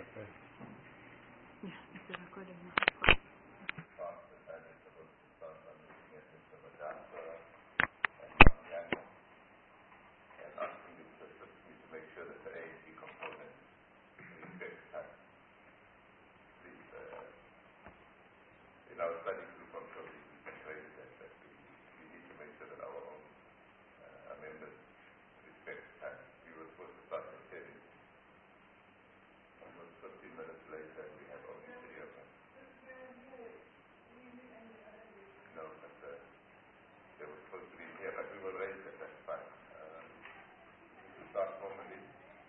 our study group also we can raise that we need to make sure that our own members respect time. We were supposed to start at 10. Almost 15 minutes later, we have only 3 of them. No, but they were supposed to be here, but we will raise it, that's fine. To start formally,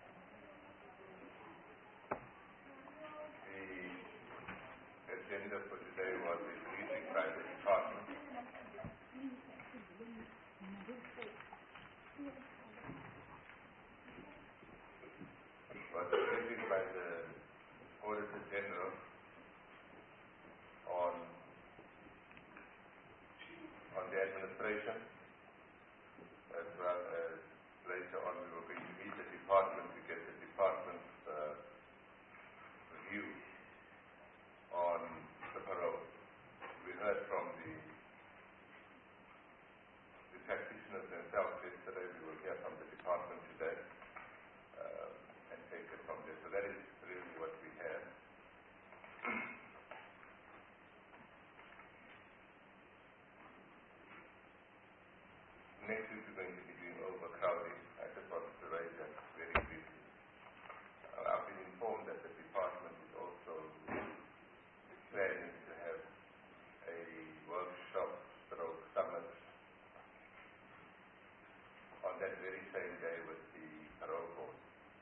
the agenda for today was a briefing by the department. Was a briefing by the Auditor General on the administration, as well as later on we were going to meet the department to get the department's view on the parole. We heard from the practitioners themselves yesterday. We will hear from the department today and take it from there. So that is really what we have. Next week we're going to be doing overcrowding. I just wanted to raise that very briefly. I've been informed that the department is also planning to have a workshop summit on that very same day with the parole board.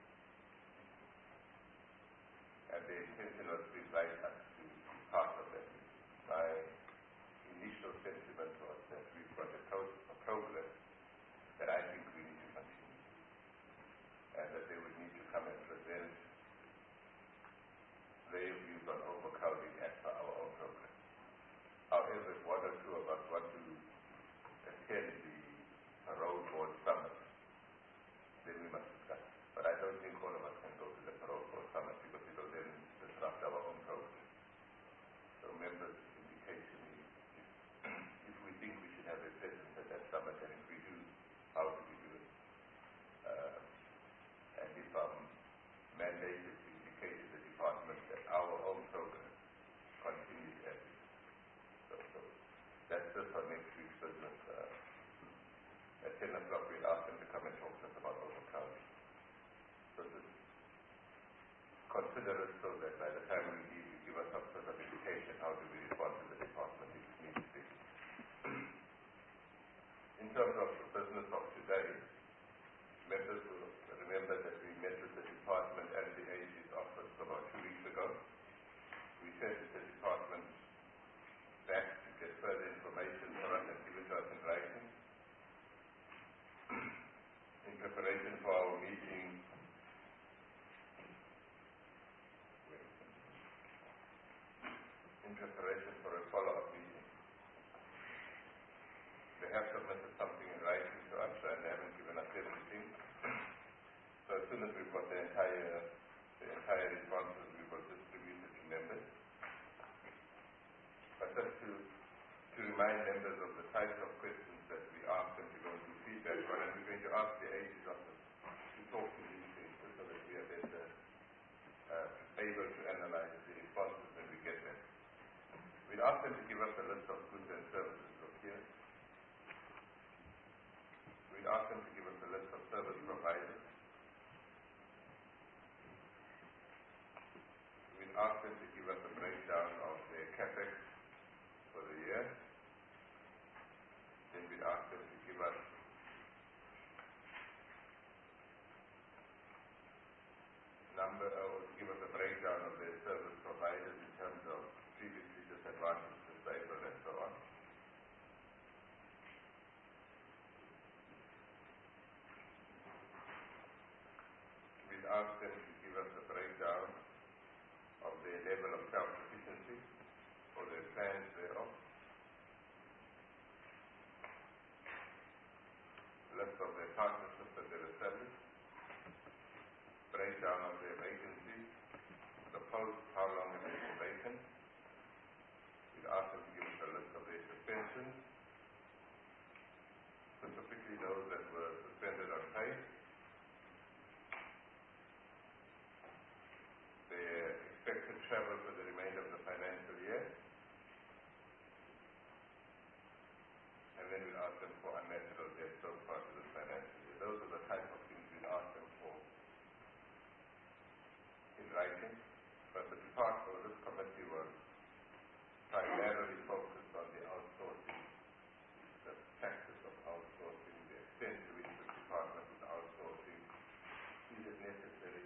And the intention was to invite us to be part of that. My initial sentiment was that we've got a program that I think we need to continue, and that they would need to come and present their views on overcrowding as per our own program. However, if one or two of us want to attend the parole board summit, then we must discuss. But I don't think all of us can go to the parole board summit because it will then disrupt our own program. So members' indication is if we think we should have a presence at that summit, and if we do, how do we do it? And if mandated to indicate to the department that our own program continues as is. So that's just for next week's business. At 10 o'clock we'll ask them to come and talk to us about overcrowding. So just consider it so that by the time we leave, you give us some sort of indication how do we respond to the department if it needs to be. In terms of the business of today, members will remember that we met with the department and the AG's office about 2 weeks ago. We sent the department back to get further information for us and give it to us in writing. In preparation for our meeting, for a follow-up meeting. They have submitted something in writing to us and they haven't given us everything. So as soon as we've got the entire responses, we will distribute it to members. But just to remind members of the types of questions that we ask them to go and do feedback on, and we're going to ask the AG's office to talk to these things so that we are better able to analyze the responses when we get them. We'd ask them to give us a list of goods and services. Look here. We'd ask them to give us a list of service providers. We'd ask them to give us a breakdown of their capex for the year. Then we'd ask them to give us give us a breakdown of their service providers in terms of previously disadvantaged, disabled, and so on. We'd ask them to give us a breakdown of their level of self-sufficiency or their plans thereof. List of their partnerships that they've established. Breakdown of their vacancies, the then we'll ask them for unnatural death so far to the financial year. Those are the type of things we'll ask them for in writing. But the department of this committee was primarily focused on the outsourcing, the practice of outsourcing, the extent to which the department is outsourcing, is it necessary,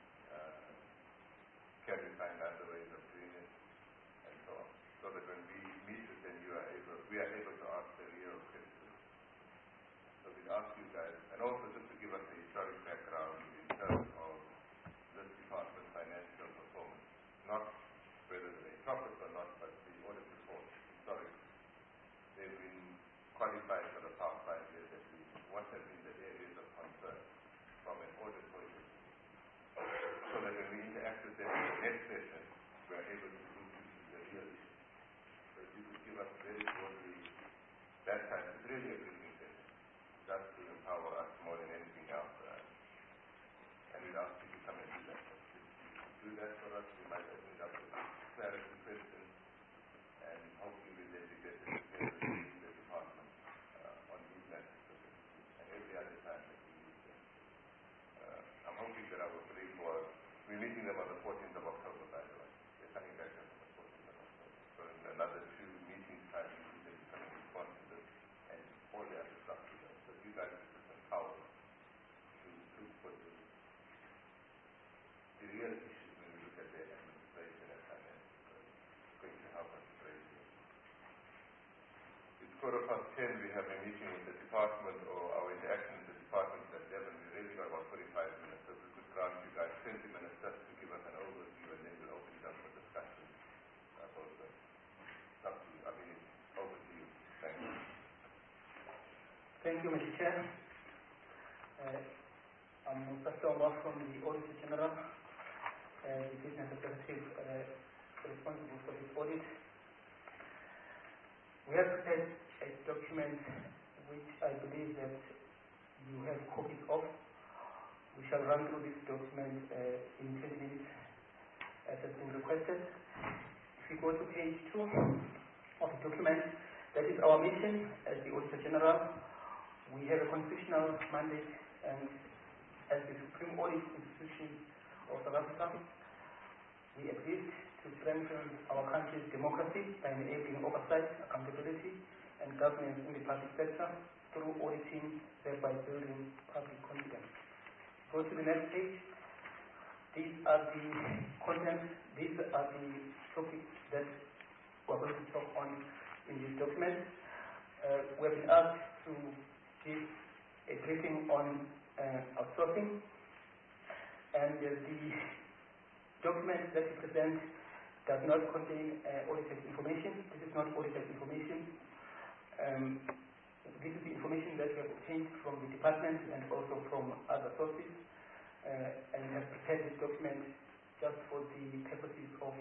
can we find other ways of doing it, and so on. So that when we meet with them, we are able to ask the real questions. So we'll ask you guys, and also just to give us a historic background in terms of this department's financial performance, not whether they profit or not, but the audit report, historically. They've been qualified for the past 5 years at least. What have been the areas of concern from an audit point of view? So that when we interact with them in the next session, we are able to look into the real issue. So if you could give us very broadly that time, it's really a briefing session, just to empower us more than anything else. And we'll ask you to come and do that. If you do that for us, we might open it up with clarity questions, and hopefully we'll then be better prepared to meet the department on these matters and every other time that we meet them. I'm hoping that our brief was, we're meeting them on the 14th of October, by the way. They're coming back on the 14th of October. So in another 2 meetings time, we will be coming to respond to this and all the other stuff to them. So you guys are just empowered to look for the real issues when we look at their administration and finance. It's going to help us greatly. It's 10:15. We have a meeting with the department, or our interaction with the department at 11. We really got about 45 minutes. So we could grant you guys 20 minutes just to give us an overview, and then we'll open it up for discussion about the up to you. I mean, it's over to you. Thank you. Thank you, Mr. Chair. I'm Mr. Omar from the Auditor General, the Business Executive responsible for this audit. We have prepared a document which I believe that you have copies of. We shall run through this document in 20 minutes as has been requested. If you go to page 2 of the document, that is our mission as the Auditor General. We have a constitutional mandate, and as the Supreme Audit Institution of South Africa, we exist to strengthen our country's democracy by enabling oversight, accountability, and governance in the public sector through auditing, thereby building public confidence. Go to the next page. These are the contents, these are the topics that we're going to talk on in this document. We have been asked to give a briefing on outsourcing, and the document that we present does not contain audited information. This is not audited information. This is the information that we have obtained from the department and also from other sources, and have prepared this document just for the purposes of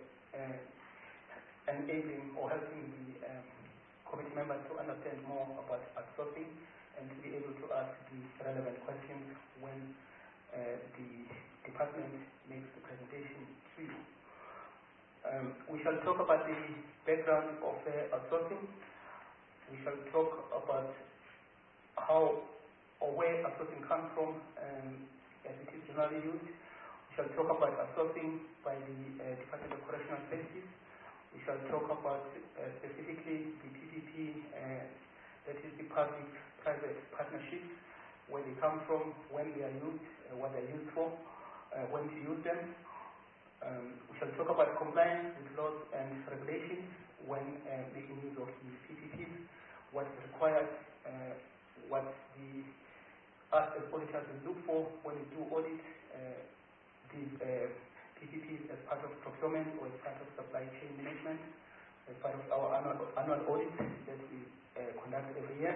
enabling or helping the committee members to understand more about outsourcing and to be able to ask the relevant questions when the department makes the presentation to you. We shall talk about the background of outsourcing. We shall talk about how or where outsourcing comes from as it is generally used. We shall talk about outsourcing by the Department of Correctional Services. We shall talk about specifically the PPP, that is the public-private partnerships, where they come from, when they are used, what they are used for, when to use them. We shall talk about compliance with laws and regulations when making use of the PPPs, what is required, what us as auditors will look for when we do audit these PPPs as part of procurement or as part of supply chain management, as part of our annual audit that we conduct every year.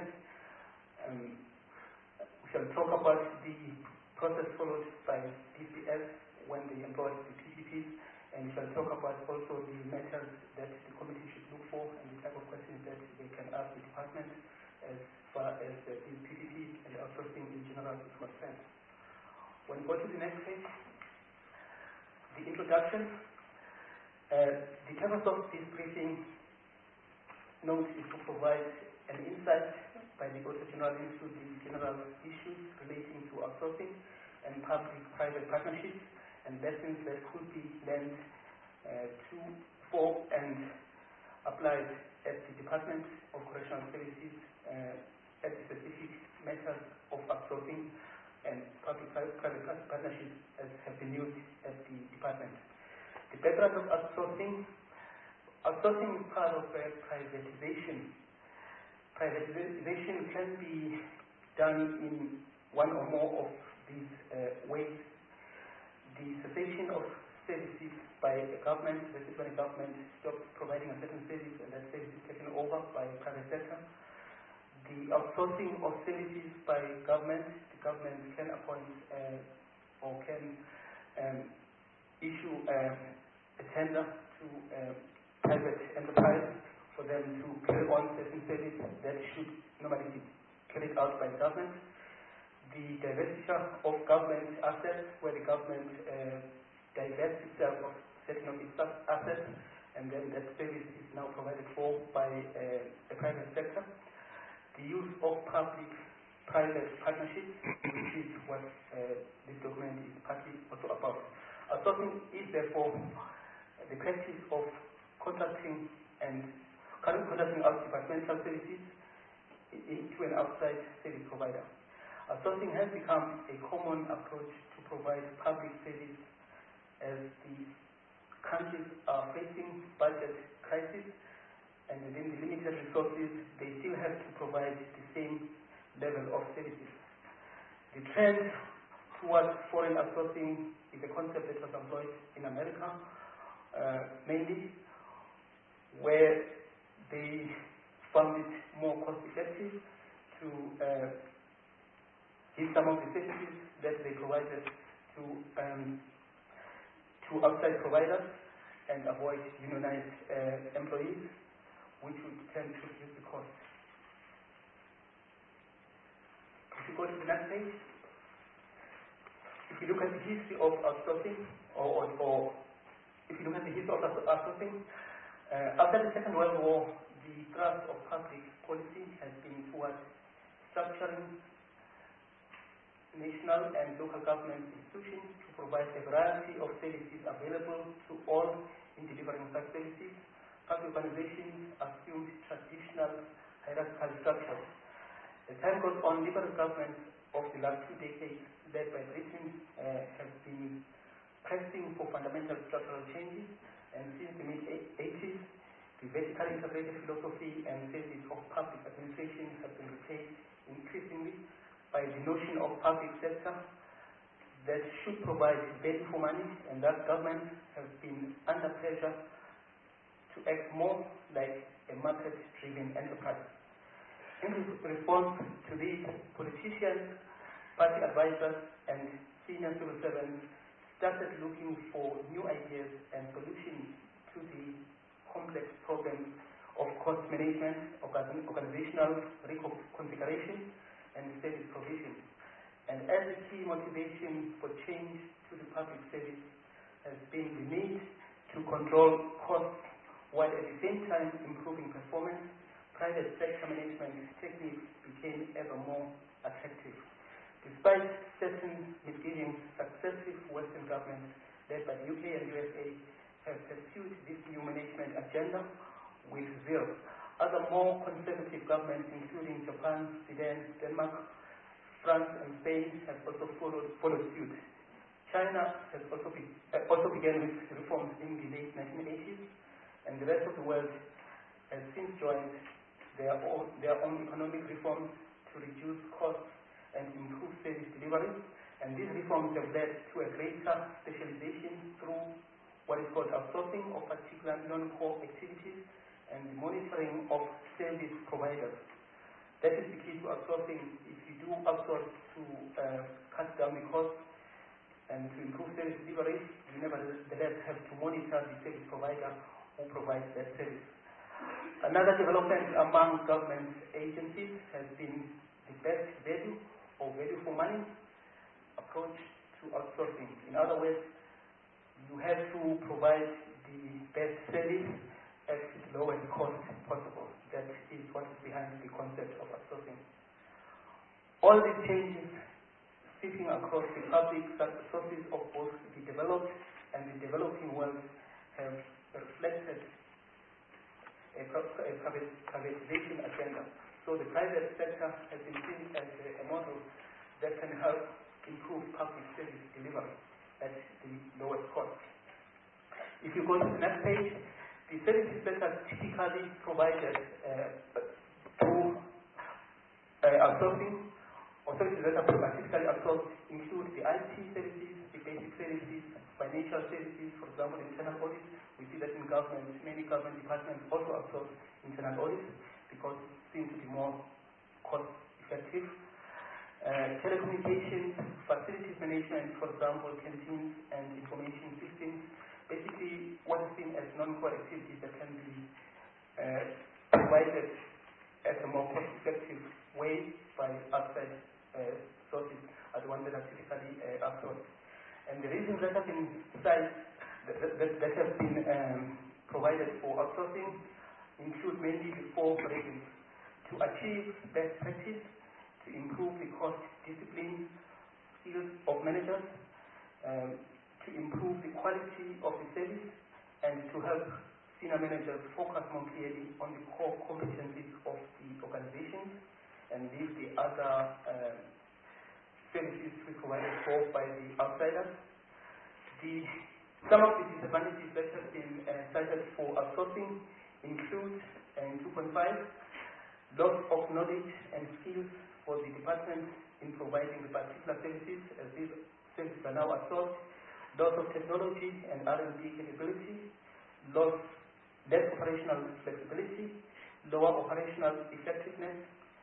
We shall talk about the process followed by DCS when they employ the PPPs, and we shall talk about also the matters that the committee should look for and the type of questions that they can ask the department as far as the PPPs and outsourcing in general is concerned. When we go to the next page, the introduction. The purpose of this briefing note is to provide an insight by the Auditor General into the general issues relating to outsourcing and public-private partnerships and lessons that could be learned for and applied at the Department of Correctional Services at the specific matters of outsourcing and public-private partnerships as have been used at the department. The background of outsourcing is part of privatization. Privatization can be done in one or more of these ways. The cessation of services by a government, that is when a government stops providing a certain service and that service is taken over by the private sector. The outsourcing of services by government, the government can appoint or can issue a tender to private enterprise for them to carry on certain services that should normally be carried out by the government. The divestiture of government assets, where the government divests itself of certain of its assets, and then that service is now provided for by a private sector. The use of public-private partnerships, which is what this document is partly also about. Outsourcing is therefore the practice of contracting out departmental services to an outside service provider. Outsourcing has become a common approach to provide public service as the countries are facing budget crisis, and within the limited resources, they still have to provide the same level of services. The trend towards foreign outsourcing is a concept that was employed in America, mainly where they found it more cost-effective to give some of the services that they provided to outside providers and avoid unionized employees, which would tend to reduce the cost. If you go to the next page, if you look at the history of outsourcing, or if you look at the history of outsourcing, after the Second World War, the thrust of public policy has been towards structuring national and local government institutions to provide a variety of services available to all in delivering such services. Public organizations assumed traditional hierarchical structures. As time goes on, liberal governments of the last 2 decades, led by Britain, have been pressing for fundamental structural changes, and since the mid-80s, the vertically integrated philosophy and service of public administration have been replaced increasingly by the notion of public sector that should provide value for money, and that governments have been under pressure to act more like a market-driven enterprise. In response to these, politicians, party advisors, and senior civil servants started looking for new ideas and solutions to the complex problems of cost management, organizational reconfiguration, and service provision. And as a key motivation for change to the public service has been the need to control costs while at the same time improving performance, private sector management techniques became ever more attractive. Despite certain misgivings, successive Western governments led by the UK and USA have pursued this new management agenda with zeal. Other more conservative governments, including Japan, Sweden, Denmark, France, and Spain, have also followed suit. China has also began with reforms in the late 1980s, and the rest of the world has since joined their own economic reforms to reduce costs and improve service delivery. And these reforms have led to a greater specialization through what is called outsourcing of particular non-core activities and the monitoring of service providers. That is the key to outsourcing. If you do outsource to cut down the cost and to improve service delivery, you nevertheless have to monitor the service provider who provides that service. Another development among government agencies has been the best value or value for money approach to outsourcing. In other words, you have to provide the best service at the lowest cost possible. That is what is behind the concept of outsourcing. All these changes sweeping across the public sources of both the developed and the developing world have reflected a privatization agenda. So the private sector has been seen as a model that can help improve public service delivery at the lowest cost. If you go to the next page, the services that are typically provided through outsourcing, or services that are typically outsourced include the IT services, the basic services, financial services, for example, internal audit. We see that in government, many government departments also outsource internal audit because it seems to be more cost effective. Telecommunications, facilities management, for example, canteens and information systems, basically what is seen as non-core activities that can be provided at a more cost-effective way by outside sources are the ones that are typically outsourced. And the reasons that have been that have been provided for outsourcing include mainly the four reasons: to achieve best practice, to improve the cost discipline skills of managers, to improve the quality of the service, and to help senior managers focus more clearly on the core competencies of the organization and leave the other services to be provided for by the outsiders. Some of the disadvantages that have been cited for outsourcing include, in 2.5, loss of knowledge and skills for the department in providing the particular services, as these services are now outsourced, loss of technology and R&D capability, less operational flexibility, lower operational effectiveness,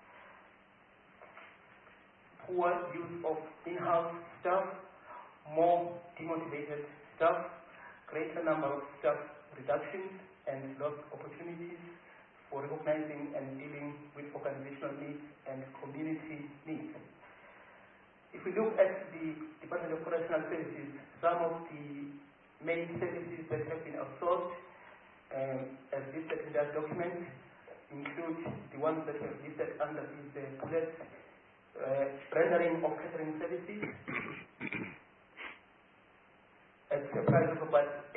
poor use of in-house staff, more demotivated staff, greater number of staff reductions, and lost opportunities for recognizing and dealing with organizational needs and community needs. If we look at the Department of Correctional Services, some of the main services that have been outsourced, as listed in that document, include the ones that have listed under the bullet, rendering of catering services at a price of about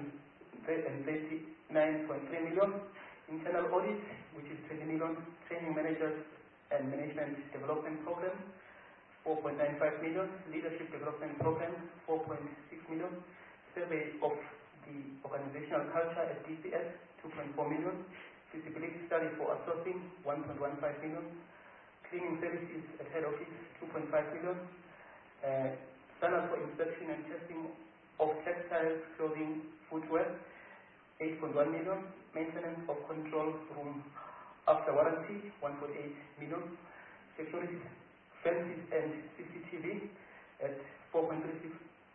839.3 million, internal audit, which is 20 million, training managers and management development program, 4.95 million, leadership development program, 4.6 million, survey of the organizational culture at DCS, 2.4 million, feasibility study for outsourcing, 1.15 million, cleaning services at head office, 2.5 million, standards for inspection and testing of textiles, clothing, footwear, 8.1 million, maintenance of control room after warranty, 1.8 million, security fences and CCTV at 436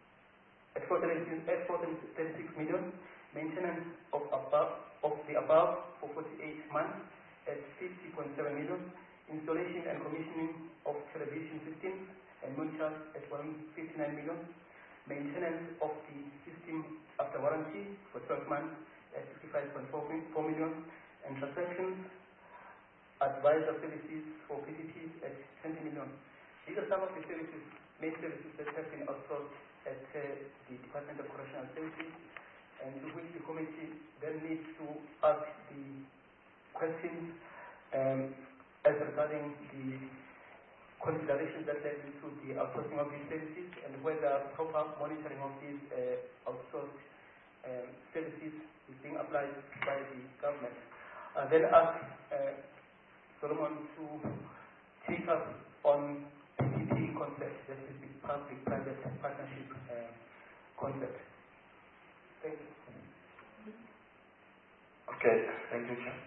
million, maintenance of the above for 48 months at 50.7 million, installation and commissioning of television systems and monitors at 159 million, maintenance of the system after warranty for 12 months at 65.4 million, and transactions, advisor services for PPPs at 20 million. These are some of the services, main services that have been outsourced at the Department of Correctional Services, and to which the committee then needs to ask the questions as regarding the considerations that led into the outsourcing of these services and whether proper monitoring of these outsourced services is being applied by the government. Then ask Solomon to take us on PPP concept, that is the public-private partnership concept. Thank you. Okay, thank you, Chair.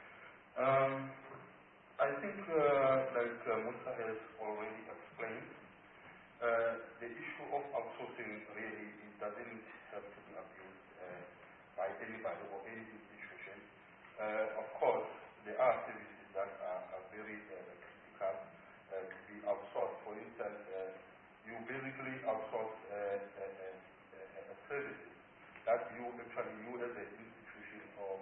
I think, like Musa has already explained, the issue of outsourcing really doesn't have to be abused by anybody or any institution. Of course, there are services that are very critical to be outsourced. For instance, you basically outsource services that you as an institution or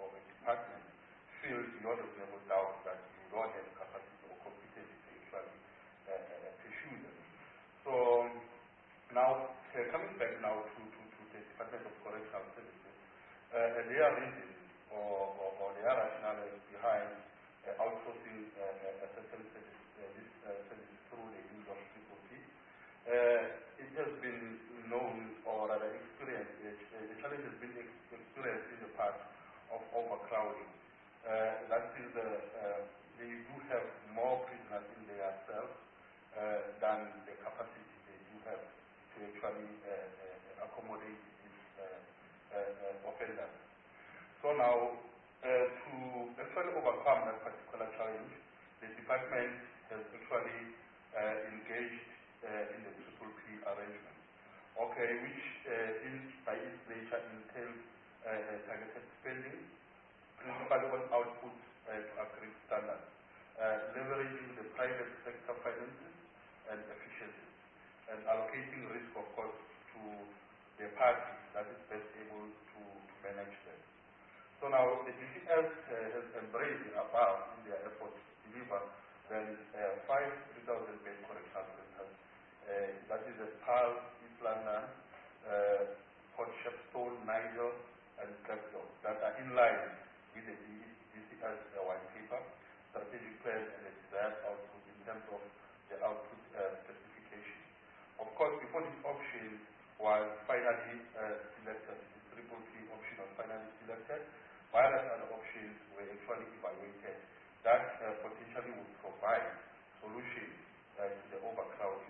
department feel beyond a reasonable doubt that you don't have capacity or competence to actually pursue them. So now, coming back now to the Department of Correctional Services, their reasons or their rationale behind outsourcing certain services through the use of PPP. It has been known or rather experienced, the challenge has been experienced in the past of overcrowding. That is, they do have more prisoners in their cells than the capacity they do have to actually accommodate these offenders. So now, to actually overcome that particular challenge, the department has actually engaged in the PPP arrangement, okay, which by its nature entails targeted spending, principally on outputs to agreed standards, leveraging the private sector finances and efficiencies, and allocating risk, of course, to the party that is best able to manage them. So now the DCS has embraced the above in their efforts to deliver then 5,000-bed correctional centers. That is at Paarl, East London, Port Shepstone, Niger, and Clapton, that are in line with the DCS white paper, strategic plan, and the desired output in terms of the output specification. Of course, before this option was finally selected, this PPP option was finally selected, various other options were actually evaluated that potentially would provide solutions to the overcrowding.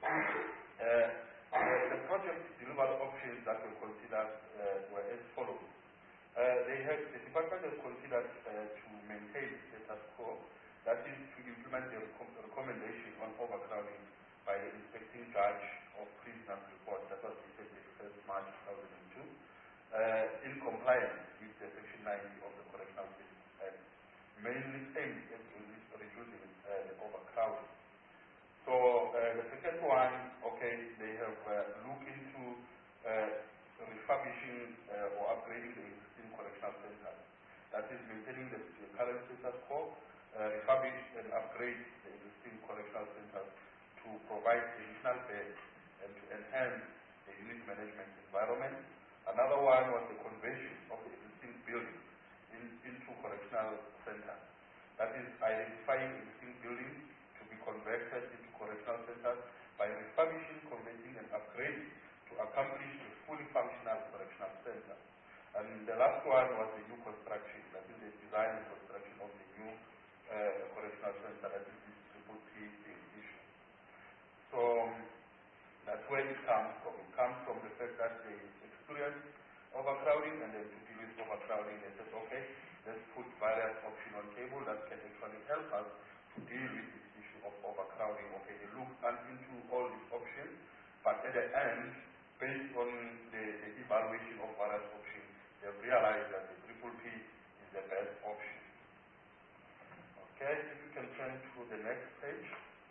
The project delivered options that were considered were as follows. The department has considered to maintain the status quo, that is to implement the recommendation on overcrowding by the inspecting judge of prisoners report that was dated 1st March 2002, in compliance with the Section 90 of the Correctional Services Act, mainly aimed at reducing the overcrowding. So the second one, okay, they have looked into refurbishing or upgrading the existing correctional centers. That is maintaining the current status quo, refurbish and upgrade the existing correctional centers to provide additional beds and to enhance the unit management environment. Another one was the conversion of the existing buildings into correctional centers. That is identifying existing buildings to be converted into correctional centers by refurbishing, converting, and upgrading to accomplish a fully functional correctional center. And the last one was the new construction, that is the design and construction of the new correctional center, that is this PPP issue. So that's where it comes from. It comes from the fact that they experience overcrowding, and then to deal with overcrowding, they said, okay, let's put various options on table that can actually help us to deal with this issue of overcrowding. Okay, they looked into all these options, but at the end, based on the evaluation of various options, they've realized that the PPP is the best option. Okay, if you can turn to the next page.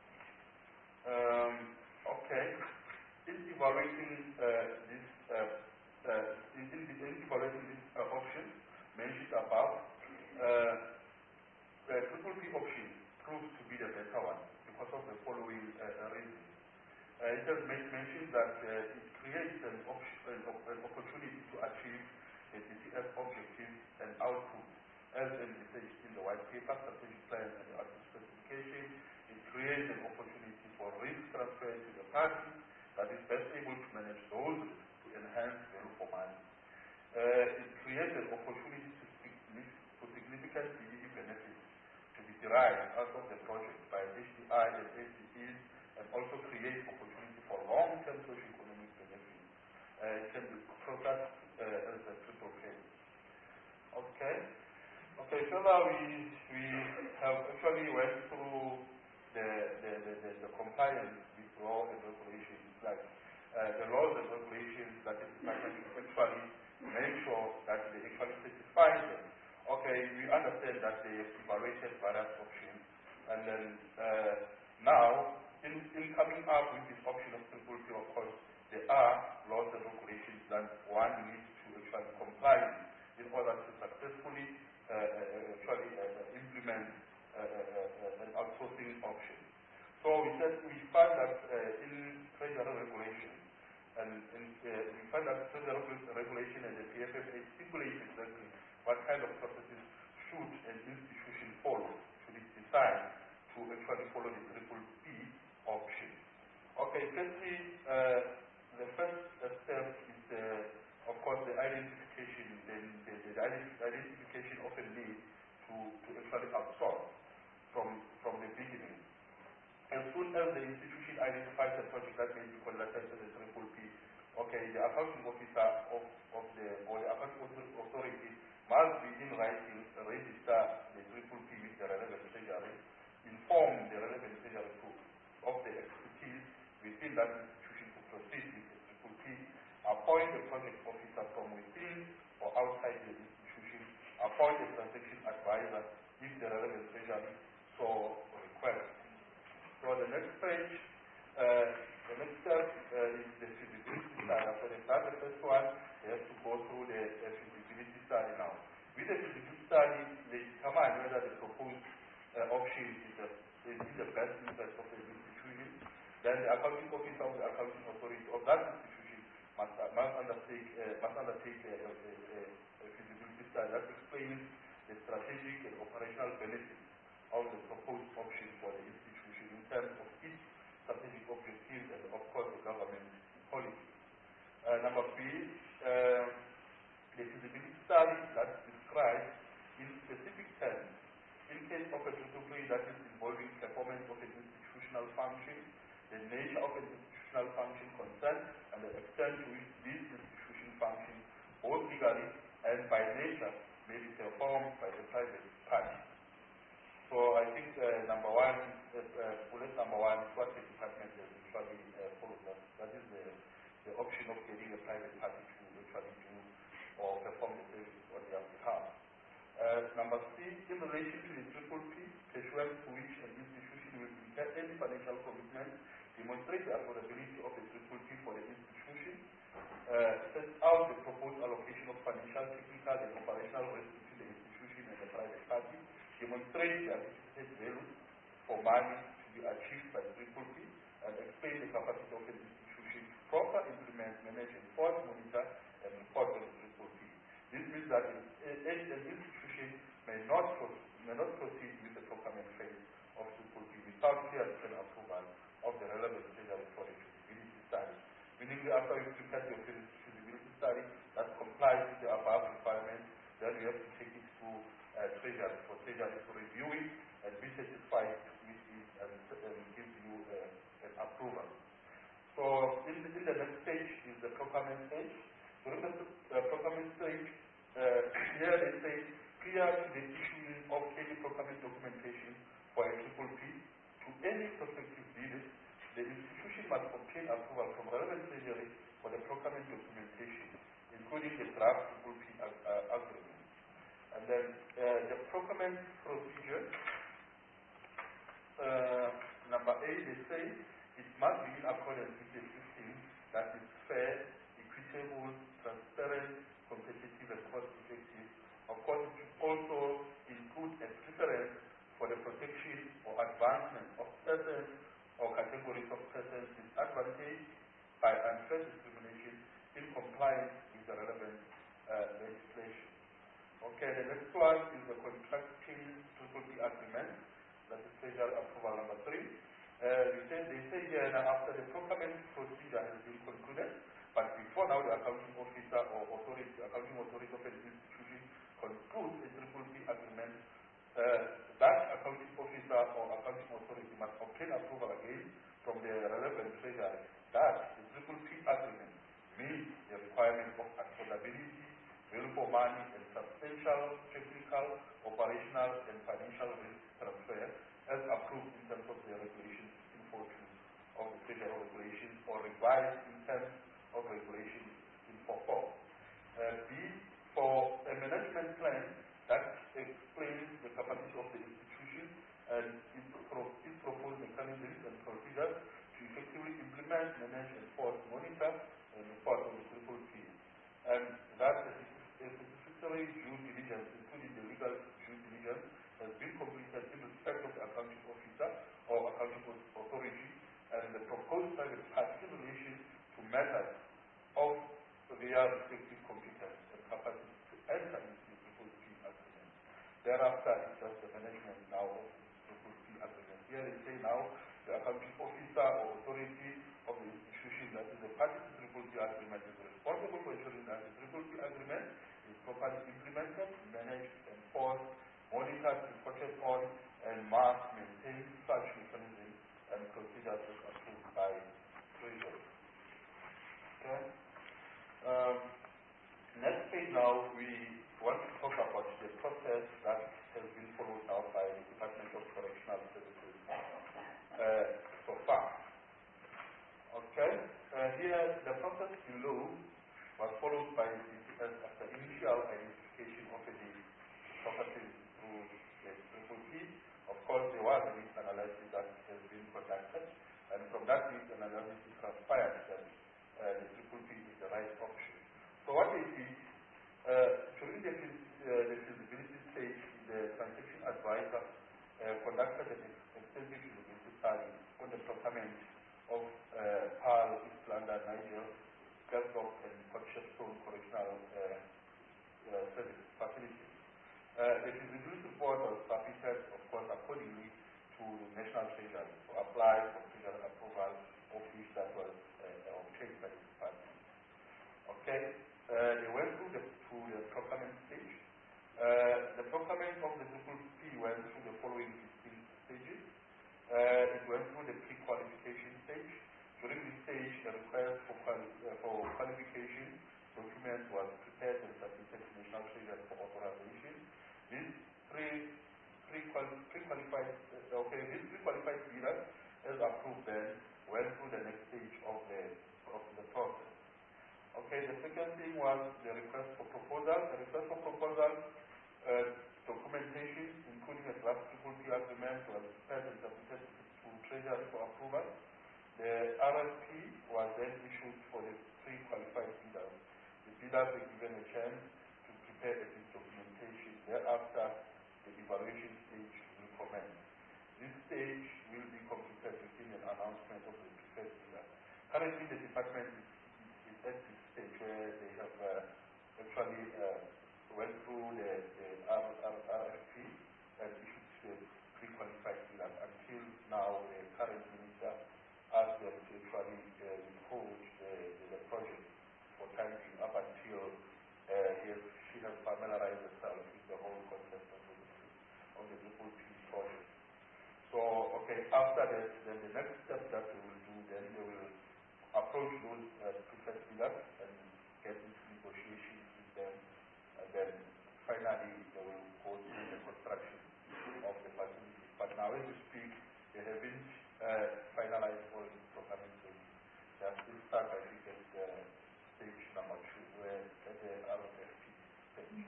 Okay, in evaluating this option mentioned above, the PPP option proves to be the better one because of the following reasons. It has mentioned that it creates an opportunity to achieve the DCS objectives and output as envisaged in the white paper, strategic plan, and the output specification. It creates an opportunity for risk transfer to the party that is best able to manage those risks to enhance value for money. It creates an opportunity for significant DDE benefits to be derived out of the project by HDI and SDEs, and also create opportunity for long-term socio-economic benefits. It can be processed as a PPP. Okay. Okay, so now we have actually went through the compliance with law and regulations, like the laws and regulations that the department actually make sure that they actually satisfy them. Okay, we understand that they have evaluated various options, and then now, in coming up with this option of PPP, of course, there are laws and regulations that one needs to actually comply with in order to successfully actually implement an outsourcing option. So we find that in treasury regulation, and we find that treasury regulation and the PFFA stipulate exactly what kind of processes should an institution follow, should it decide to actually follow the triple P option. Okay, firstly, the first step is, of course, the identification. Then the identification often leads to actually absorb from the beginning. As soon as the institution identifies a project that may be conducted as a triple P, okay, the accounting officer or the accounting authority must be in writing, register the triple P with the relevant treasury, inform the relevant treasury of the expertise within that institution to proceed with the triple P, appoint a project officer from within or outside the institution, appoint a transaction advisor if the relevant treasury so requests. So the next page, the next step is the feasibility study. After they start the first one, they have to go through the feasibility study now. With the feasibility study, they determine whether the proposed option is in the best interest of the institution. Then the accounting officer of the accounting authority of that institution must undertake a feasibility study that explains the strategic and operational benefits of the proposed option for the institution in terms of its strategic objectives and, of course, the government policy. Number B, the feasibility study that describes in specific terms, in case of a triple that is involving performance of an institutional function, the nature of an institutional function concerned, and the extent to which this institution functions, both legally and by nature, may be performed by the private party. So I think bullet number one is what the department has usually followed. That is the option of getting a private party to actually do or perform the service on their behalf. Number C, in relation to the triple P, pursuant to which an institution will incur any financial commitment, demonstrate the affordability of the triple P for the institution, set out the proposed allocation of financial, technical, and operational risk between the institution and the private party, demonstrate the anticipated value for money to be achieved by the triple P, and explain the capacity of an institution to proper implement, manage, enforce, monitor, and report on the triple P. This means that an institution may not proceed with the procurement phase of triple P without clear written approval of the relevant treasury for the feasibility study. Meaning that after you prepare your feasibility study that complies with the above requirements, then you have to take it to treasury for treasury to review it and be satisfied with it and give you an approval. So in the next stage is the procurement stage. During the procurement stage, here they say prior to the issuing of any procurement documentation for a triple P to any prospective bidder, the institution must obtain approval from relevant treasury for the procurement documentation, including the draft triple P agreement. And then the procurement procedure, number A, they say it must be in accordance with the system that is fair, equitable, transparent, competitive, and cost-effective. Of course, it should also include a preference for the protection or advancement of persons or categories of persons disadvantaged by unfair discrimination in compliance with the relevant legislation. Okay, the next one is the contracting triple P agreement. That is treasury approval number 3. They say here that after the procurement procedure has been concluded, but before now the accounting officer or authority, accounting authority of an institution concludes a triple P agreement, that accounting officer or accounting authority must obtain approval again from the relevant treasury that the triple P agreement meets the requirement of affordability, value for money, and substantial technical, operational, and financial risk transfer as approved in terms of the regulation 1642 of the treasury regulations or revised in terms of regulation 1644. B, for a management plan that explains the capacity of the institution and its proposed mechanisms and procedures to effectively implement, manage, enforce, monitor, and report on the triple P. And that is a satisfactory due diligence, including the legal been completed in respect of the accounting officer or accounting authority, and the proposed private party in relation to matters of their respective competence and capacity to enter into the Triple P agreement. Thereafter, it's just the management now of the Triple P agreement. Here they say now the accounting officer or authority of the institution that is a party to the Triple P agreement is responsible for ensuring that the Triple P agreement is properly implemented, managed, enforced, monitored, reported on, and must maintain such mechanisms and procedures as approved by Treasury. Okay. Next page now, we want to talk about the process that has been followed now by the Department of Correctional Services so far. Okay. Here, the process below was followed by DCS after initial identification of the properties through the Triple P. Of course, there was a risk analysis that has been conducted, and from that risk analysis it transpired that the Triple P is the right option. So what they did, during the feasibility stage, the transaction advisor conducted an extensive feasibility study on the procurement of PAL, East London, Niger, Glasgow, and Port Shepstone correctional service facilities. The feasibility report was submitted, of course, accordingly to the National Treasury to apply for treasury approval, of which that was obtained by the department. Okay, they went through the procurement stage. The procurement of the Triple P went through the following 15 stages. It went through the pre-qualification stage. During this stage, the request for qualification document was prepared and submitted to National Treasury for authorization. This pre-qualified bidder, as approved, then went through the next stage of the process. Okay, the second thing was the request for proposal. The request for proposal documentation, including a draft Triple P agreement, was prepared and submitted to Treasury for approval. The RFP was then issued for the pre-qualified bidders. The bidders were given a chance to prepare this documentation. Thereafter, the evaluation stage will commence. This stage will be completed within an announcement of the preferred bidder. Currently, the department is at this stage where they have actually went through the RFP and issued the pre-qualified bidders. Until now, the current minister asked them to actually withhold the project for time being up until she has familiarized herself with the whole concept of the Triple P project. So, okay, after that, then the next step that we will do, then they will approach those preferred bidders and get into negotiations with them, and then finally they will go through the construction of the facilities. But now, as we speak, they have been finalized all the procurement stages. They are still stuck, I think, at stage number 2, where at the RFP stage.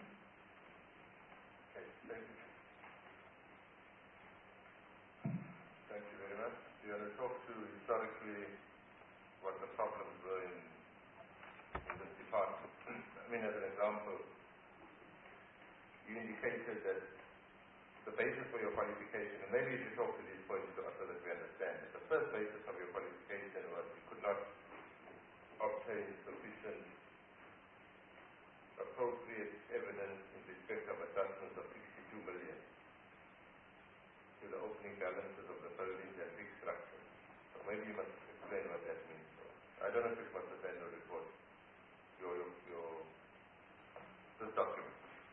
Okay, thank you. Thank you very much. Do you want to talk to historically what the problems were in this department? I mean, as an example, you indicated that the basis for your qualification, and maybe you should talk to these points so that we understand it. The first basis of your qualification was you could not obtain sufficient appropriate evidence in respect of adjustments of 62 million to the opening balances of the buildings and fixed structures. So maybe you must explain what that means. So I don't know if it was the annual report, this document.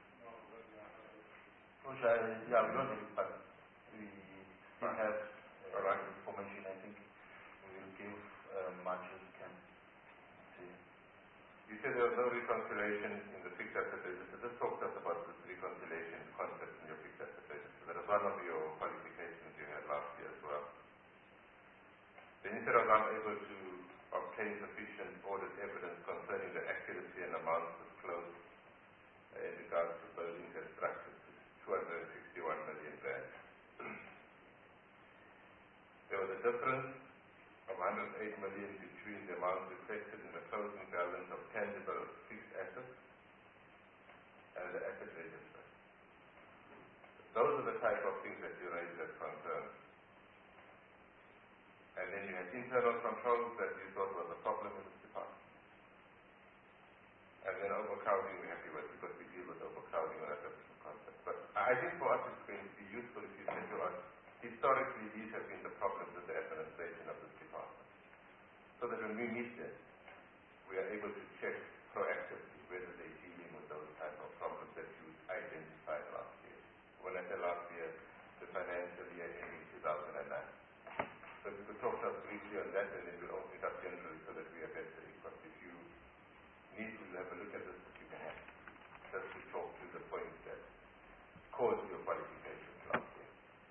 Yeah, we don't have it, but we have information. I think we will give much as we can. You said there was no reconciliation in the fixed asset register. Just talk to us about this reconciliation concept in your fixed asset register. That is one of your qualifications you had last year as well. Then you said I was unable to obtain sufficient audit evidence concerning the accuracy and amounts disclosed in regards to buildings and structures. 261 million rand. There was a difference of 108 million between the amount reflected in the closing balance of tangible fixed assets and the asset register. Those are the type of things that you raise as concerns. And then you had internal controls that you thought was a problem in this department. And then overcrowding we're happy with because we deal with overcrowding on a different concept. But I think for us it's going to be useful if you say to us, historically these have been the problems with the administration of this department. So that when we meet them, we are able to check proactively whether they're dealing with those type of problems that you identified last year. When I say last year, the financial year ending 2009. So if you could talk to us briefly on that, and then we'll open it up generally so that we are better equipped. If you need to have a look at this, you can have just to talk to the points that caused your qualifications last year.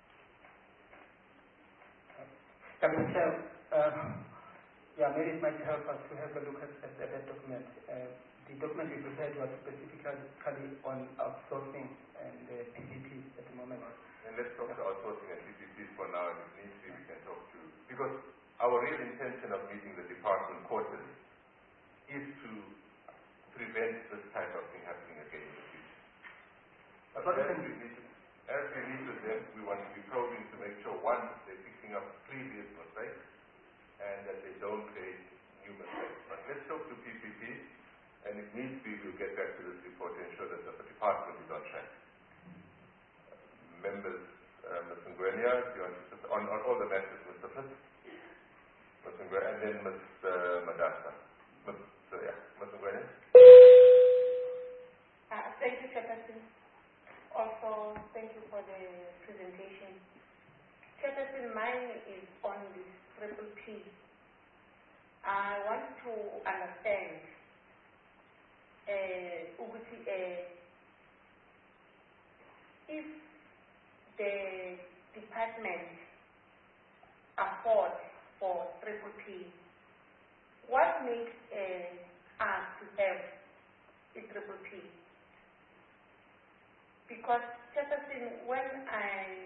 Dr. Chair, maybe it might help us to have a look at that document. The document we prepared was specifically on outsourcing and PPP at the moment. And let's talk to outsourcing and PPPs for now, and if needs be, we can talk to, because our real intention of meeting the department quarterly is to prevent this type of thing happening again in the future. But as we meet with them, we want to be probing to make sure, one, they're picking up previous mistakes, and that they don't create new mistakes. But let's talk to PPP, and if needs be, we'll get back to this report to ensure that the department is on track. Members, Ms. Ngwenya, you want to on all the matters, Mr. Fitz, Ms. Ngwenya, and then Ms. Madasa. Ms. Ngwenya. Thank you, Chairperson. Also, thank you for the presentation. Chairperson, mine is on this triple P. I want to understand if the department afford for triple P, what makes us to have a triple P? Because Chairperson, when I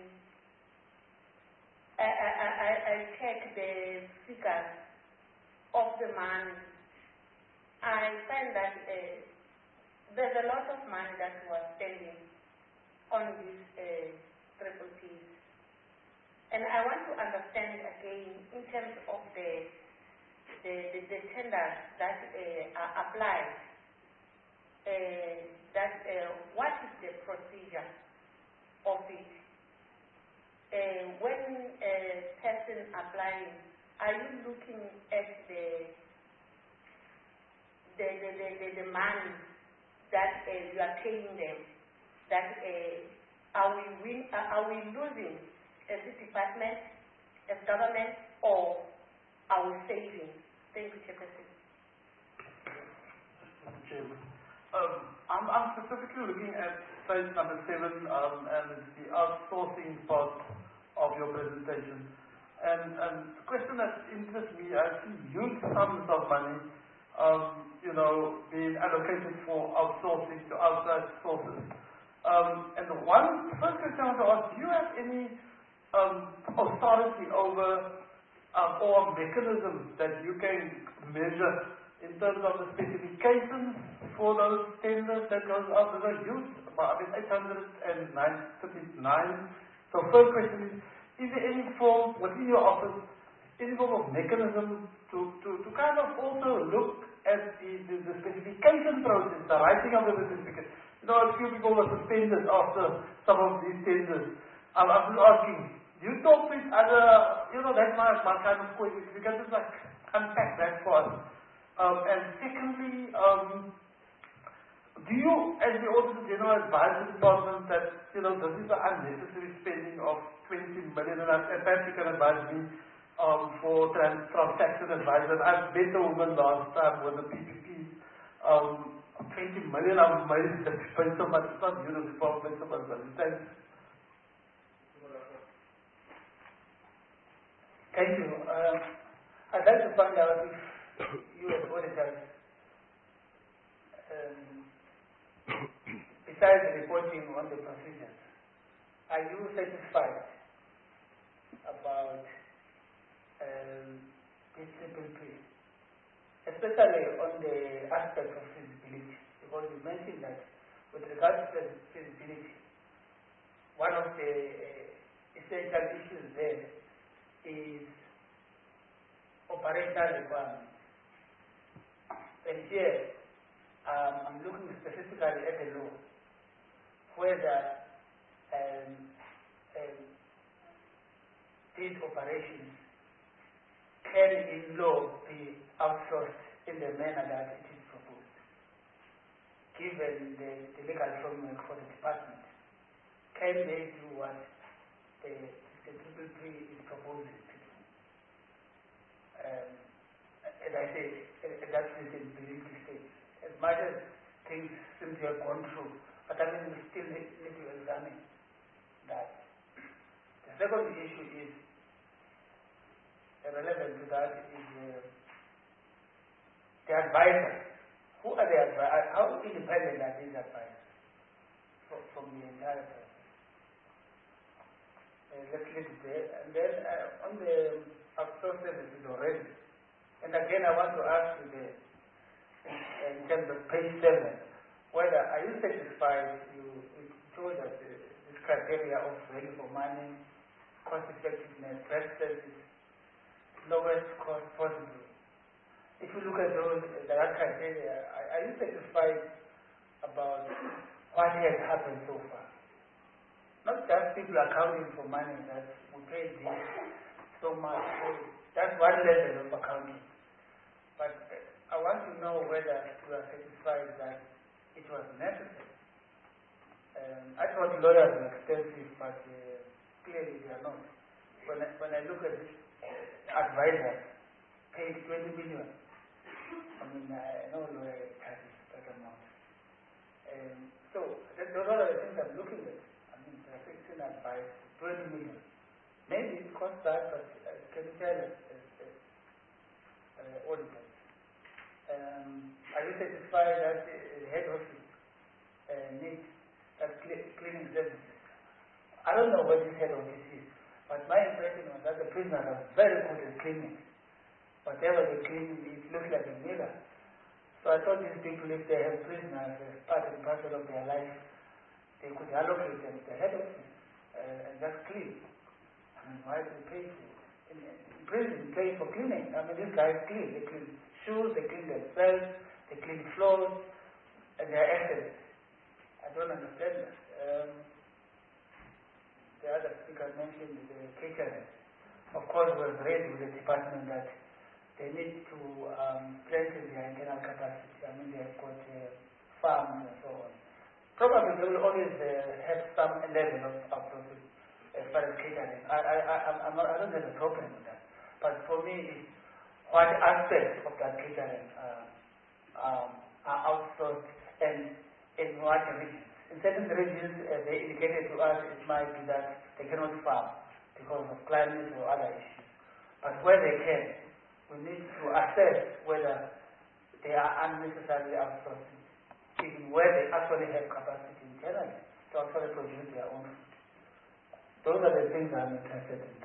check the figures of the money, I find that there's a lot of money that was spending on these triple Ps. And I want to understand again in terms of the tenders that are applied, what is the procedure of it? When a person applying, are you looking at the money that you are paying them? That are we losing as a department, as government, or are we saving? Thank you, Chairperson. Mr. Chairman, I'm specifically looking at page number 7 and the outsourcing part of your presentation. And the question that interests me, I see huge sums of money, being allocated for outsourcing to outside sources. And the first question I want to ask, do you have any authority over or mechanism that you can measure in terms of the specifications for those tenders that goes out? There's a huge, 839. So first question is there any form within your office, any form of mechanism to kind of also look at the specification process, the writing of the certificate? A few people were suspended after some of these tenders. I'm just asking, do you talk with other, that's my kind of question. If you can just unpack that for us. And secondly, do you, as the Auditor General, advise the department that, this is an unnecessary spending of 20 million, and perhaps you can advise me for transaction advisor. I've met a woman last time with the PPP. 20 million, I'm amazed that you spend so much. It's not you, the department, so much money. Thanks. Thank you. I'd like to find out if you as auditors, besides reporting on the procedures, are you satisfied about this triple P, especially on the aspect of feasibility? Because you mentioned that with regard to feasibility, one of the essential issues there is operational requirements. And here, I'm looking specifically at the law, whether these operations can in law be outsourced in the manner that it is proposed, given the legal framework for the department. Can they do what the PPP is proposing to do? As I say, that is in the stage. As much as things seem to have gone through, but I mean, we still need to examine that. The second issue is relevant to that is the advisors. Who are the advisors? How independent are these advisors from the entire process? Let's leave it there. And then on the outsourced services already, and again I want to ask you in terms of page 7, whether are you satisfied? You told us this criteria of value for money, cost effectiveness, best service, lowest cost possible. If you look at those that criteria, are you satisfied about what has happened so far? Not just people accounting for money that we pay this so much. That's one level of accounting. But I want to know whether you are satisfied that it was necessary. I thought lawyers were expensive, but clearly they are not. When I look at this advisor paid 20 million. I mean, I know lawyer charges that amount. So those are the things I'm looking at. I mean, they're fixing advice, 20 million. Maybe it costs that, but can you tell us auditors? Are you satisfied that the head office needs cleaning services? I don't know what this head office is, but my impression was that the prisoners are very good at cleaning. Whatever they clean, it looks like a mirror. So I thought these people, if they have prisoners as part and parcel of their life, they could allocate them to the head office and just clean. I mean, why do they pay for it? In prison, pay for cleaning. I mean, these guys clean. They clean shoes, they clean themselves, they clean floors, and they're excellent. I don't understand that. The other speaker mentioned the catering. Of course, we've raised with the department that they need to strengthen their internal capacity. I mean, they've got farms and so on. Probably they will always have some level of outsourcing as far as catering. I don't have a problem with that. But for me, it's what aspects of that catering are outsourced and in what regions. In certain regions, they indicated to us it might be that they cannot farm because of climate or other issues. But where they can, we need to assess whether they are unnecessarily outsourcing, even where they actually have capacity internally to actually produce their own food. Those are the things I'm interested in.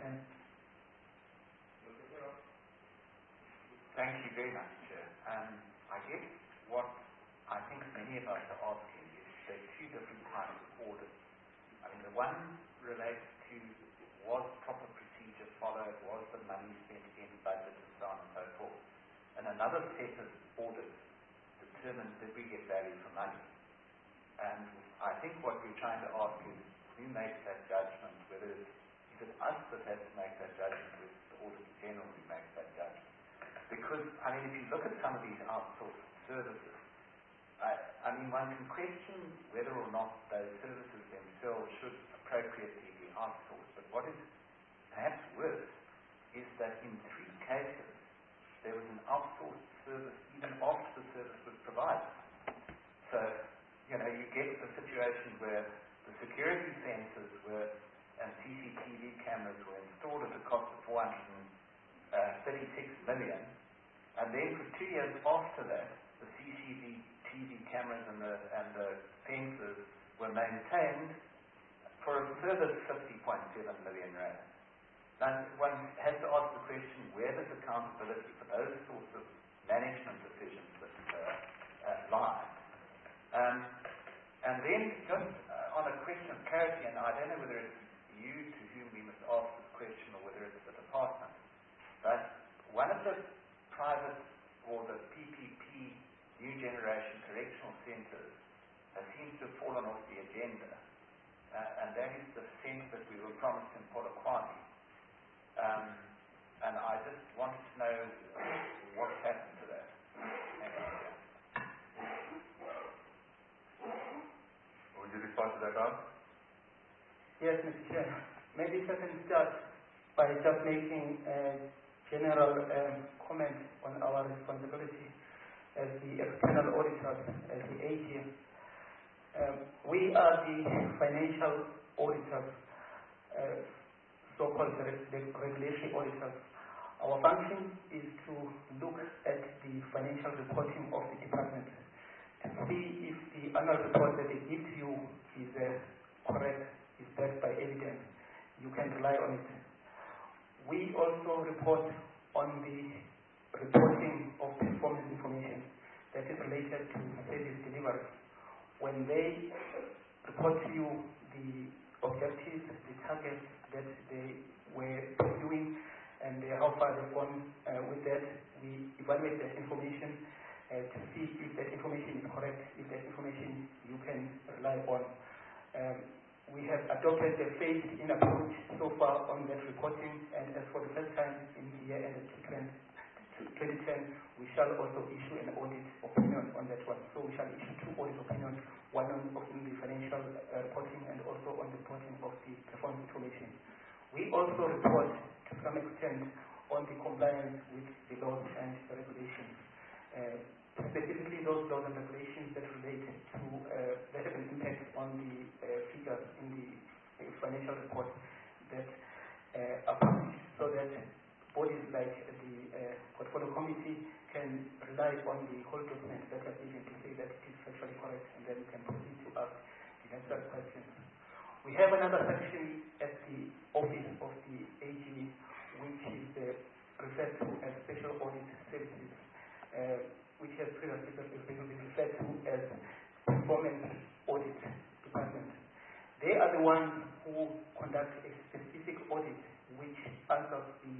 Thank you very much, Chair. I guess what I think many of us are asking is there are two different kinds of audits. I mean, the one relates to was proper procedure followed, was the money spent against budget and so on and so forth. And another set of audits determines did we get value for money. And I think what we're trying to ask is who makes that judgment, whether is it us that has to make that judgment, or is the Auditor General who makes that judgment. Because, I mean, if you look at some of these outsourced services, I mean, one can question whether or not those services themselves should appropriately be outsourced. But what is perhaps worse is that in 3 cases, there was an outsourced service even after the service was provided. So, you know, you get a situation where the security sensors were, and CCTV cameras were installed at a cost of 436 million, and then for 2 years after that, the CCTV cameras and the sensors were maintained for a further 50.7 million rand. Now, one has to ask the question, where does accountability for those sorts of management decisions lie? And then, just on a question of clarity, and I don't know for the PPP New Generation Correctional Centres seems to have fallen off the agenda, and that is the centre that we were promised in Polokwane. And I just wanted to know what's happened to that. Would you respond to that, Ron? Yes, Mr. Chair. Maybe if I can start by just making a general comment on our responsibility as the external auditors, as the AGM. We are the financial auditors, so-called regulatory auditors. Our function is to look at the financial reporting of the department to see if the annual report that they give to you is correct, is backed by evidence. You can rely on it. We also report on the reporting of performance information that is related to service delivery. When they report to you the objectives, the targets that they were pursuing, and how far they've gone with that, we evaluate that information to see if that information is correct, if that information you can rely on. We have adopted a phased-in approach so far on that reporting, and as for the first time in the year ended 2010, we shall also issue an audit opinion on that one. So we shall issue 2 audit opinions, one on the financial reporting and also on the reporting of the performance information. We also report to some extent on the compliance with the laws and regulations, specifically those laws and regulations that relate to that have an impact on the figures in the financial report that are published, so that bodies like the portfolio committee can rely on the whole document that are given to say that it is factually correct, and then we can proceed to ask the necessary questions. We have another section at the office of the AG, which is referred to as Special Audit Services, which has previously been referred to as Performance Audit Department. They are the ones who conduct a specific audit which answers the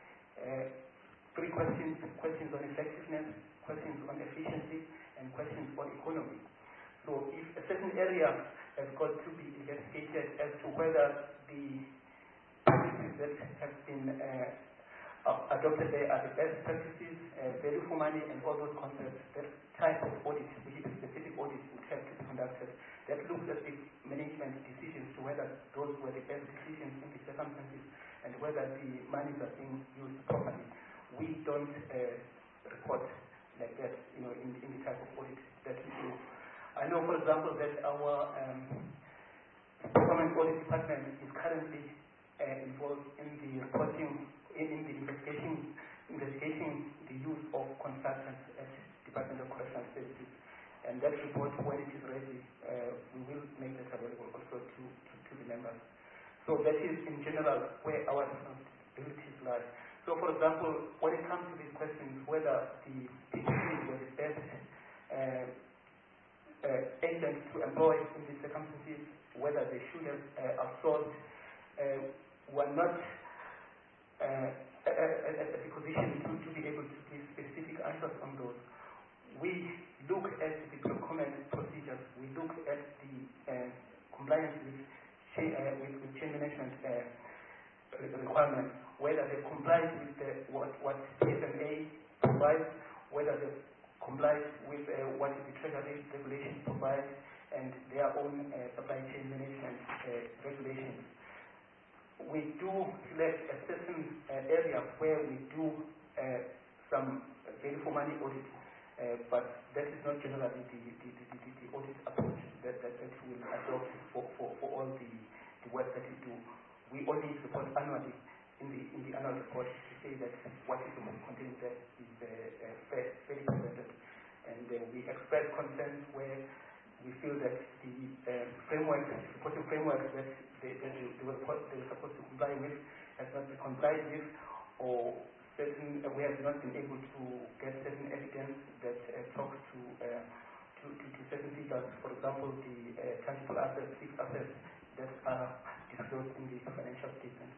3 questions on effectiveness, questions on efficiency, and questions on economy. So if a certain area has got to be investigated as to whether the practices that have been adopted there are the best practices, value for money, and all those concepts, that type of audit, which is a specific audit, would have to be conducted. That looks at the management decisions to whether those were the best decisions in the circumstances and whether the monies are being used properly. We don't report like that, in the type of audit that we do. I know, for example, that our performance audit department is currently involved in the reporting, in the investigating the use of consultants at Department of Correctional Services. And that report, when it is ready, we will make that available also to the members. So that is, in general, where our responsibilities lie. So, for example, when it comes to these questions, whether the PPP was the best agent to employ in these circumstances, whether they should have outsourced, were not at the position to be able to give specific answers on those. We look at the procurement procedures. We look at the compliance with chain management requirements, whether they comply with what PSMA provides, whether they comply with what the Treasury regulations provide, and their own supply chain management regulations. We do select a certain area where we do some value for money audit, but that is not generally the audit approach that we will adopt for all the work that we do. We only report annually in the annual report to say that what is contained there is fairly presented, and we express concerns where we feel that the reporting framework that they were supposed to comply with has not been complied with, or we have not been able to get certain evidence that talks to certain figures. For example, the tangible assets, fixed assets that are disclosed in the financial statements.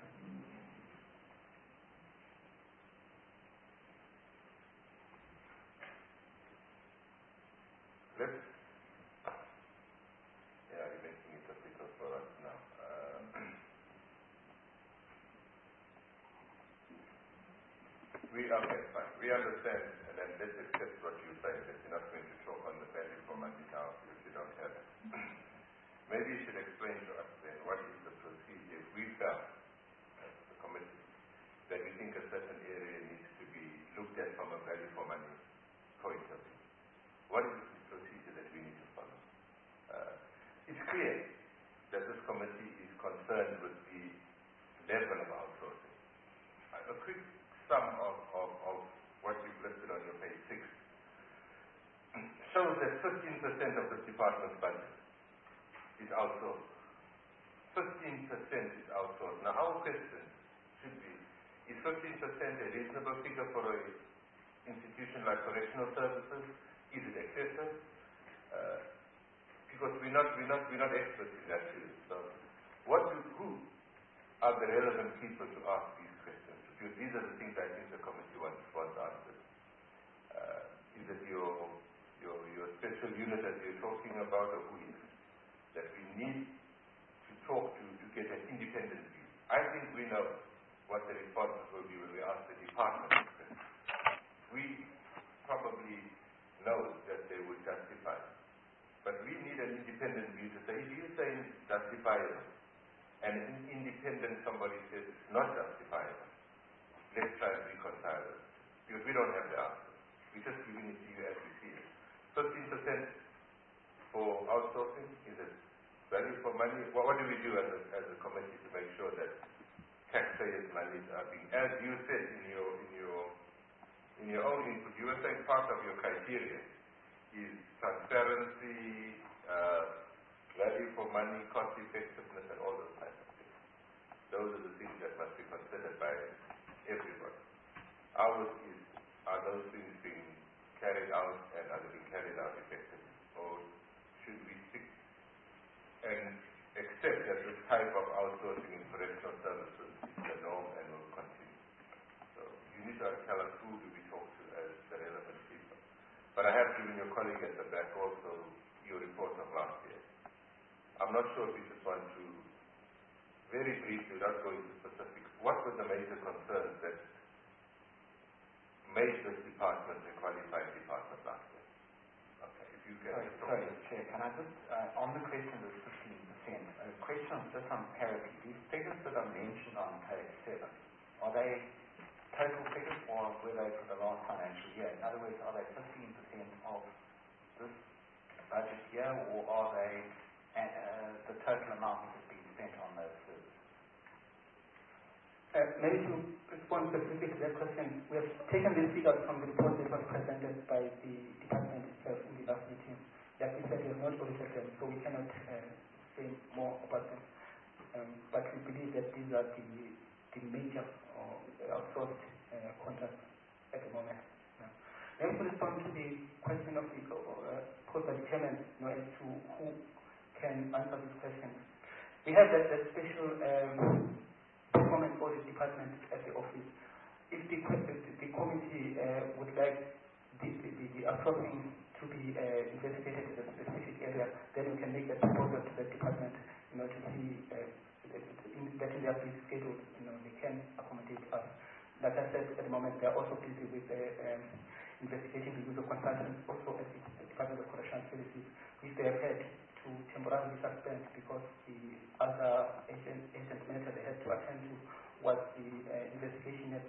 okay, fine. We understand, and then let's accept what you say, that you're not going to talk on the value for money now because you don't have it. Maybe you should explain to us then what is the procedure. If we felt, as the committee, that we think a certain area needs to be looked at from a value for money point of view. What is the procedure that we need to follow? It's clear that this committee is concerned with the level of outsourcing. A quick sum of what you've listed on your page 6 shows that 15% of the department's budget is outsourced. 15% is outsourced. Now our question should be, is 15% a reasonable figure for an institution like correctional services? Is it excessive? Because we're not experts in that field. So who are the relevant people to ask these questions? Because these are the things I think the committee wants answered. Is it your special unit that you're talking about, or who is it? That we need to talk to get an independent view. I think we know what the responses will be when we ask the department. We probably know that they would justify it. But we need an independent view to say, if you say it's justifiable, and an independent somebody says it's not justifiable, let's try and reconcile it. Because we don't have the answer. We're just giving it to you as we see it. 15% for outsourcing, is it value for money? What do we do as a committee to make sure that taxpayers' monies are being, as you said in your own input, you were saying part of your criteria is transparency, value for money, cost effectiveness, and all those types of things. Those are the things that must be considered by everybody. Ours is, are those things being carried out, and are they being carried out effectively? Or should we stick and accept that this type of outsourcing in correctional services is the norm and will continue? So you need to tell us who do we talk to as the relevant people. But I have given your colleague at the back also your report of last year. I'm not sure if you just want to, very briefly, without going into specifics, what were the major concerns that made this department a qualified department last year? Okay, if you can. Sorry, Chair, can I just, on the question of 15%, a question just on parity. These figures that are mentioned on page 7, are they total figures or were they for the last financial year? In other words, are they 15% of this budget year, or are they the total amount that has been spent on those services? Maybe to respond specifically to that question, we have taken these figures from the report that was presented by the department itself in the last meeting. Like we said, we have not audited them, so we cannot say more about them. But we believe that these are the major outsourced contracts at the moment. Let me respond to the question of the posed by the chairman as to who can answer this question. We have that special performance audit department at the office. If the committee would like the outsourcing to be investigated in a specific area, then we can make that proposal to the department to see that in their busy schedule, they can accommodate us. Like I said, at the moment, they are also busy with investigating the use of consultants, also at the Department of Correctional Services, which they have had to temporarily suspend because the other agent matter they had to attend to was the investigation at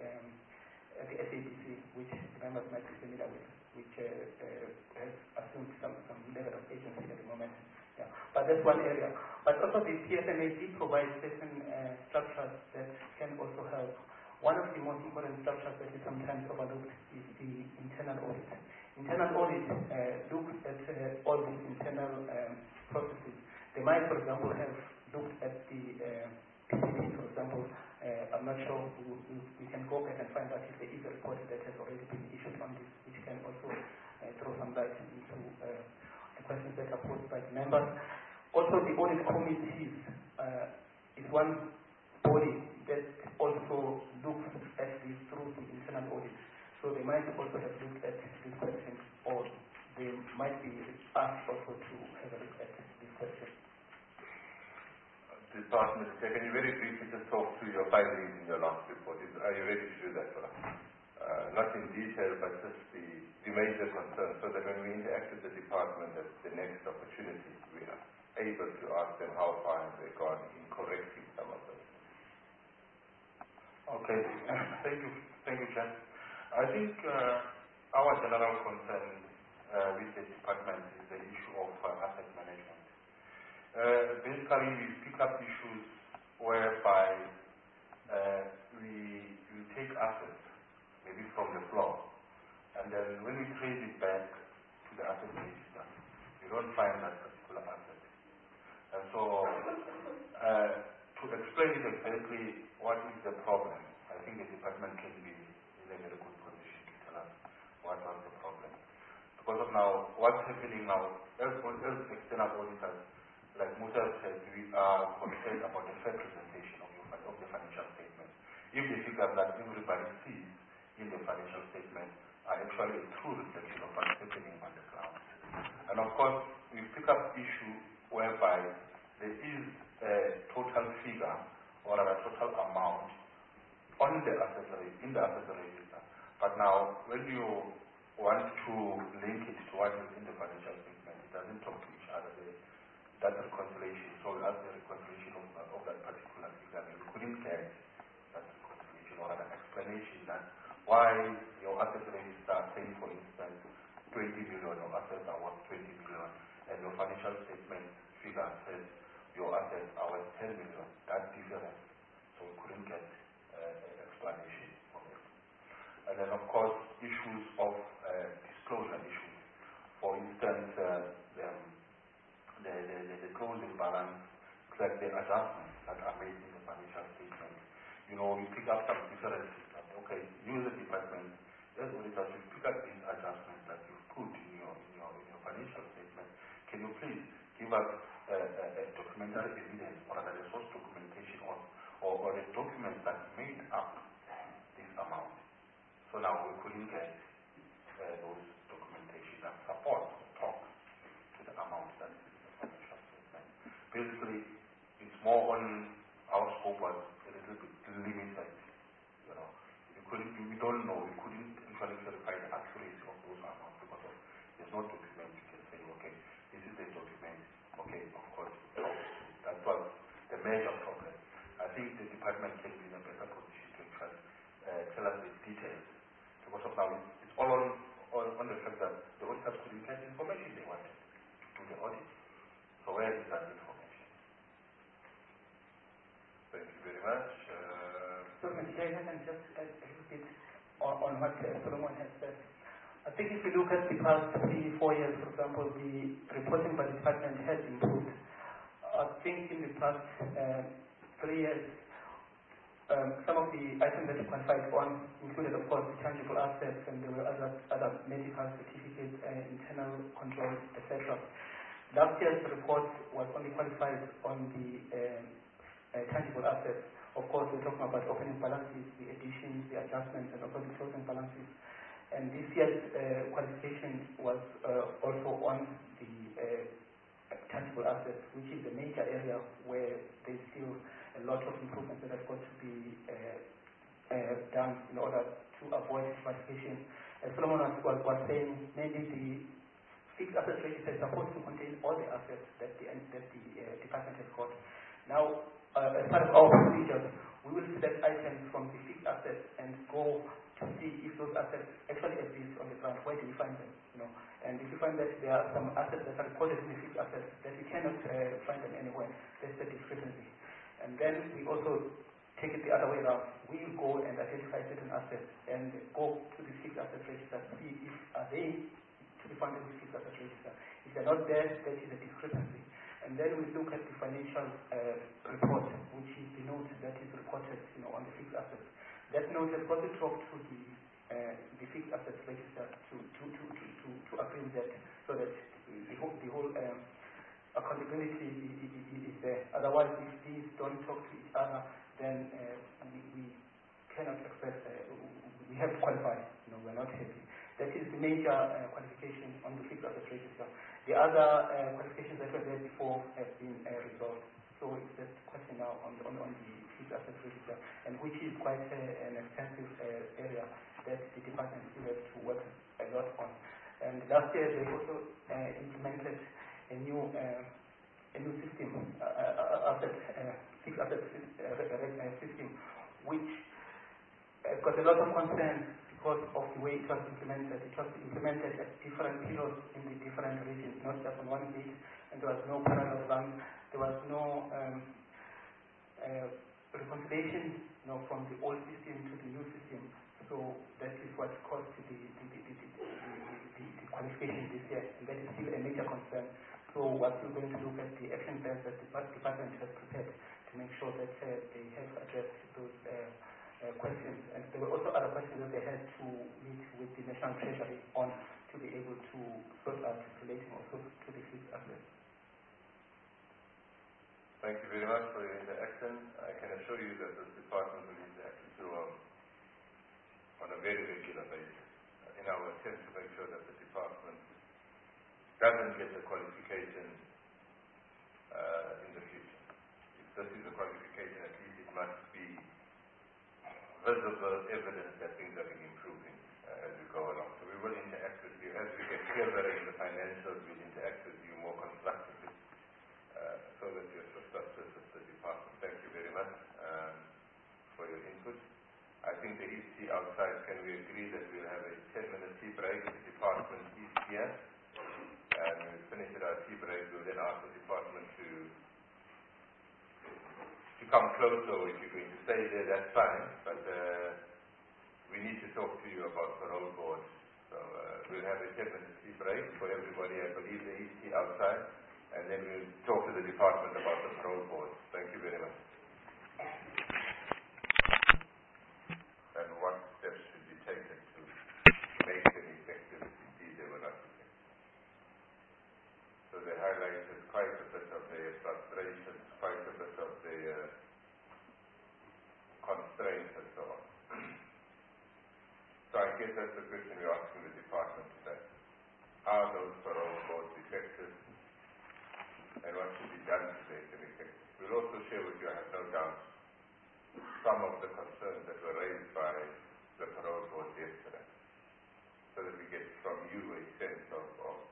the SABC, which the members might be familiar with, which has assumed some level of agency at the moment. Yeah. But that's one area. But also the PFMA provides certain structures that can also help. One of the most important structures that is sometimes overlooked is the internal audit. Internal audit looks at all these internal processes. They might, for example, have looked at the PCP, for example. I'm not sure we can go back and find out if there is a report that has already been issued on this, which can also throw some light into the questions that are posed by the members. Also, the audit committees is one body that also looks at this through the internal audit. So they might also have looked at this question, or they might be asked also to have a look at this question. Department, can you very briefly just talk to your findings in your last report? Are you ready to do that for us? not in detail, but just the major concerns, so that when we interact with the department at the next opportunity, we are able to ask them how far have they gone in correcting some of those. Okay, thank you, Chair. I think our general concern with the department is the issue of asset management. Basically, we pick up issues whereby we take assets, maybe from the floor, and then when we trace it back to the asset register, we don't find that particular asset. And so, to explain it exactly what is the problem, I think the department can be in a very good position to tell us what was the problem. Because of now, what's happening now, as external auditors, like Musa said, we are concerned about the fair presentation of the financial statement. If the figures that everybody sees in the financial statement are actually a true reflection of what's happening on the ground. And of course, we pick up issue whereby there is a total figure or a total amount on the in the asset register. But now, when you want to link it to what is in the financial statement, it doesn't talk to each other. That reconciliation, so we ask the reconciliation of that particular figure. We couldn't get that reconciliation or an explanation that why your asset register saying, for instance, 20 million, your assets are worth 20 million, and your financial statement figure says your assets are worth 10 million. That difference. So we couldn't get an explanation of it. And then, of course, issues of disclosure issues. For instance, the closing balance, like the adjustments that are made in the financial statement. You know, we pick up some differences. Okay, you as a department, as auditors, you pick up these adjustments that you've put in your financial statement. Can you please give us a documentary evidence or a resource documentation or a document that made up this amount? So now we couldn't get those documentation that support talk to the amount that is in the financial statement. Basically, it's more on our scope was a little bit limited. You know, we don't know. We couldn't actually verify the accuracy of those amounts because there's no document you can say, okay, this is the document. Okay, of course, that was the major problem. I think the department can be in a better position to actually tell us the details. Because of now, it's all on the fact that the auditors couldn't get information they wanted to do the audit. So where is that information? Thank you very much. So, Mr. Chair, I can just add a little bit on what Solomon has said. I think if you look at the past 3-4 years, for example, the reporting by the department has improved. I think in the past 3 years, some of the items that you qualified on included, of course, the tangible assets, and there were other medical certificates, internal controls, etc. Last year's report was only qualified on the tangible assets. Of course, we're talking about opening balances, the additions, the adjustments, and also the closing balances. And this year's qualification was also on the tangible assets, which is a major area where there's still a lot of improvements that have got to be done in order to avoid qualification. As Solomon was saying, mainly the fixed asset register is supposed to contain all the assets that the department has got. Now, as part of our procedures, we will select items from the fixed assets and go to see if those assets actually exist on the ground. Where do we find them? You know, and if you find that there are some assets that are recorded in the fixed assets that we cannot find them anywhere, there's a discrepancy. And then we also take it the other way around. We will go and identify certain assets and go to the fixed asset register to see if are they to be found in the fixed asset register. If they're not there, that is a discrepancy. And then we look at the financial report, which is the note that is recorded, you know, on the fixed assets. That note has got to talk to the fixed assets register to agree with that, so that the whole accountability is there. Otherwise, if these don't talk to each other, then we cannot expect. We have to qualify. You know, we're not happy. That is the major qualification on the fixed asset register. The other qualifications that were there before have been resolved. So it's just a question now on the fixed asset register, and which is quite an extensive area. that the department still has to work a lot on. And last year they also implemented a new system, fixed asset system, which got a lot of concern because of the way it was implemented. It was implemented at different periods in the different regions, not just on one date, and there was no parallel run. There was no reconciliation, from the old system to the new system. So that is what caused the qualification this year, and that is still a major concern. So what we're going to look at the action plans that the department has prepared to make sure that they have addressed those questions. And there were also other questions that they had to meet with the National Treasury on to be able to sort out relating also to the fixed assets. Thank you very much for your interaction. I can assure you that this department will interact with you on a very regular basis in our attempt to make sure that the department doesn't get the qualification in the future. If this is a qualification, at least it must be visible evidence that things are improving as we go along. So we will interact with you. As we get clearer in the financials, we'll interact with you more constructively so that you assist us to assist the department. Thank you very much for your input. I think the EC outside, can we agree that we'll have a 10-minute tea break? The department is here. And when we finish our tea break, we'll then ask the department to come closer. If you're going to stay there, that's fine. But we need to talk to you about parole board. So we'll have a 10-minute tea break for everybody. I believe the EC outside. And then we'll talk to the department about the parole board. Thank you very much. And what steps should be taken to make them effective if indeed they were not effective. So they highlighted quite a bit of their frustrations, quite a bit of their constraints and so on. So I guess that's the question we're asking the department today. Are those parole boards effective? And what should be done to make them effective? We'll also share with you, I have no doubt, some of the concerns that were raised by the parole board yesterday, so that we get from you a sense of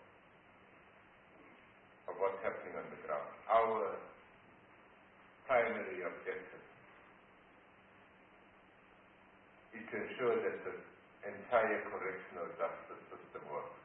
what's happening on the ground. Our primary objective is to ensure that the entire correctional justice system works.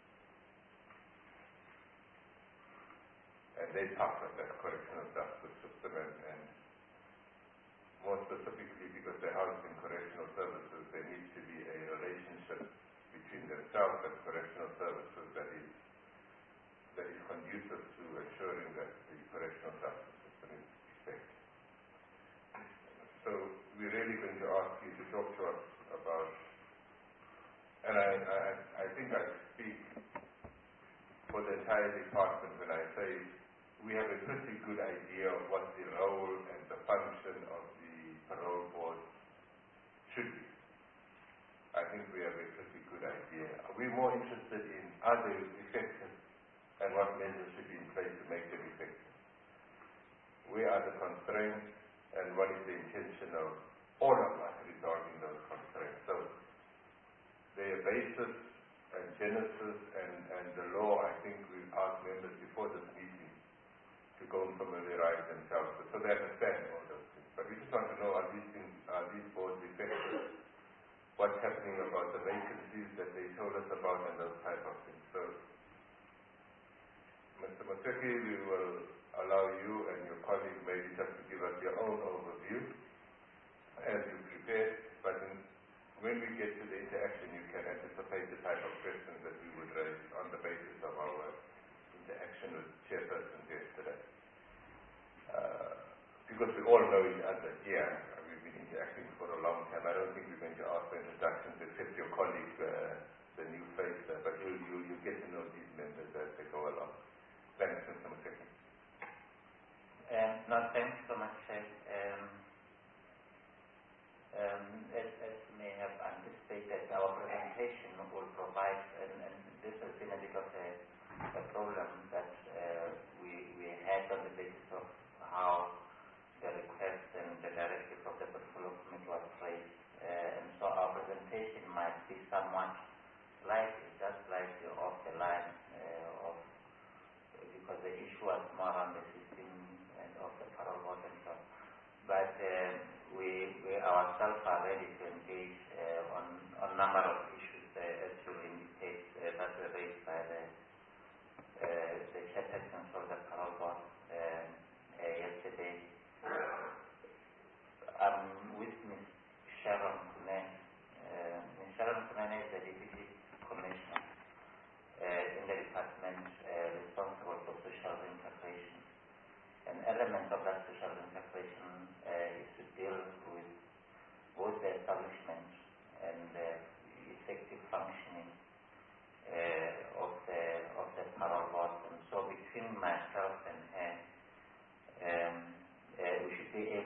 And they part of that correctional justice system, and more specifically because they're housed in correctional services, there needs to be a relationship between themselves and correctional services that is conducive to ensuring that the correctional justice system is effective. So we're really going to ask you to talk to us about, and I think I speak for the entire department when I say we have a pretty good idea of what the role and the function of the parole board should be. I think we have a pretty good idea. We're more interested in are they effective and what measures should be in place to make them effective. Where are the constraints and what is the intention of all of us resolving those constraints. So their basis and genesis and the law, I think we've asked members before this meeting to go and familiarize themselves with, so they understand all those things. But we just want to know, are these boards effective? What's happening about the vacancies that they told us about and those type of things. So, Mr. Moteki, we will allow you and your colleague maybe just to give us your own overview as you prepare. But when we get to the interaction, you can anticipate the type of questions that we would raise on the basis of our interaction with chairperson yesterday. Because we all know each other here, we've been interacting for a long time. I don't think we're going to ask for introductions except your colleague, the new face, but you get to know these members as they go along. Thanks, Mr. Moteki. No, thanks so much, Chair. As you may have anticipated, our presentation will provide, and this has been a bit of a problem that we had on the basis of how the request and the directive of the portfolio committee was raised. And so our presentation might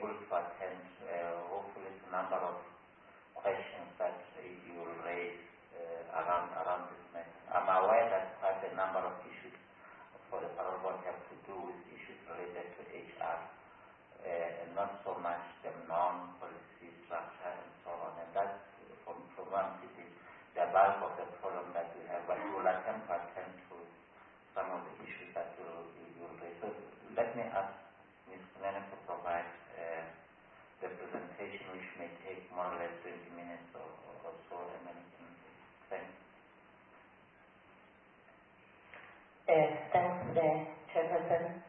able to attend. Hopefully, the number of questions that you will raise around this matter. I'm aware that quite a number of issues for the parole board have to do with issues related to HR, and not so much the norm, policy, structure, and so on. And that's, from one city, the bulk of the problem that we have. But we will attempt to attend to some of the issues that you will raise. So let me ask Ms. Kunene to provide the presentation, which may take more or less 20 minutes or so, and then we can thank. Thanks, Chairperson.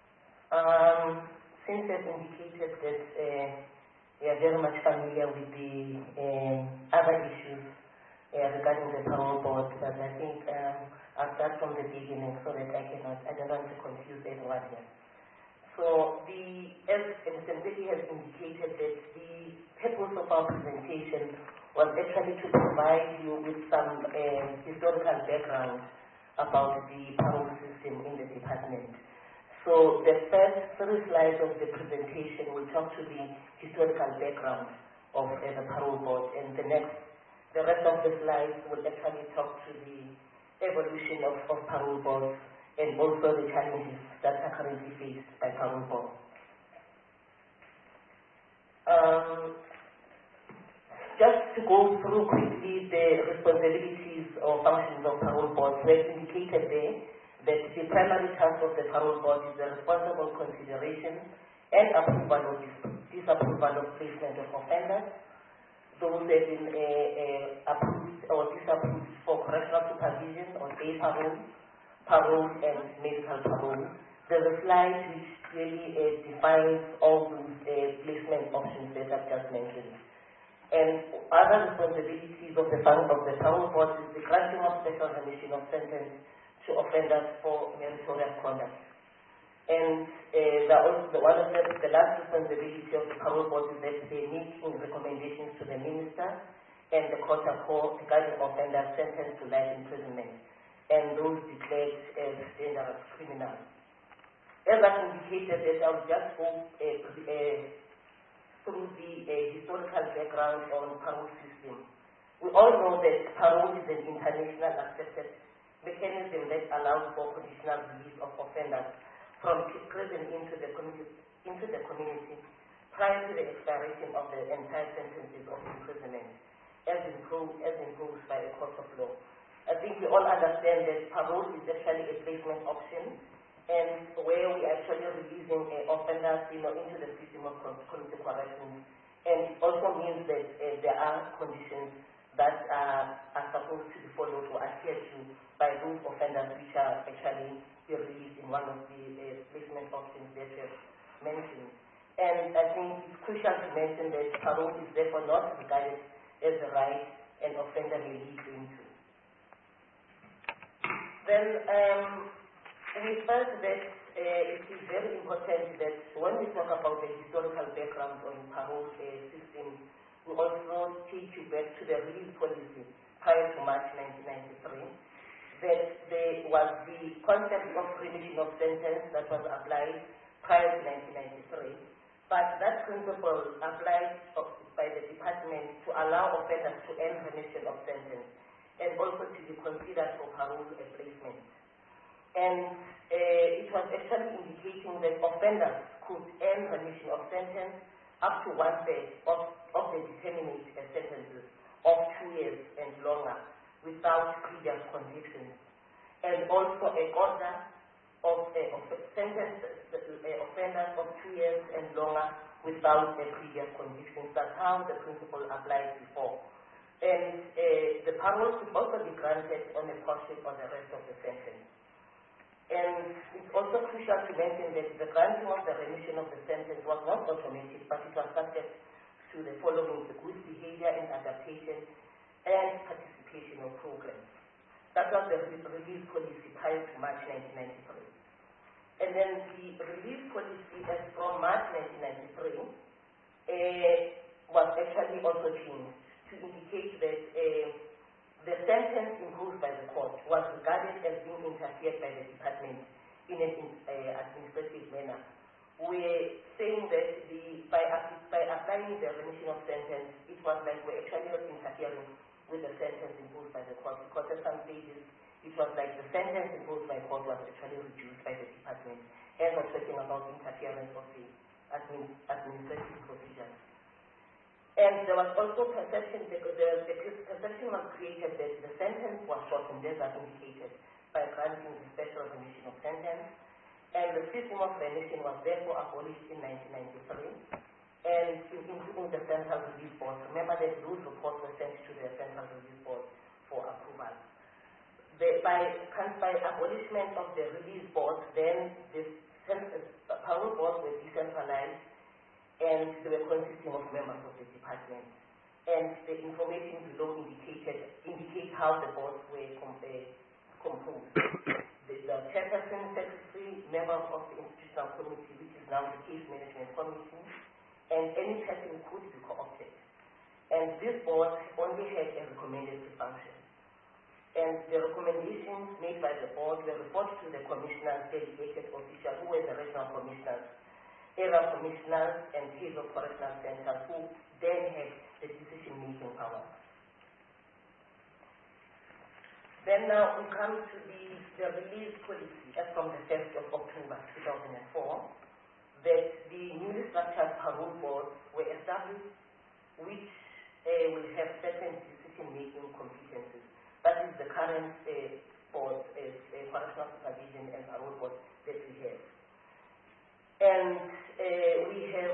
Since they've indicated that we are very much familiar with the other issues regarding the parole board, but I think I'll start from the beginning so that I don't want to confuse everyone here. So, as Mr. Mbeki has indicated, that the purpose of our presentation was actually to provide you with some historical background about the parole system in the department. So the first 3 slides of the presentation will talk to the historical background of the parole board, and the rest of the slides will actually talk to the evolution of parole boards and also the challenges that are currently faced by parole boards. Just to go through quickly the responsibilities or functions of parole boards, we indicated there that the primary task of the parole board is the responsible consideration and approval of disapproval of placement of offenders, those have been approved or disapproved for correctional supervision or day parole, and medical parole. There's a slide which really defines all those placement options that I've just mentioned. And other responsibilities of the parole board is the granting of special remission of sentence to offenders for meritorious conduct. And one of the last responsibility of the parole board is that they meet recommendations to the minister and the court regarding offenders sentenced to life imprisonment, and those declared as dangerous criminals. As I indicated, that I'll just go through the historical background on parole system. We all know that parole is an international accepted mechanism that allows for conditional release of offenders from prison into the community prior to the expiration of the entire sentences of imprisonment, as imposed by a court of law. I think we all understand that parole is actually a placement option, and where we are actually releasing offenders, into the system of community corrections. And it also means that there are conditions that are supposed to be followed or adhered to by those offenders which are actually released in one of the placement options that we have mentioned. And I think it's crucial to mention that parole is therefore not regarded as a right an offender may lead into. Then we felt that it is very important that when we talk about the historical background on parole system, we also take you back to the release policy prior to March 1993, that there was the concept of remission of sentence that was applied prior to 1993, but that principle applied by the department to allow offenders to earn remission of sentence and also to be considered for parole placement. And it was actually indicating that offenders could earn remission of sentence up to 1/3 of the determinate sentences of 2 years and longer without previous convictions, and also a quarter of sentences offenders of 2 years and longer without a previous convictions. That's how the principle applied before. And the parole could also be granted on a portion of the rest of the sentence. And it's also crucial to mention that the granting of the remission of the sentence was not automatic, but it was subject to the following: the good behavior and adaptation and participation of programs. That was the release policy prior to March 1993. And then the release policy as from March 1993 was actually also changed to indicate that the sentence imposed by the court was regarded as being interfered by the department in an administrative manner, we're saying that by applying the remission of sentence, it was like we're actually not interfering with the sentence imposed by the court, because at some stages it was like the sentence imposed by the court was actually reduced by the department. Hence, we're talking about interference of the administrative procedures. And there was also perception, because the perception was created that the sentence was shortened, as I've indicated, by granting the special remission of sentence. And the system of remission was therefore abolished in 1993, and including the Central Release Board. Remember that those reports were sent to the Central Release Board for approval. By abolishment of the Release Board, then the parole boards were decentralized, and they were consisting of members of the department. And the information below indicates how the boards were composed. The chairperson, secretary, members of the institutional committee, which is now the case management committee, and any person could be co-opted. And this board only had a recommended function. And the recommendations made by the board were reported to the commissioners, delegated officials, who were the regional commissioners, area commissioners, and chiefs of correctional centers, who then had the decision-making power. Then now we come to the release policy as from the 1st of October 2004, that the newly structured parole boards were established, which will have certain decision-making competencies. That is the current board, correctional supervision and parole board that we have. And we have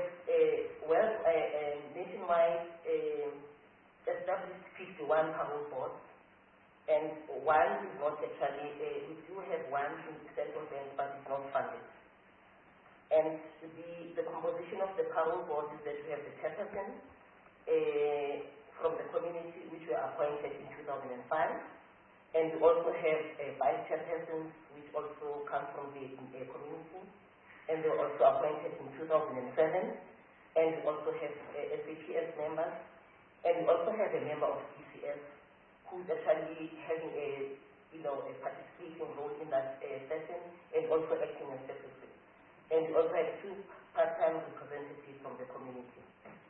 nationwide established 51 parole boards, and one is not actually, we do have one in the central bank, but it's not funded. And the composition of the parole board is that we have the chairperson from the community, which were appointed in 2005, and we also have vice chairpersons, which also come from the community, and they were also appointed in 2007, and we also have SAPS members, and we also have a member of DCS who's actually having a participating role in that session, and also acting as secretary. And we also have 2 part-time representatives from the community.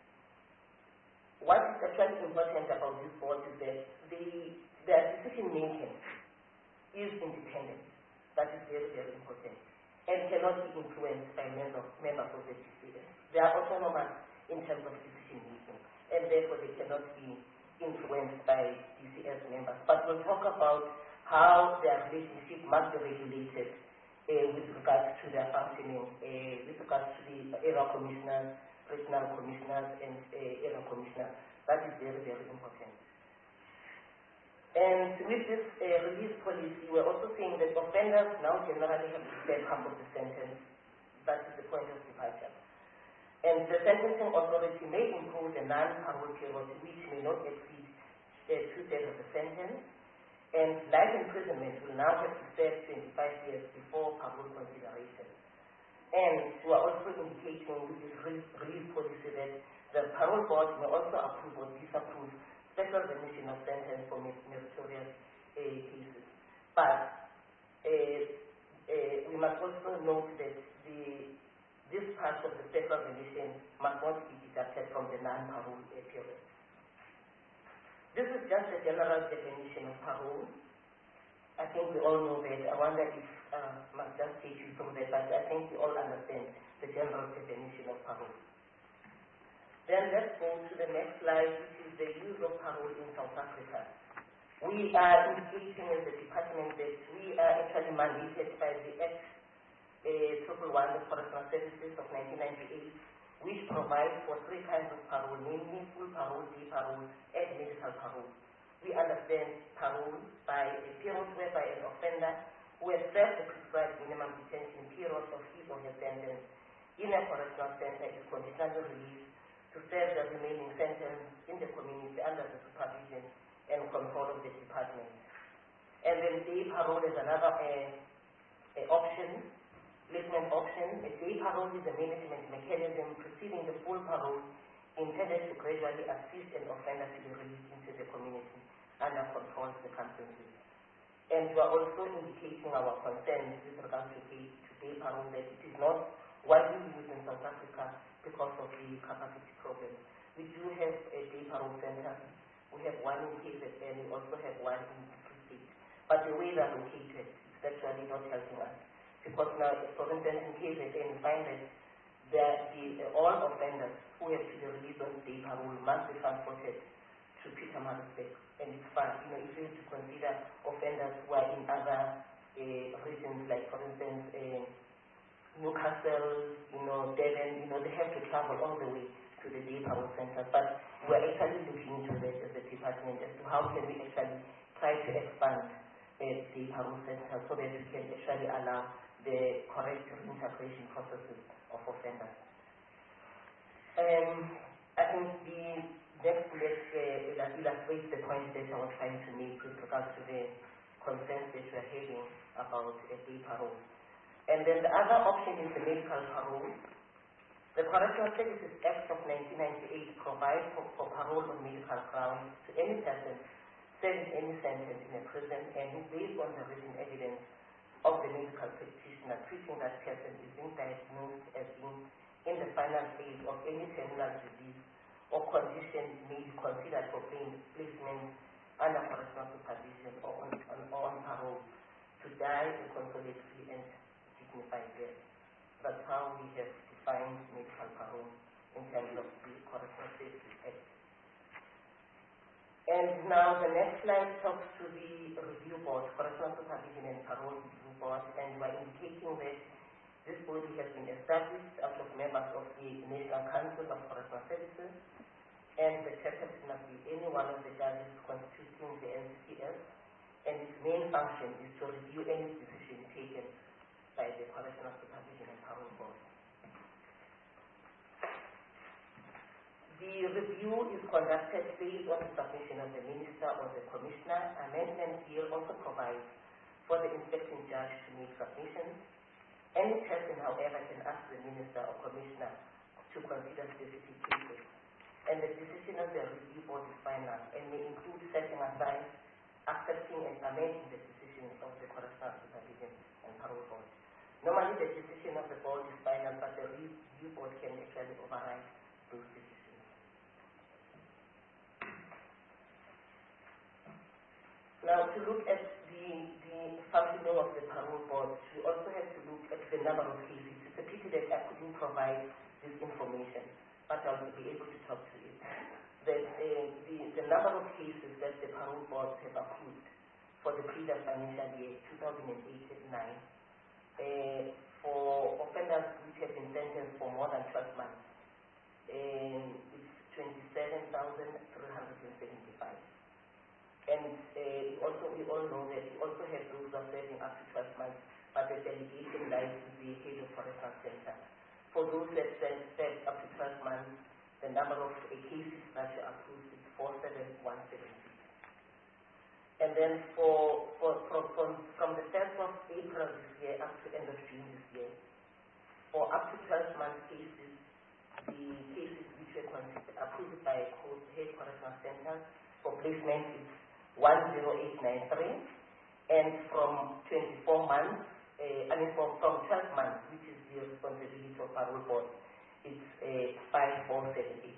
What is actually important about this board is that their decision-making is independent. That is very, very important, and cannot be influenced by members of the DCS. They are autonomous in terms of decision-making, and therefore they cannot be influenced by DCS members. But we'll talk about how their relationship must be regulated with regards to their functioning, with regards to the area commissioners, regional commissioners, and area commissioners. That is very, very important. And with this release policy, we're also saying that offenders now generally have to serve half of the sentence. That is the point of departure. And the sentencing authority may impose a non-parole period which may not exceed 2/3 of the sentence. And life imprisonment will now have to serve 25 years before parole consideration. And we are also indicating with this release policy that the parole board may also approve or disapprove special remission of sentence for meritorious cases. But we must also note that this part of the special remission must not be deducted from the non-parole period. This is just a general definition of parole. I think we all know that. I wonder if I must just take you through that, but I think we all understand the general definition of parole. Then let's go to the next slide, which is the use of parole in South Africa. We are indicating as the department that we are actually mandated by the Act 111, the Correctional Services of 1998, which provides for 3 kinds of parole, namely full parole, day parole, and medical parole. We understand parole by a period whereby an offender who has served the prescribed minimum detention period of his or her sentence in a correctional center is conditionally released to serve the remaining sentence in the community under the supervision and control of the department. And then day parole is another option. Placement option. A day parole is a management mechanism preceding the full parole intended to gradually assist an offender to be released into the community under controlled circumstances. And we are also indicating our concerns with regard to day parole, that it is not what we use in South Africa because of the capacity problem. We do have a day parole center. We have one in KZN. We also have one in Free State. But the way they're located is actually not helping us. Because now, for instance, in KZN, we find that all offenders who have to be released on day parole must be transported to Pietermaritzburg. And it's far. If you have to consider offenders who are in other regions, like for instance, Newcastle, Devon, they have to travel all the way to the day parole center. But we're actually looking into that as a department as to how can we actually try to expand the day parole center so that we can actually allow the correct reintegration processes of offenders. I think the next illustrates the point that I was trying to make with regards to the concerns that we're having about day parole. And then the other option is the medical parole. The Correctional Services Act of 1998 provides for parole on medical grounds to any person serving any sentence in a prison and who, based on the written evidence of the medical practitioner treating that person, is being diagnosed as being in the final phase of any terminal disease or condition may be considered for placement under correctional supervision or on parole to die a consolatory and dignified death. That's how we have defined medical parole in terms of the Correctional Services Act. And now the next slide talks to the review board, Correctional Supervision and Parole Review Board, and we're indicating that this body has been established out of members of the National Council of Correctional Services, and the chairperson must be any one of the judges constituting the NCCS, and its main function is to review any decision taken by the Correctional Supervision and Parole Board. The review is conducted based on the submission of the Minister or the Commissioner. Amendment here also provides for the inspecting judge to make submissions. Any person, however, can ask the Minister or Commissioner to consider specific cases. And the decision of the review board is final and may include setting aside, accepting and amending the decisions of the Correctional Supervision and Parole Board. Normally the decision of the board is final, but the review board can actually override those decisions. Now, to look at the functioning of the parole board, we also have to look at the number of cases. It's a pity that I couldn't provide this information, but I'll be able to talk to you. That the number of cases that the parole board have approved for the previous financial year, 2008-9, for offenders which have been sentenced for more than 12 months, it's 27,375. And we all know that we also have those who are serving up to 12 months, but the delegation lies with the head of Correctional Center. For those that served up to 12 months, the number of cases that are approved is 47176. And then from the 1st of April this year up to end of June this year, for up to 12 month cases, the cases which were approved by head Correctional Center for placement is 10893, and from 24 months, from 12 months, which is the responsibility of parole board, it's 5478.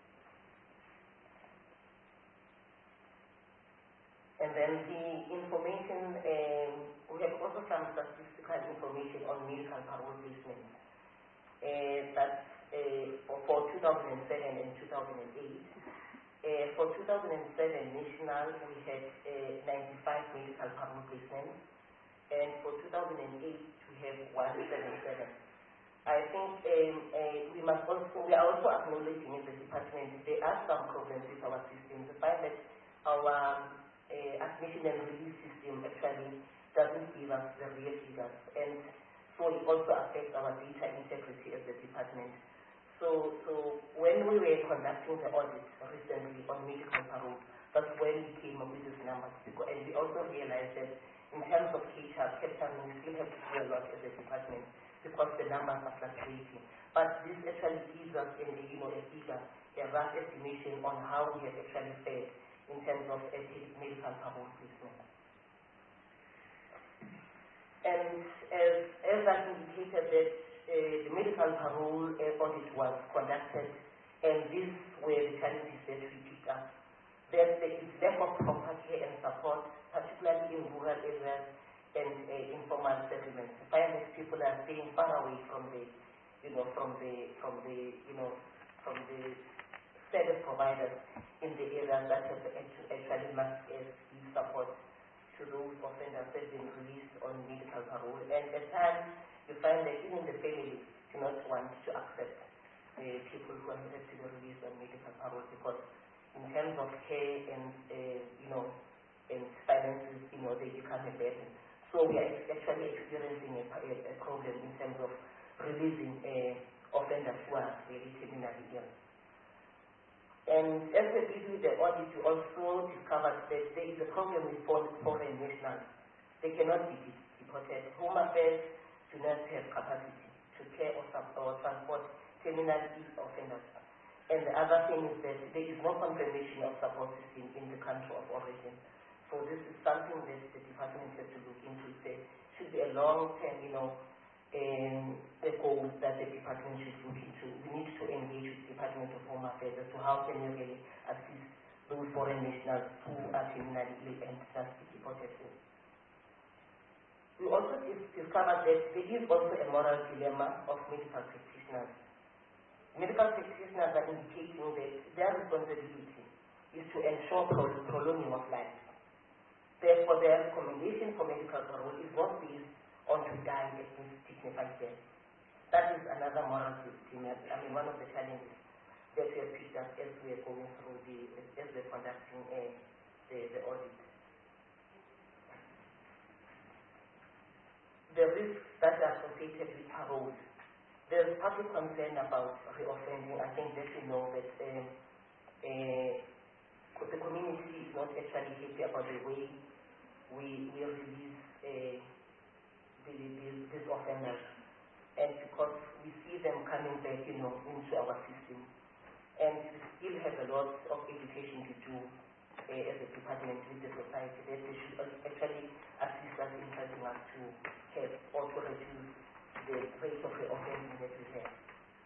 And then the information, we have also some statistical information on medical parole placement. That's for 2007 and 2008. For 2007 national, we had 95 medical parole placements, and for 2008 we have 177. I think we are also acknowledging in the department there are some problems with our system. The fact that our admission and release system actually doesn't give us the real figures, and so it also affects our data integrity as the department. So when we were conducting the audit recently on medical parole, that's when we came up with these numbers. And we also realized that in terms of capital, we still have to do a lot as a department because the numbers are fluctuating. But this actually gives us a figure, a rough estimation on how we have actually fared in terms of medical parole placement. And as I indicated that the medical parole audit was conducted, and these were the challenges that we picked up. There's the lack of proper care and support, particularly in rural areas and informal settlements. We find that people are staying far away from the service providers in the areas that have actually must give support to those offenders that have been released on medical parole. And at times, you find that even the families do not want to accept people who are needed to be released on medical parole, because in terms of care and and finances, they become a burden. So we are actually experiencing a problem in terms of releasing offenders who are very terminally ill. And as we did with the audit, we also discovered that there is a problem with foreign nationals. They cannot be deported. Home Affairs do not have capacity to care or transport terminally ill offenders. And the other thing is that there is no confirmation of support system in the country of origin. So this is something that the department has to look into. It should be a long-term, a goal that the department should look into. We need to engage with the Department of Home Affairs as to how can we really assist those foreign nationals who are terminally ill and must be deported. We also discovered that there is also a moral dilemma of medical practitioners. Medical practitioners are indicating that their responsibility is to ensure prolonging of life. Therefore, their recommendation for medical parole is not based on to die at least dignified death. That is another moral dilemma. One of the challenges that we have picked up as we are going through as we are conducting the audit. The risks that are associated with parole. There is public concern about reoffending. I think that you know that the community is not actually happy about the way we release these offenders, and because we see them coming back, into our system, and we still have a lot of education to do as a department with the society, that they should actually assist us in helping us to have or to reduce the rate of reoffending that we have.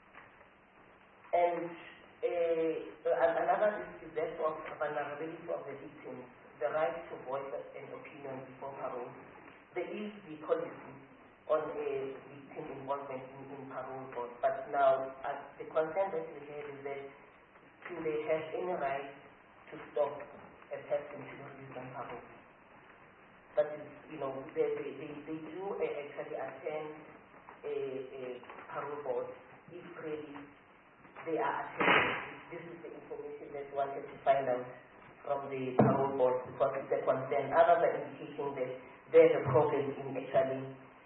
And another is that of vulnerability of the victims, the right to voice an opinion before parole. There is the policy on victim involvement in parole board, but now the concern that we have is that do they have any right to stop a person to release on parole? That is, they do actually attend a parole board if really they are attending. This is the information that we wanted to find out from the parole board, because it's a concern. Others are indicating that there's a problem in actually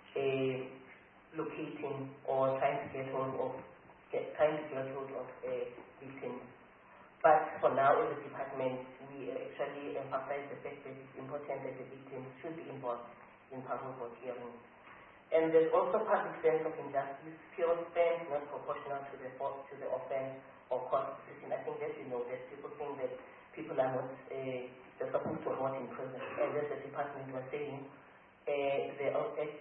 locating or trying to get hold of victims. But for now, as a department, we actually emphasize the fact that it's important that the victims should be involved in parole board hearings. And there's also public sense of injustice, fear spent not proportional to the offense or cost decision. I think that that people think that people are not they're supposed to rot in prison. And as the department was saying, they've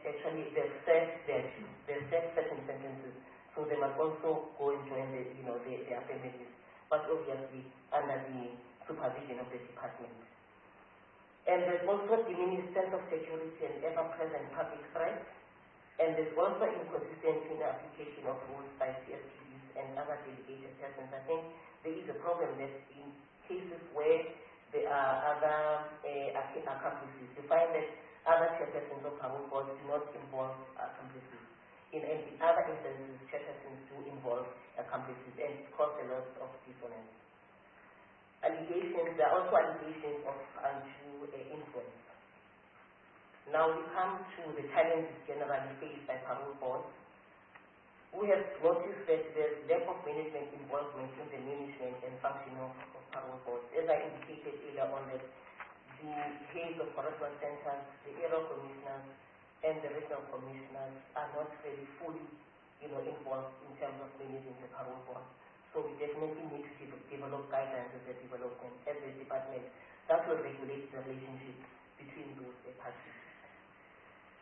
set certain sentences, so they must also go and join their families, but obviously under the supervision of the department. And there's also diminished sense of security and ever-present public threat. And there's also inconsistency in the application of rules by CSPs and other delegated persons. I think there is a problem that in cases where there are other accomplices, you find that other chairpersons of parole boards do not involve accomplices. In other instances, chairpersons do involve accomplices, and it causes a lot of dissonance. Allegations, there are also allegations of undue influence. Now we come to the challenges generally faced by parole boards. We have noticed that there's lack of management involvement in the management and functioning of parole boards. As I indicated earlier on, that the heads of correctional centers, the area commissioners, and the regional commissioners are not really fully, involved in terms of managing the parole board. So we definitely need to develop guidelines as a development as a department that will regulate the relationship between those parties.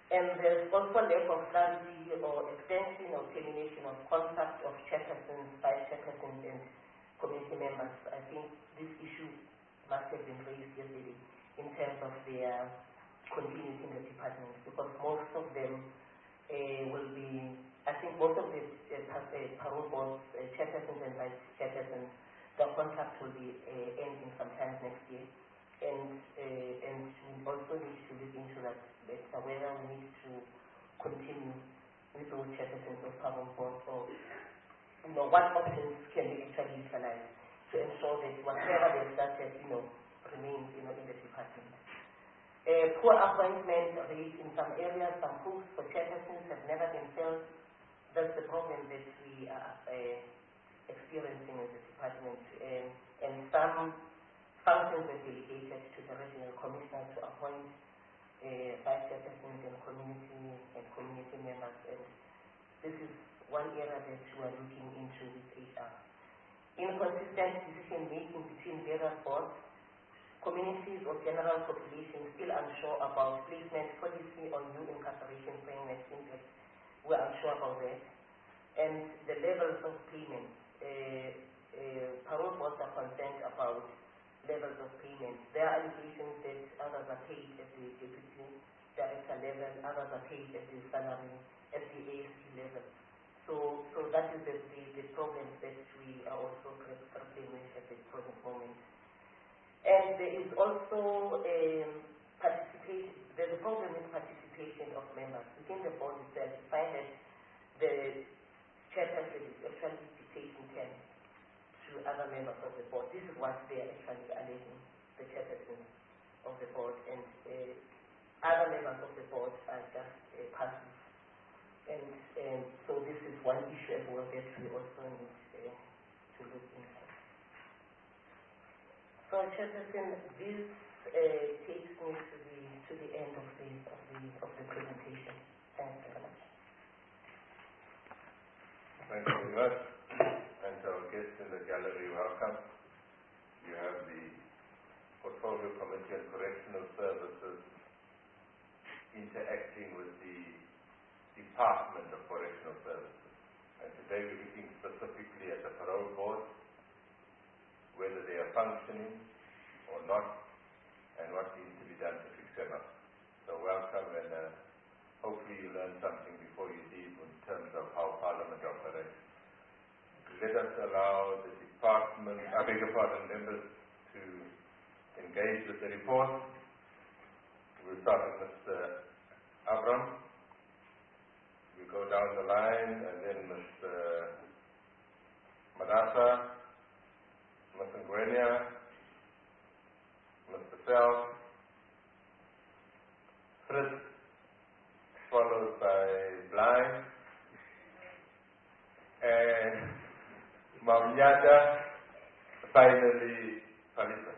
And there's also lack of clarity or extension or termination of contact of chairpersons, vice chairpersons, and committee members. I think this issue must have been raised yesterday in terms of their continuity in the department, because most of them will be, I think most of the parole boards, chairpersons and vice chairpersons, the contract will be ending sometime next year. And we also need to look into that better, whether we need to continue with those chairpersons of parole boards, or what options can we actually utilize to ensure that whatever they started, remains, in the department. Poor appointment rate in some areas, some posts for chairpersons have never been filled. That's the problem that we are experiencing in the department. And some functions were delegated to the regional commissioner to appoint vice chairpersons and community members. And this is one area that we are looking into with HR. Inconsistent decision making between various boards. Communities or general population still unsure about placement policy on new incarceration framework impact. We're unsure about that. And the levels of payment. Parole boards are concerned about levels of payment. There are allegations that others are paid at the deputy director level, others are paid at the salary, at the ASC level. So that is the problem that we are also grappling with at the present moment. And there is also participation. There's a problem with participation of members within the board itself. You find that the chairperson is actually dictating terms to other members of the board. This is what they are actually alleging, the chairperson of the board, and other members of the board are just passive. And so this is one issue as well that we also need to look into. So, Chairperson, this takes me to the end of the presentation. Thanks very much. Thank you very much. And to our guests in the gallery, welcome. You have the Portfolio Committee on Correctional Services interacting with the Department of Correctional Services. And today we're looking specifically at the parole board, whether they are functioning or not, and what needs to be done to fix them up. So welcome, and hopefully you learn something before you leave in terms of how Parliament operates. Let us allow the department, members to engage with the report. We'll start with Mr. Abram. We go down the line, and then Mr. Madasa, Mr. Ngwenya, Mr. Feld, Fritz, followed by Blind, and Maunyada, finally Palisa.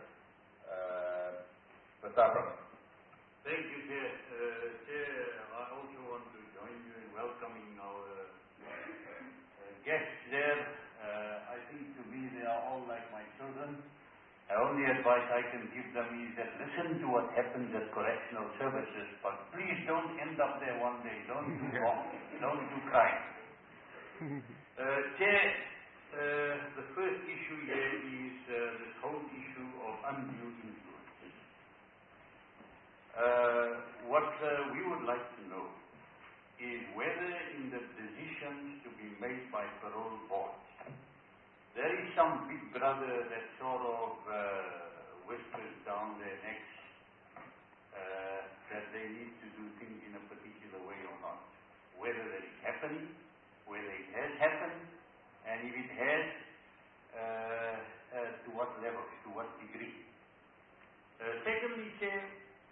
Mr. Abram. Thank you, Chair. Chair, I also want to join you in welcoming our guests there. I think to me they are all like my children. The only advice I can give them is that listen to what happens at correctional services, but please don't end up there one day. Don't do wrong. Don't do crime. Chair, the first issue here is this whole issue of undue influence. What we would like to know is whether in the decisions to be made by parole boards, there is some big brother that sort of whispers down their necks that they need to do things in a particular way or not. Whether that is happening, whether it has happened, and if it has, to what level, to what degree. Secondly, Chair,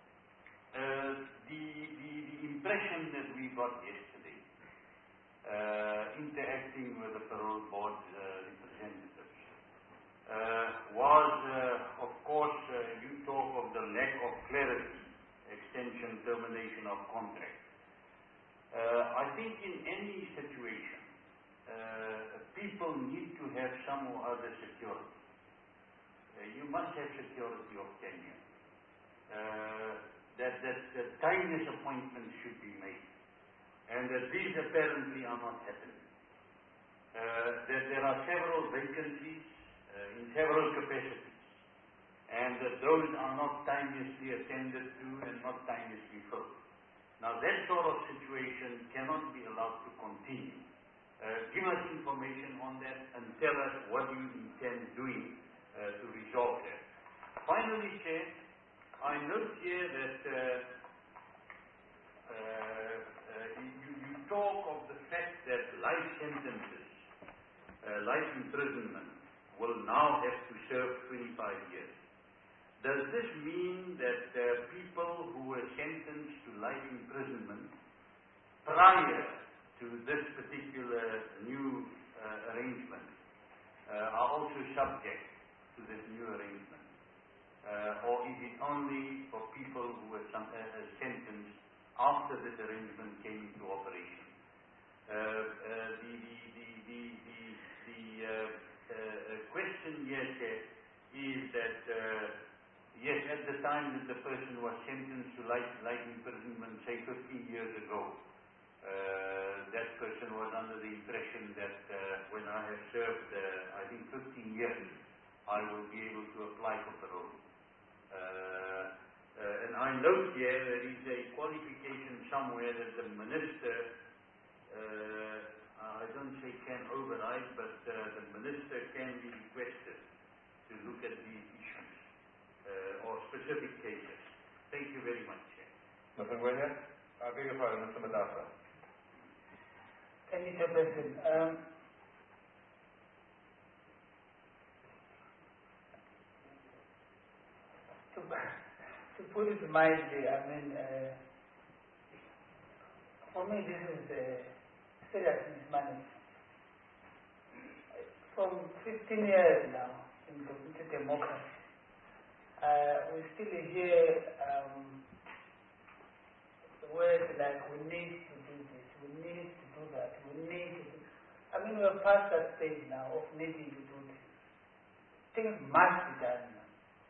the impression that we got yesterday, interacting with the parole board representatives, was, of course, you talk of the lack of clarity, extension, termination of contract. I think in any situation, people need to have some or other security. You must have security of tenure. That timeless appointments should be made. and these apparently are not happening. That there are several vacancies in several capacities, and those are not timeously attended to and not timeously filled. Now that sort of situation cannot be allowed to continue. Give us information on that and tell us what you intend doing to resolve that. Finally, Chair, I note here that you talk of the fact that life sentences, life imprisonment, will now have to serve 25 years. Does this mean that people who were sentenced to life imprisonment prior to this particular new arrangement are also subject to this new arrangement? Or is it only for people who were sentenced after this arrangement came into operation? The question here is that yes, at the time that the person was sentenced to life imprisonment, say 15 years ago, that person was under the impression that when I have served, I think 15 years, I will be able to apply for parole. And I note here there is a qualification somewhere that the minister, I don't say can override, but the minister can be requested to look at these issues or specific cases. Thank you very much, Chair. Mr. Ngwenya, I beg your pardon, Mr. Madasa. Thank you, Chairperson. To put it mildly, I mean, for me this is serious mismanagement. From 15 years now in the democracy, we still hear words like we need to do this, we need to do that, we need to do. I mean, we're past that stage now of needing to do this. Things must be done now.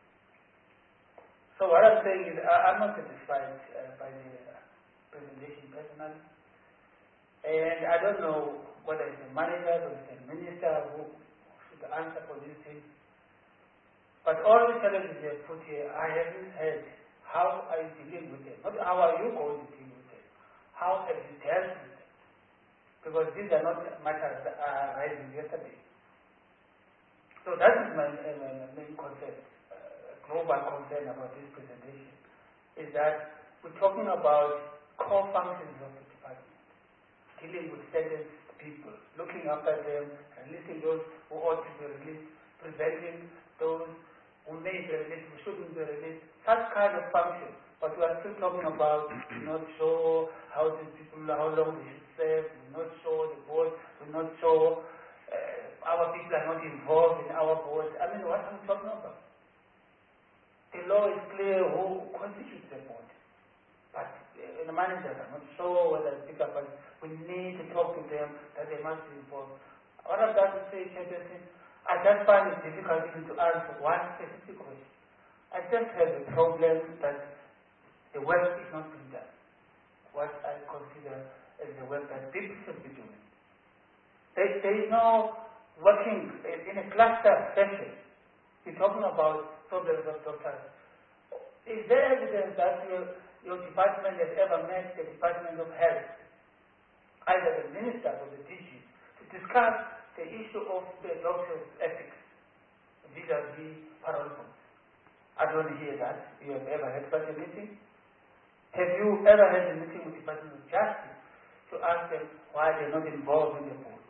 So what I'm saying is, I'm not satisfied by the presentation personally, and I don't know whether it's the manager or it's the minister who should answer for these things. But all the challenges they put here, I haven't heard how are you dealing with it. Not how are you going to deal with it. How have you dealt with it? Because these are not matters that are rising yesterday. So that is my main concept. Global concern about this presentation is that we're talking about core functions of the department, dealing with sentenced people, looking after them, releasing those who ought to be released, preventing those who may be released, who shouldn't be released, such kind of function. But we are still talking about not sure how these people, how long they should serve, we're not sure the board, we're not sure our people are not involved in our board. I mean, what are we talking about? The law is clear who constitutes the board, but the managers are not sure whether it's bigger, but we need to talk to them that they must be involved. What I'm trying to say, Chairperson, I just find it difficult even to answer one specific question. I just have a problem that the work is not being done. What I consider as the work that people should be doing. There is no working in a cluster session. You're talking about problems of doctors. Is there evidence that your department has ever met the Department of Health, either the minister or the DG, to discuss the issue of the doctor's ethics vis-a-vis parole boards? I don't hear that. You have ever had such a meeting? Have you ever had a meeting with the Department of Justice to ask them why they're not involved in the board?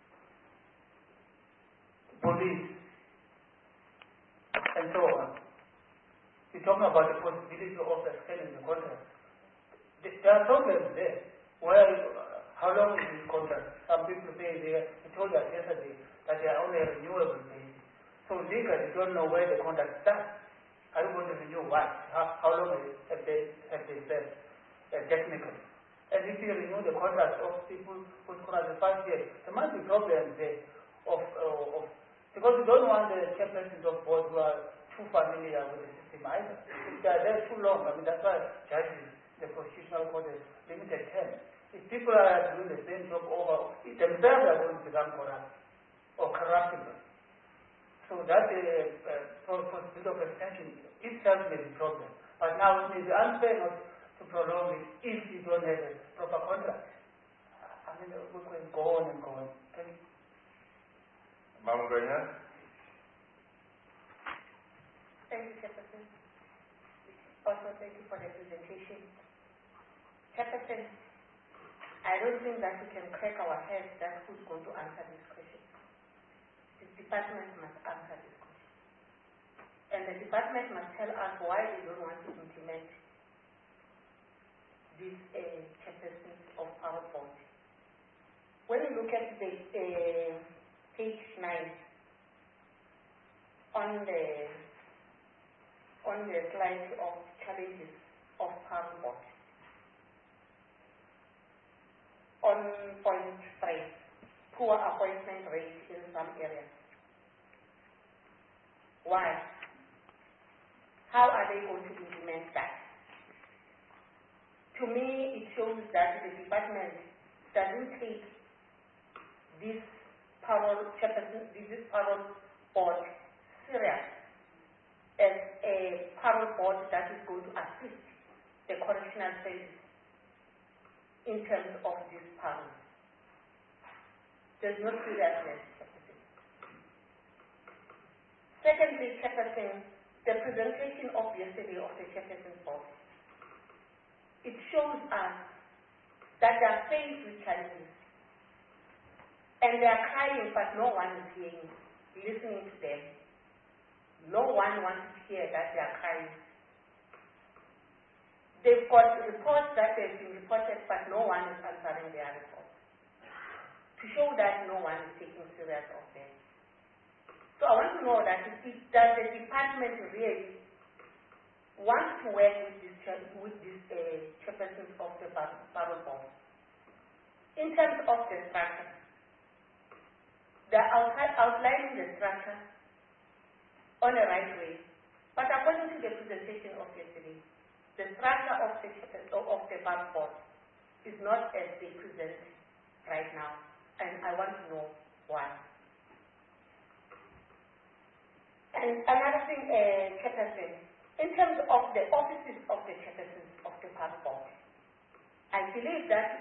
Police, and so on. You're talking about the possibility of extending the contract. There are problems there. How long is this contract? Some people say they told us yesterday that they are only a renewable basis. So legally, you don't know where the contract starts. Are you going to renew what? How long have they said technically? And if you renew the contract of people whose contract is 5 years, there must be problems there because you don't want the chairpersons of board who are too familiar with the system either. If they are there too long, I mean, that's why judges, the Constitutional Court has limited term. If people are doing the same job over, themselves are going to become corrupt or corruptible. So that possibility of extension itself may be a problem. But now it may be unfair not to prolong it if you don't have a proper contract. I mean, we can go on and go on. Thank you. Mamganya? Thank you, Chairperson. Also, thank you for the presentation. Chairperson, I don't think that we can crack our heads that who's going to answer this question. The department must answer this question. And the department must tell us why they don't want to implement this chairperson of our board. When you look at the page 9 on the slide of challenges of Power Board, on point 3, poor appointment rate in some areas. Why? How are they going to implement that? To me, it shows that the department doesn't take this power board serious as a power board that is going to assist the correctional service in terms of this power. There's no seriousness. Secondly, Chairperson, the presentation of yesterday of the Chairperson board, it shows us that they are faced with challenges and they are crying, but no one is listening to them. No one wants to hear that they are crying. They've got reports that they've been reported, but no one is answering their reports, to show that no one is taking serious of them. So I want to know that does the department really want to work with this chairperson of the Power Board? In terms of the structure, they're outlining the structure on the right way, but according to the presentation of yesterday, the structure of the Power Board is not as they present right now, and I want to know why. And another thing, Chairperson, in terms of the offices of the chairpersons of the Power Board, I believe that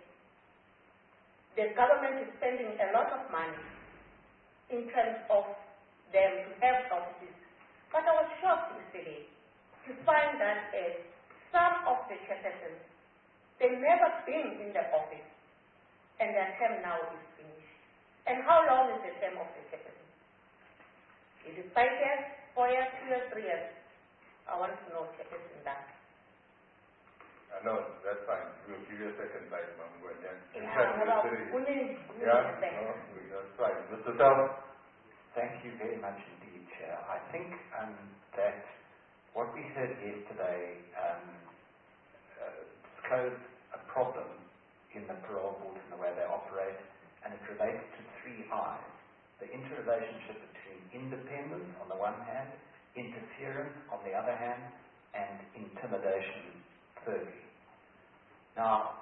the government is spending a lot of money in terms of them to have offices. But I was shocked yesterday to find that some of the chairpersons, they've never been in the office, and their term now is finished. And how long is the term of the chairperson? Is it 5 years, 4 years, 2 years, 3 years? I want to know chairperson that. No, that's fine. We'll give you a second bite, Ma'am Gwenyan. Yeah, that's fine. Mr. Tao. Thank you very much indeed, Chair. I think that what we heard yesterday disclosed a problem in the parole board and the way they operate, and it relates to 3 I's. The interrelationship between independence on the one hand, interference on the other hand, and intimidation thirdly. Now,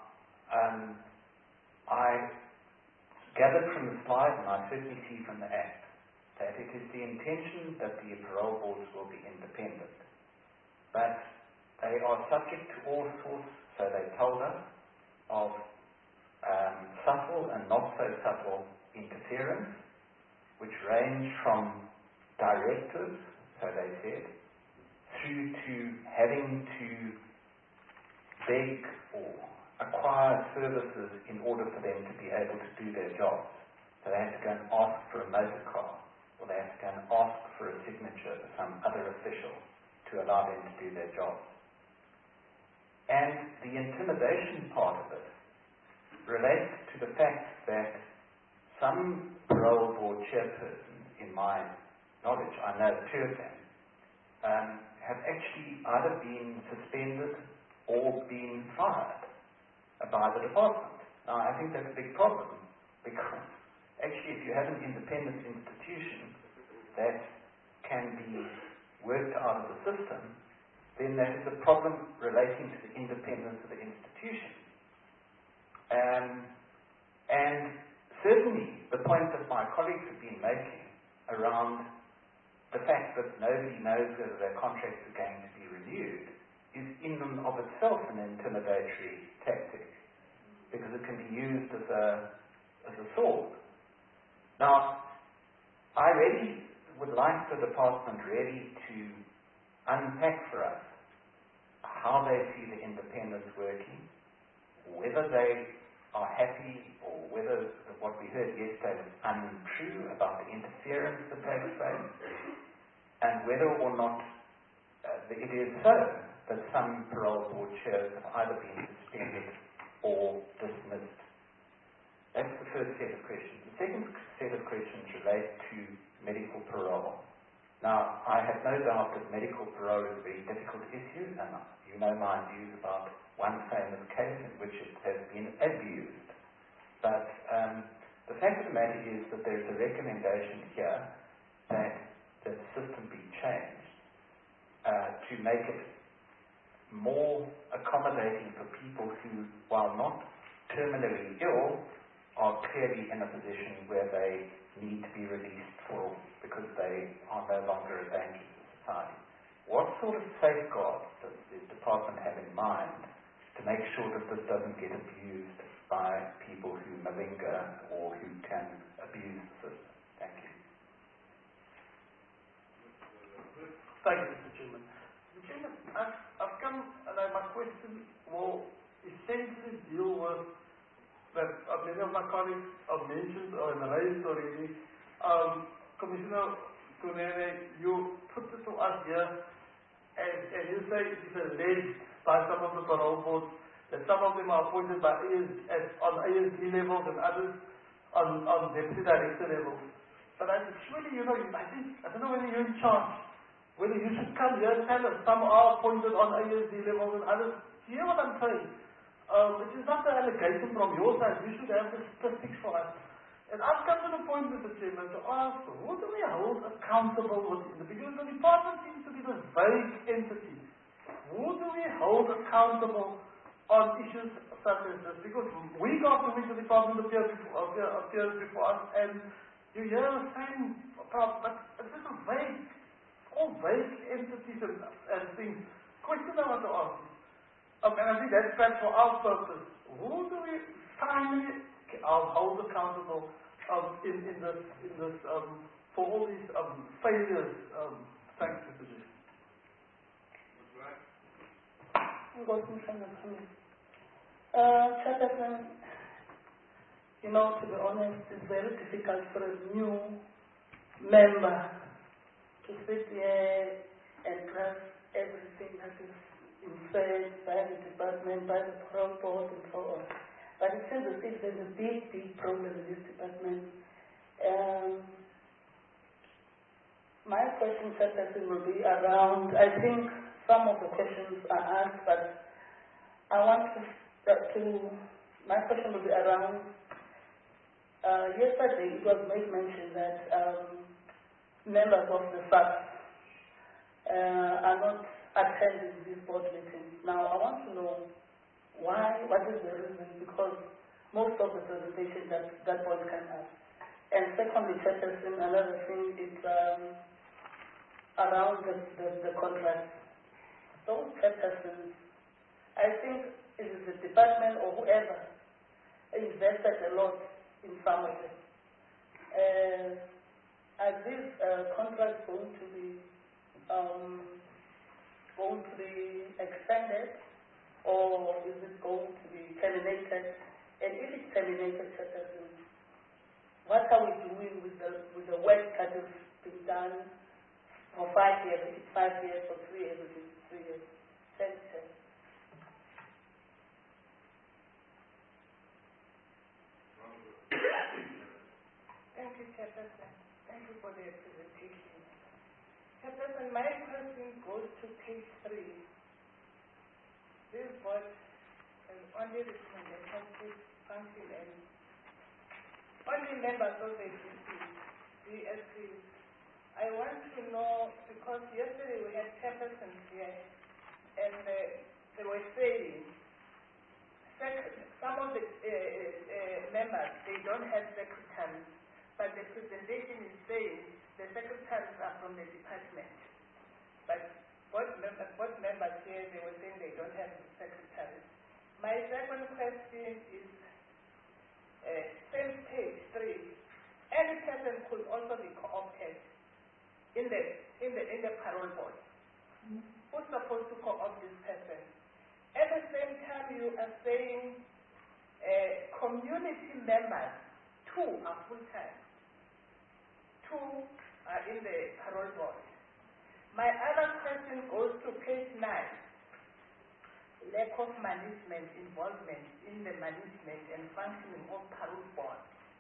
I gathered from the slide, and I certainly see from the Act, that it is the intention that the parole boards will be independent. But they are subject to all sorts, so they told us, of subtle and not so subtle interference, which range from directives, so they said, through to having to beg or acquire services in order for them to be able to do their jobs. So they have to go and ask for a motor car, or they have to go and ask for a signature for some other official to allow them to do their jobs. And the intimidation part of it relates to the fact that some parole board chairpersons, in my knowledge, I know 2 of them, have actually either been suspended or been fired by the department. Now, I think that's a big problem, because actually if you have an independent institution that can be worked out of the system, then that is a problem relating to the independence of the institution. And certainly the point that my colleagues have been making around the fact that nobody knows whether their contracts are going to be renewed is in and of itself an intimidatory tactic, because it can be used as a sword. Now, I really would like the department really to unpack for us how they see the independents working, whether they are happy or whether what we heard yesterday was untrue about the interference that takes place, and whether or not it is so that some parole board chairs have either been suspended or dismissed. That's the first set of questions. The second set of questions relate to medical parole. Now, I have no doubt that medical parole is a very difficult issue, and you know my views about one famous case in which it has been abused. But the fact of the matter is that there is a recommendation here that the system be changed to make it more accommodating for people who, while not terminally ill, are clearly in a position where they need to be released because they are no longer a danger to society. What sort of safeguards does the department have in mind to make sure that this doesn't get abused by people who malinger or who can abuse the system? Thank you. Thank you, Mr. Chairman. Mr. Chairman, I've come, and my question will essentially deal with that many of my colleagues have mentioned or raised already. Commissioner Kunene, you put it to us here, and you say it is alleged by some of the parole boards that some of them are appointed by on ASD levels and others on deputy director levels. But I said, surely, I don't know whether you're in charge, whether you should come here and tell us some are appointed on ASD levels and others. Do you hear what I'm saying? It is not an allegation from your side. You should have the statistics for us. And I've come to the point, Mr. Chairman, to ask, who do we hold accountable within? Because the department seems to be this vague entity. Who do we hold accountable on issues such as this? Because week after week the department appears before us, and you hear the same about, but it's just a vague, all vague entities and things. Question I want to ask you, and I think that's perhaps for our purpose. Who do we finally hold accountable in this for all these failures? Thanks, Mr. Chair. Chairperson, to be honest, it's very difficult for a new member to sit here and grasp everything that is said by the department, by the parole board, and so on. But it seems as if there's a big, big problem in this department. My question, Chairperson, will be around, I think some of the questions are asked, but I want my question will be around, yesterday it was made mention that members of the SAC are not attending this board meeting. Now, I want to know why, what is the reason, because most of the presentation that point can have. And secondly, Chairperson, another thing is around the contract. Those Chairpersons, I think it is the department or whoever invested a lot in some of it. Are these contracts going to be extended, or is it going to be terminated? And if it's terminated, what are we doing with the work that has been done for 5 years? If it's 5 years, or 3 years, if it's 3 years. Thank you. Thank you, Chairperson. Thank you for the presentation. Chairperson, my question goes to page 3. This board has only recommendations to function and only members of the DSC. I want to know, because yesterday we had Chairpersons here, and they were saying some of the members, they don't have secretaries, but the presentation is saying the secretaries are from the department. But both members here, they were saying they don't have secretaries. My second question is, same page 3. Any person could also be co-opted in the parole board. Who's supposed to co-opt this person? At the same time, you are saying community members, 2 are full-time, 2 are in the parole board. My other question goes to page 9. Lack of management involvement in the management and functioning of parole board.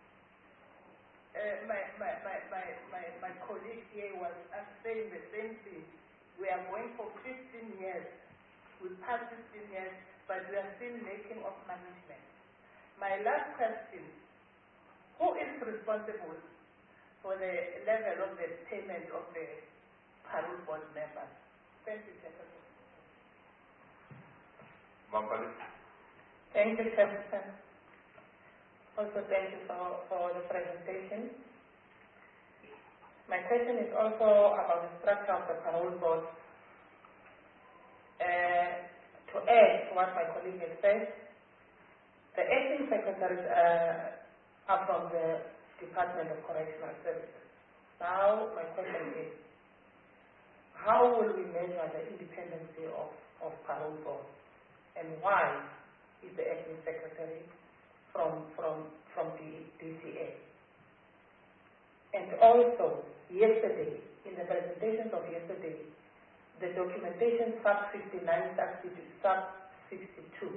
My colleague here was saying the same thing. We are going for 15 years. We passed 15 years, but we are still making of management. My last question, who is responsible for the level of the payment of the parole board members? Thank you, Chairperson. Thank you, Chairperson. Also, thank you for the presentation. My question is also about the structure of the parole board. To add to what my colleague has said, the acting secretaries are from the Department of Correctional Services. Now, my question is, how will we measure the independency of parole board? And why is the acting secretary from the DCA? And also, yesterday, in the presentations of yesterday, the documentation sub 59, sub 62,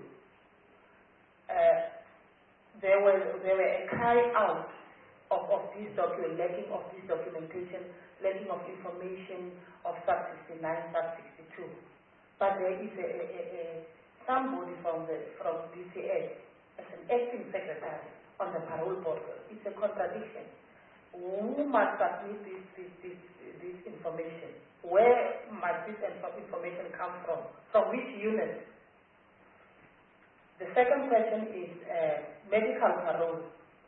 there were a cry out of this document, lacking of this documentation, lacking of information of sub 69, sub 62. But there is somebody from DCA as an acting secretary on the parole board. It's a contradiction. Who must submit this information? Where must this information come from? From which unit? The second question is medical parole.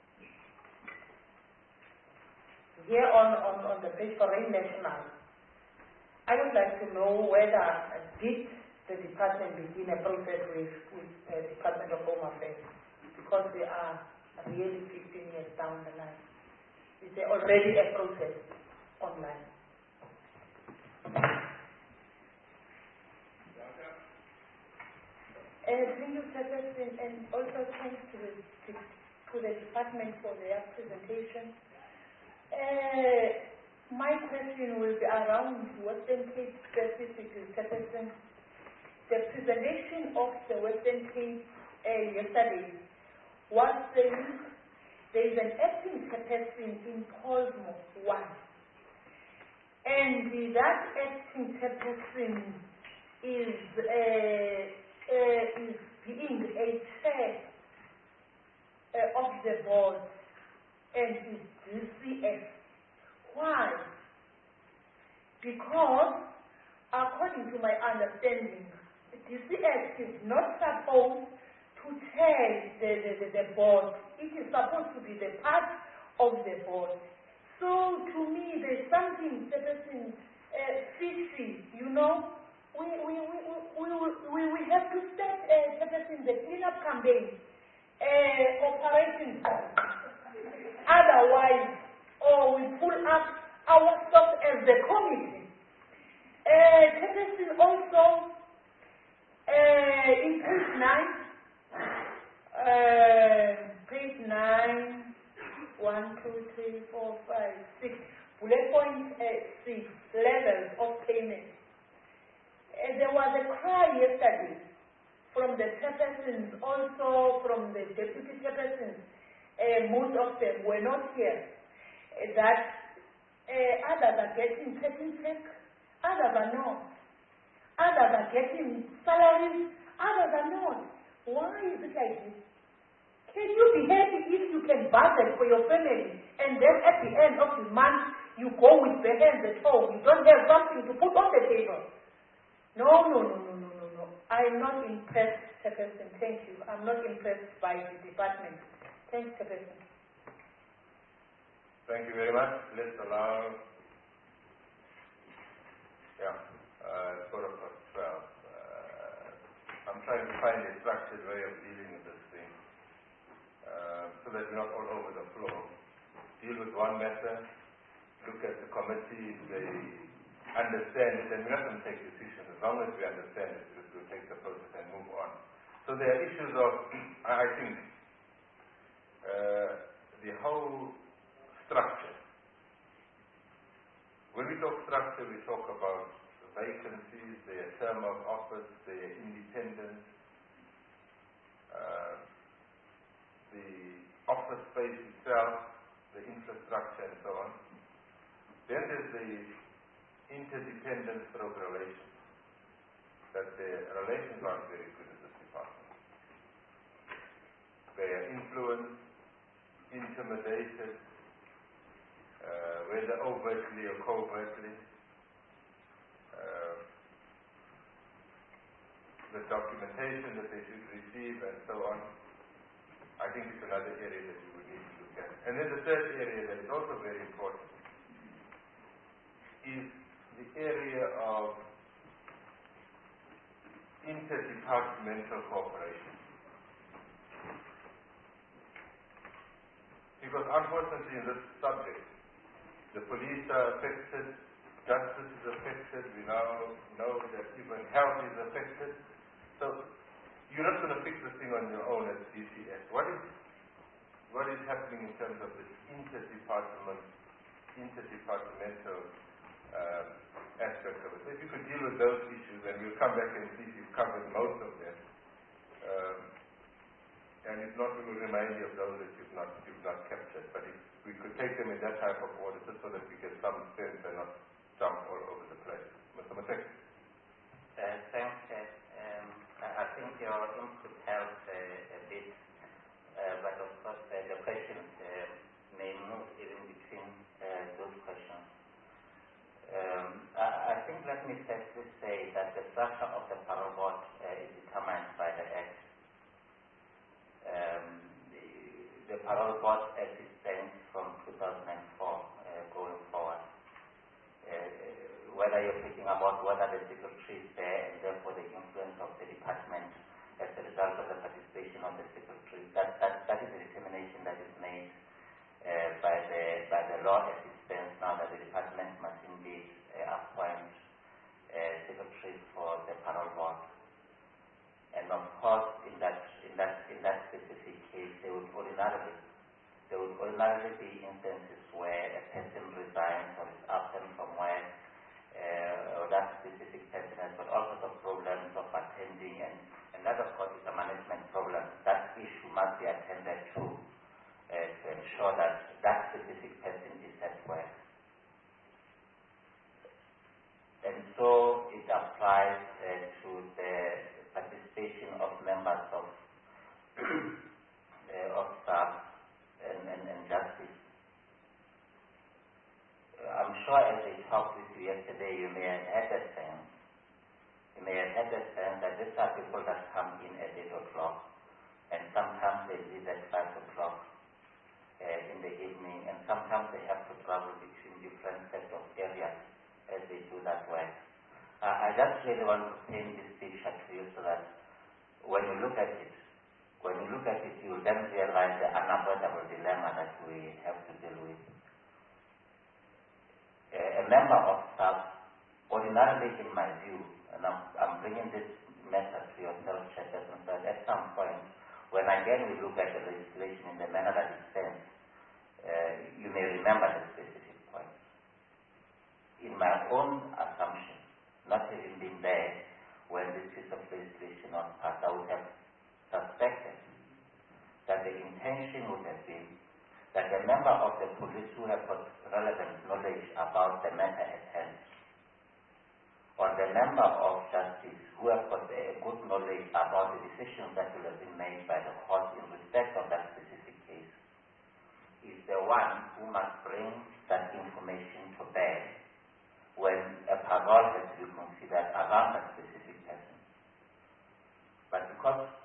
Here on the page for Foreign National, I would like to know whether did the department begin a process with the Department of Home Affairs, because they are really 15 years down the line. Is there already a process online? Thank you, Chairperson, and also thanks to the department for their presentation. My question will be around Western Cape specifically, Chairperson. The presentation of the Western Cape yesterday was saying there is an acting chairperson in Polmo 1. And that acting chairperson is being a chair of the board and is DCS. Why? Because according to my understanding, DCS is not supposed to chair the board. It is supposed to be the part of the board. So to me, there's something fishy, you know. We have to start the cleanup campaign, operation. Otherwise, or we pull up our stuff as the committee. Also, in page 9, 1, 2, 3, 4, 5, 6, bullet point 6, levels of payment. There was a cry yesterday from the chairpersons, also from the deputy chairpersons. Most of them were not here. That others are getting check, others are not. Others are getting salaries, others are not. Why is it like this? Can you be happy if you can budget for your family and then at the end of the month you go with the hands at home? You don't have something to put on the table. No. I'm not impressed Chairperson, thank you. I'm not impressed by the department. Thanks, Chairperson. Thank you very much. Let's allow, it's 12:12. I'm trying to find a structured way of dealing with this thing so that we're not all over the floor. Deal with one matter, look at the committee, if they understand it, and we're not going to take decisions. As long as we understand it, we'll take the process and move on. So there are issues of, I think, the whole structure. When we talk structure, we talk about vacancies, their term of office, their independence, the office space itself, the infrastructure, and so on. Then there's the interdependence stroke relations, that the relations aren't very good in this department. They are influenced, intimidated, whether overtly or covertly. The documentation that they should receive and so on. I think it's another area that we would need to look at. And then the third area that is also very important is the area of interdepartmental cooperation. Because unfortunately in this subject, the police are affected, justice is affected, we now know that even health is affected. So you're not going to fix this thing on your own as DCS. What is happening in terms of this interdepartmental aspect of it? So if you could deal with those issues, and we'll come back and see if you've covered most of them. And if not, we will remind you of those that you've not captured. But if we could take them in that type of order, just so that we get some sense and not jump all over the place. Mr. Matek. Thanks, I think your input helped a bit, but of course the questions may move even between those questions. I think let me firstly say that the structure of the parole board is determined by the Act. The parole board exists from 2004 going forward. Whether you're thinking about whether the secretary is there and therefore the influence of the department as a result of the participation of the secretary, that is a determination that is made by the law as it stands now, that the department must indeed appoint secretaries for the parole board. And of course, in that specific case, there would ordinarily be instances where a person resigns or is absent from work, or that specific person has got all sorts of problems of attending, and that of course is a management problem. That issue must be attended to ensure that that specific person is at work. And so it applies to the participation of members of staff and justice. I'm sure as I talked with you yesterday, you may have had that sense. You may have had that sense that these are people that come in at 8 o'clock, and sometimes they leave at 5 o'clock in the evening, and sometimes they have to travel between different sets of areas as they do that work. I just really want to paint this picture to you so that when you look at it, you will then realize the unavoidable dilemma that we have to deal with. A member of staff, ordinarily in my view, and I'm bringing this message to yourself, Chairperson, that at some point, when again we look at the legislation in the manner that it stands, you may remember the specific points. In my own assumption, not having been there when this piece of legislation was passed, I would have suspected that the intention would have been that a member of the police who have got relevant knowledge about the matter at hand, or the member of justice who have got a good knowledge about the decisions that will have been made by the court in respect of that specific case, is the one who must bring that information to bear when a parole has to be considered around that specific person. But because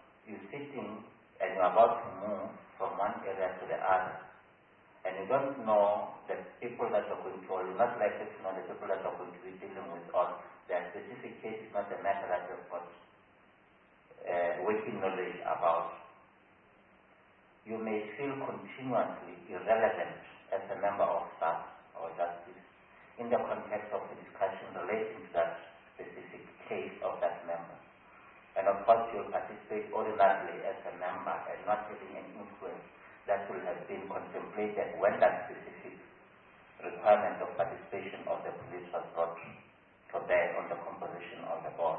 and you're about to move from one area to the other, and you don't know the people that are going to, or you're not likely to know the people that are going to be dealing with, or their specific case is not a matter that you've got working knowledge about, you may feel continuously irrelevant as a member of staff or justice in the context of the discussion relating to that specific case of that member. And of course, you'll participate ordinarily as a member and not having an influence that will have been contemplated when that specific requirement of participation of the police was brought to bear on the composition of the board.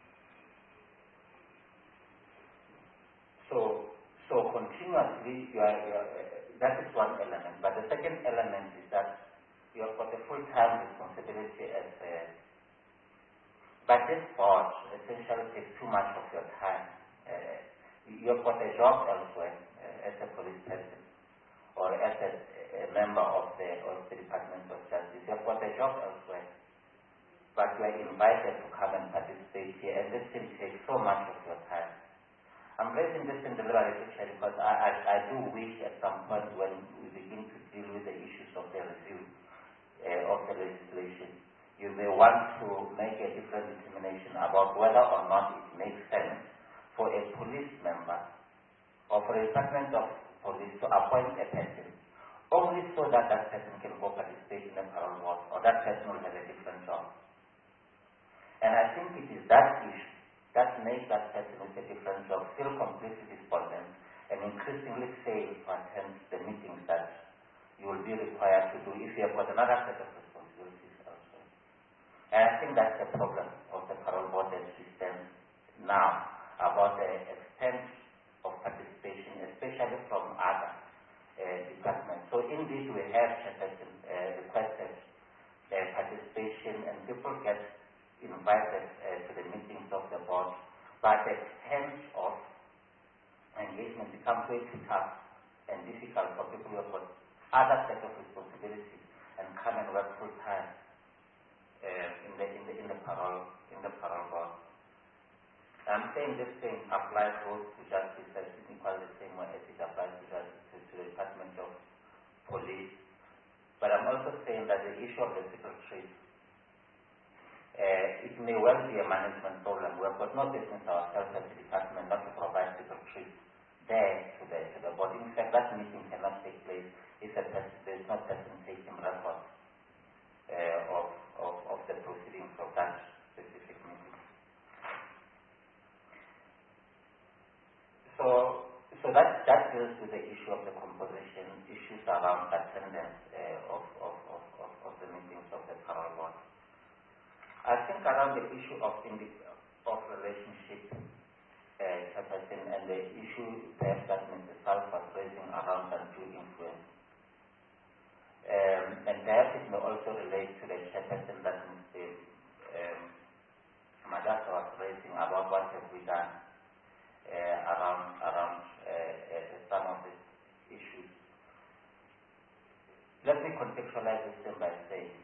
So continuously, that is one element. But the second element is that you have got a full-time responsibility as a... But this board essentially takes too much of your time. You have got a job elsewhere as a police person or as a member of the Department of Justice. You have got a job elsewhere. But you are invited to come and participate here, and this thing takes so much of your time. I'm raising this in deliberate because I do wish at some point when we begin to deal with the issues of the review of the legislation, you may want to make a different determination about whether or not it makes sense for a police member or for a department of police to appoint a person only so that that person can go participate in the parole board, or that person will have a different job. And I think it is that issue that makes that person with a different job feel completely despondent and increasingly fail to attend the meetings that you will be required to do if you have got another set of responsibilities elsewhere. And I think that's the problem of the parole board system now, about the extent of participation, especially from other departments. So indeed we have requested participation, and people get invited to the meetings of the board, but the extent of engagement becomes way too tough and difficult for people who have got other set of responsibilities and come and work full time in the parole board. I'm saying this thing applies both to justice as equally the same way as it applies to the Department of Police. But I'm also saying that the issue of the secretaries, it may well be a management problem. We have got no business ourselves as a department not to provide secretaries there to the board. In fact, that meeting cannot take place if there is no person taking records of the proceedings of that specific meeting. So that deals with the issue of the composition, issues around attendance of the meetings of the parole board. I think around the issue of relationship capacity and the issue perhaps that Mr. Salf was raising around undue influence. And perhaps it may also relate to the chairperson that Mr. Madaka was raising about what have we done around some of these issues. Let me contextualize this by saying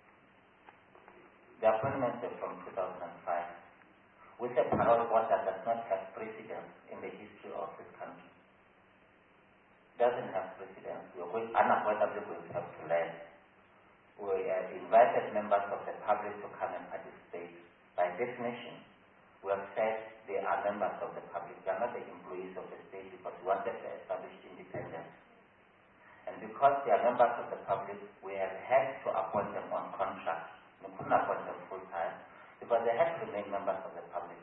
the appointments are from 2005 with a parole board that does not have precedence in the history of this country. Doesn't have precedence. We are unavoidably going to have to learn. We have invited members of the public to come and participate. By definition, we have said they are members of the public. They are not the employees of the state because we wanted to establish independence. And because they are members of the public, we have had to appoint them on contract. We couldn't appoint them full time because they had to remain members of the public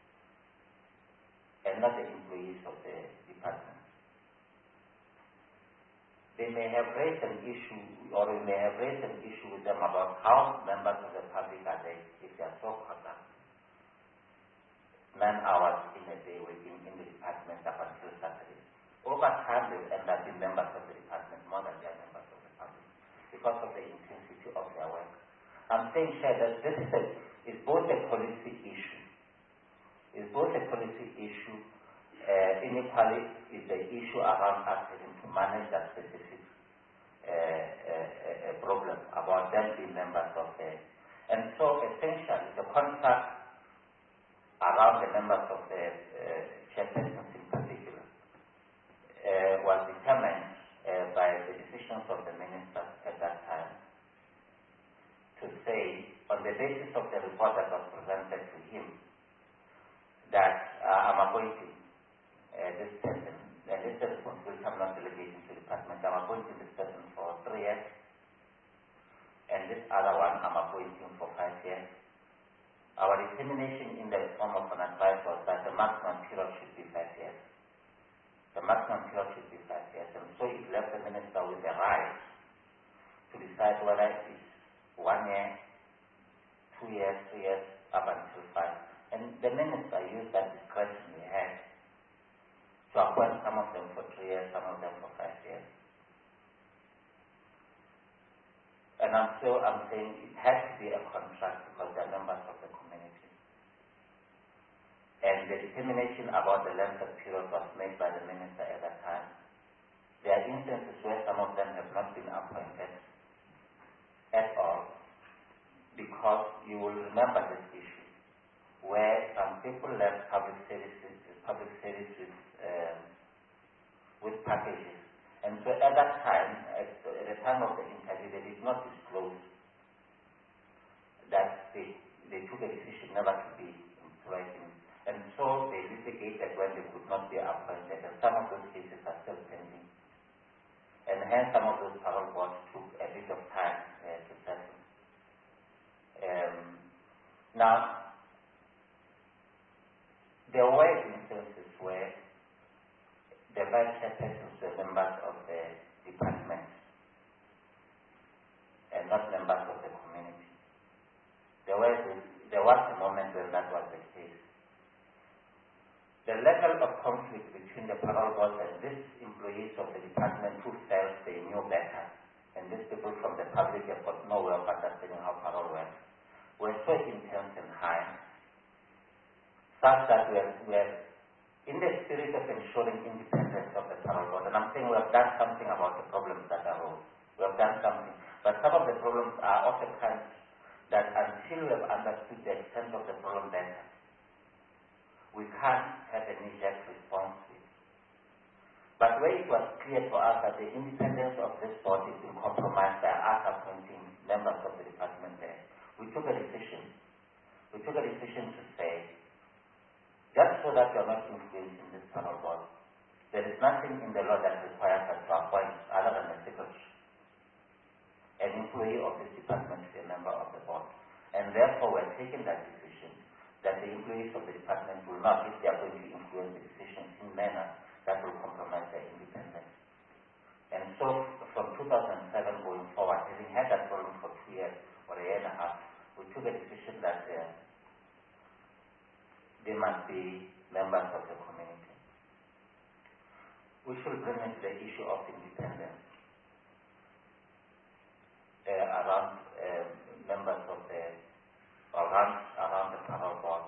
and not the employees of the department. They may have raised an issue, or we may have raised an issue with them about how members of the public are they, if they are so conduct. Man-hours in a day working in the department up until Saturday. Over time, they end up being members of the department more than they are members of the public because of the intensity of their work. I'm saying here that this is both a policy issue. It's both a policy issue. Inequality is the issue around us having to manage that specific problem about them being members of the. And so essentially the contract around the members of the chairpersons in particular basis of the report that was presented to him, that I'm appointing this person, and this is the responsibility I'm not delegating to the department. I'm appointing this person for 3 years, and this other one I'm appointing for 5 years. Our determination in the form of an advice was that the maximum period should be 5 years. The maximum period should be 5 years, and so it left the minister with the right to decide whether it is 1 year, 2 years, 3 years, up until 5. And the minister used that discretion he had to appoint some of them for 3 years, some of them for 5 years. And I'm saying it has to be a contract because they're members of the community. And the determination about the length of period was made by the minister at that time. There are instances where some of them have not been appointed at all, because you will remember this issue, where some people left public services with packages. And so at that time, at the time of the interview, they did not disclose that they took a decision never to be employed in. And so they litigated when they could not be appointed, and some of those cases are still pending. And hence some of those parole boards took a bit of time to settle. Now, there were instances where the vice chairpersons were members of the department and not members of the community. There was a moment when that was the case. The level of conflict between the parole board and these employees of the department who felt they knew better, and these people from the public have got no way of understanding how parole works, were so intense and high, such that we are in the spirit of ensuring independence of the parole board. And I'm saying we have done something about the problems that arose. We have done something. But some of the problems are of the kind that until we have understood the extent of the problem better, we can't have a knee-jerk response to it. But where it was clear to us that the independence of this board is being compromised by us appointing members of the department there, we took a decision. We took a decision to say, just so that you are not influencing this parole board, there is nothing in the law that requires us to appoint, other than the secretary, an employee of this department to be a member of the board. And therefore, we're taking that decision that the employees of the department will not, if they are going to influence the decisions in manner that will compromise their independence. And so, from 2007 going forward, having had that problem for 2 years or a year and a half, we took a decision that they must be members of the community. We should bring in the issue of independence around members of around the parole board.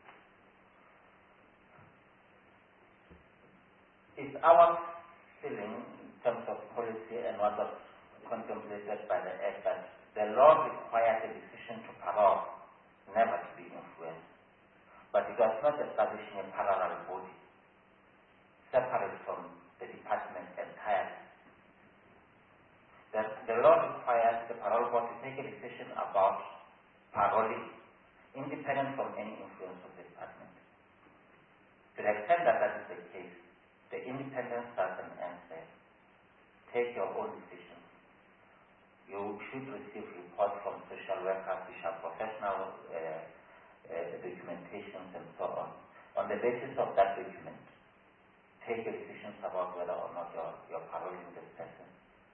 It's our feeling in terms of policy and what was contemplated by the Act that the law requires a decision to parole never to be influenced. But it was not establishing a parallel body separate from the department entirely. The law requires the parole board to take a decision about paroling independent from any influence of the department. To the extent that that is the case, the independence starts and ends there. Take your own decisions. You should receive reports from social workers, which are professional documentations and so on. On the basis of that document, take your decisions about whether or not you're paroling this person.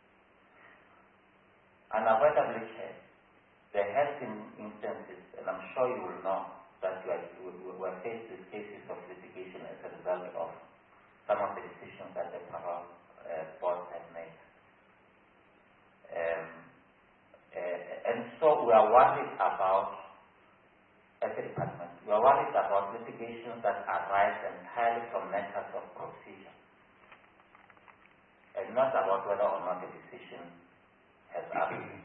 Unavoidably, there have been instances, and I'm sure you will know, that we were faced with cases of litigation as a result of some of the decisions that the parole board has made. And so we are worried about, as a department, we are worried about litigations that arise entirely from matters of procedure, and not about whether or not the decision has happened.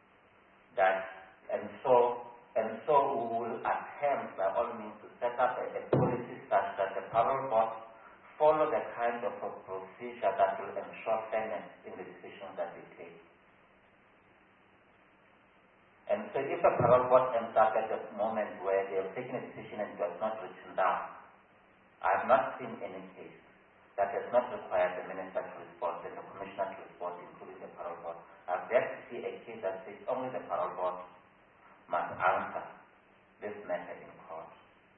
And so we will attempt by all means to set up a policy such that the parole board follow the kind of a procedure that will ensure fairness in the decisions that they take. And So if a parole board ends up at a moment where they have taken a decision and it was not written down, I have not seen any case that has not required the minister to respond and the commissioner to respond, including the parole board. I've yet to see a case that says only the parole board must answer this matter in court.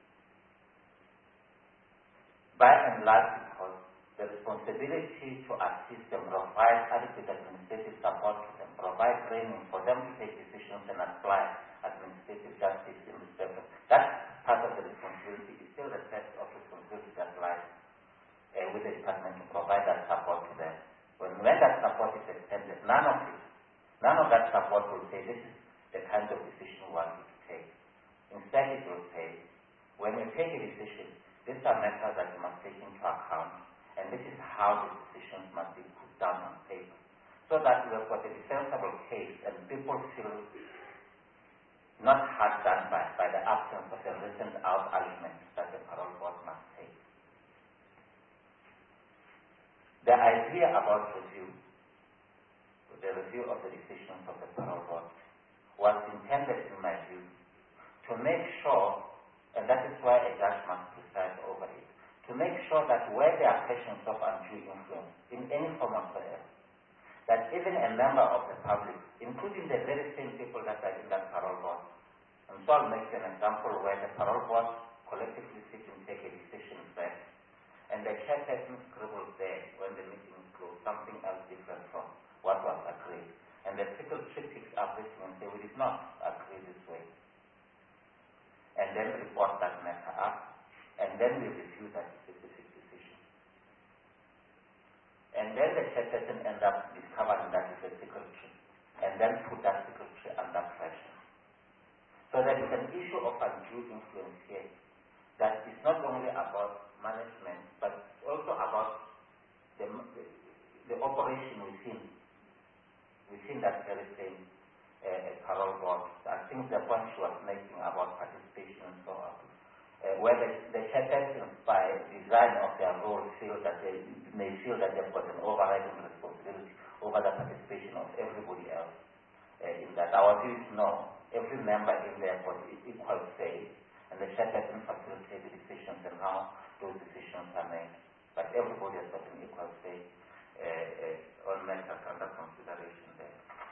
By and large, because the responsibility to assist them, provide adequate administrative support to them, provide training for them to take decisions and apply administrative justice in respect of that part of the responsibility is still the set of responsibility that lies with the department to provide that support to them. When that support is extended, none of that support will say this is the kind of decision we want you to take. Instead, it will say, when you take a decision, these are matters that you must take into account, and this is how the decisions must be put down on paper, so that we have got a defensible case and people feel not hard done by the absence of a written out argument that the parole board must take. The idea about the review of the decisions of the parole board was intended, in my view, to make sure, and that is why a judge must preside over it, to make sure that where there are questions of undue influence, in any form whatsoever, that even a member of the public, including the very same people that are in that parole board, and so I'll make an example where the parole board collectively sit and take a decision first, and the chairperson scribbles there when the meeting is closed, something else different from what was agreed. And the secretary picks up this and says, we did not agree this way. And then report that matter up, and then we review that specific decision. And then the chairperson ends up discovering that it's a secretary, and then put that secretary under pressure. So there is an issue of undue influence here that is not only about management, but also about the operation within that very same parole board. I think the point she was making about participation and so on, where the chairpersons, by design of their role, feel that they may feel that they've got an overriding responsibility over the participation of everybody else. In that, our view is no. Every member in there got equal say, and the chairperson facilitates the decisions and how those decisions are made. But everybody has got an equal say on matters under consideration there.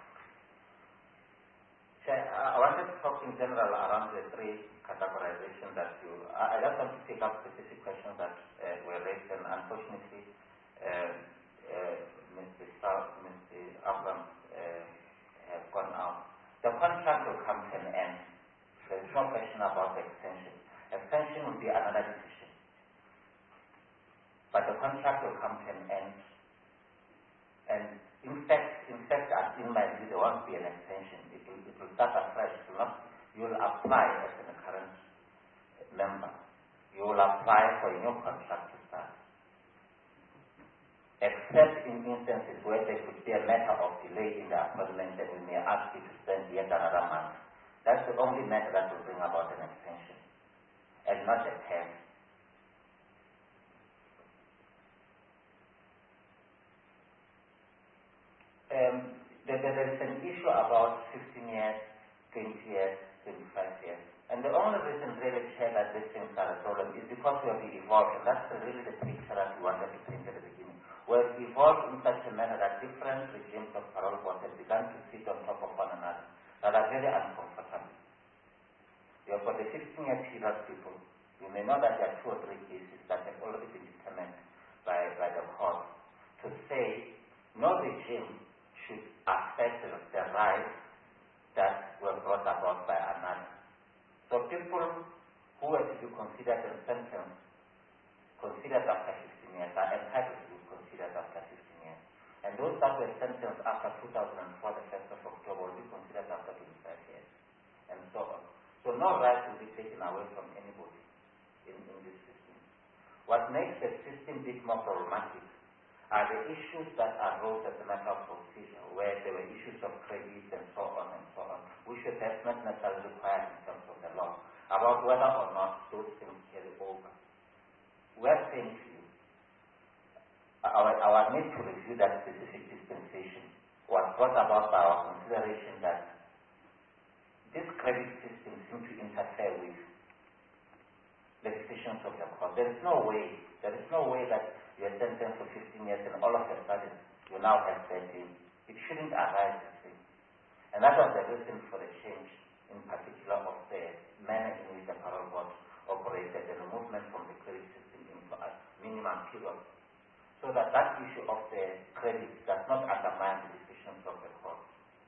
I wanted to talk in general around the three categorizations that I just want to pick up specific questions that were raised, and unfortunately, Mr. Abrams has gone out. The contract will come to an end. There is no question about the extension. Extension will be another decision. But the contract will come to an end. And in fact, in my view, there won't be an extension. It will start afresh. You will apply as a current member. You will apply for a new contract to start. Except in instances where there could be a matter of delay in the appointment, and we may ask you to spend yet another month. That's the only matter that will bring about an extension, and not a term. There is an issue about 15 years, 20 years, 25 years. And the only reason really share that these things are a problem is because we have evolved, and that's really the picture that we wanted to paint at the beginning. We have evolved in such a manner that different regimes of parole boards have begun to sit on top of one another that are very uncomfortable. You have got the 15-year period people. You may know that there are 2 or 3 cases that have already been determined by the court to say no regime should affect the rights that were brought about by another. So people who were to be considered and sentenced, considered after 15 years, are entitled to be considered after 15 years. And those that were sentenced after 2004, the 1st of October, will be considered after 25 years, and so on. So no right will be taken away from anybody in this system. What makes the system a bit more problematic are the issues that arose as a matter of procedure, where there were issues of credit and so on, which should have not necessarily required in terms of the law, about whether or not those things carry over. We are saying to you, our need to review that specific dispensation was brought about by our consideration that this credit system seems to interfere with the decisions of the court. There is no way that you are sentenced for 15 years and all of a sudden you now have 13. It shouldn't arise this way. And that was the reason for the change, in particular, of the manner in which the parole board operated and the movement from the credit system into a minimum period, so that that issue of the credit does not undermine the decisions of the court.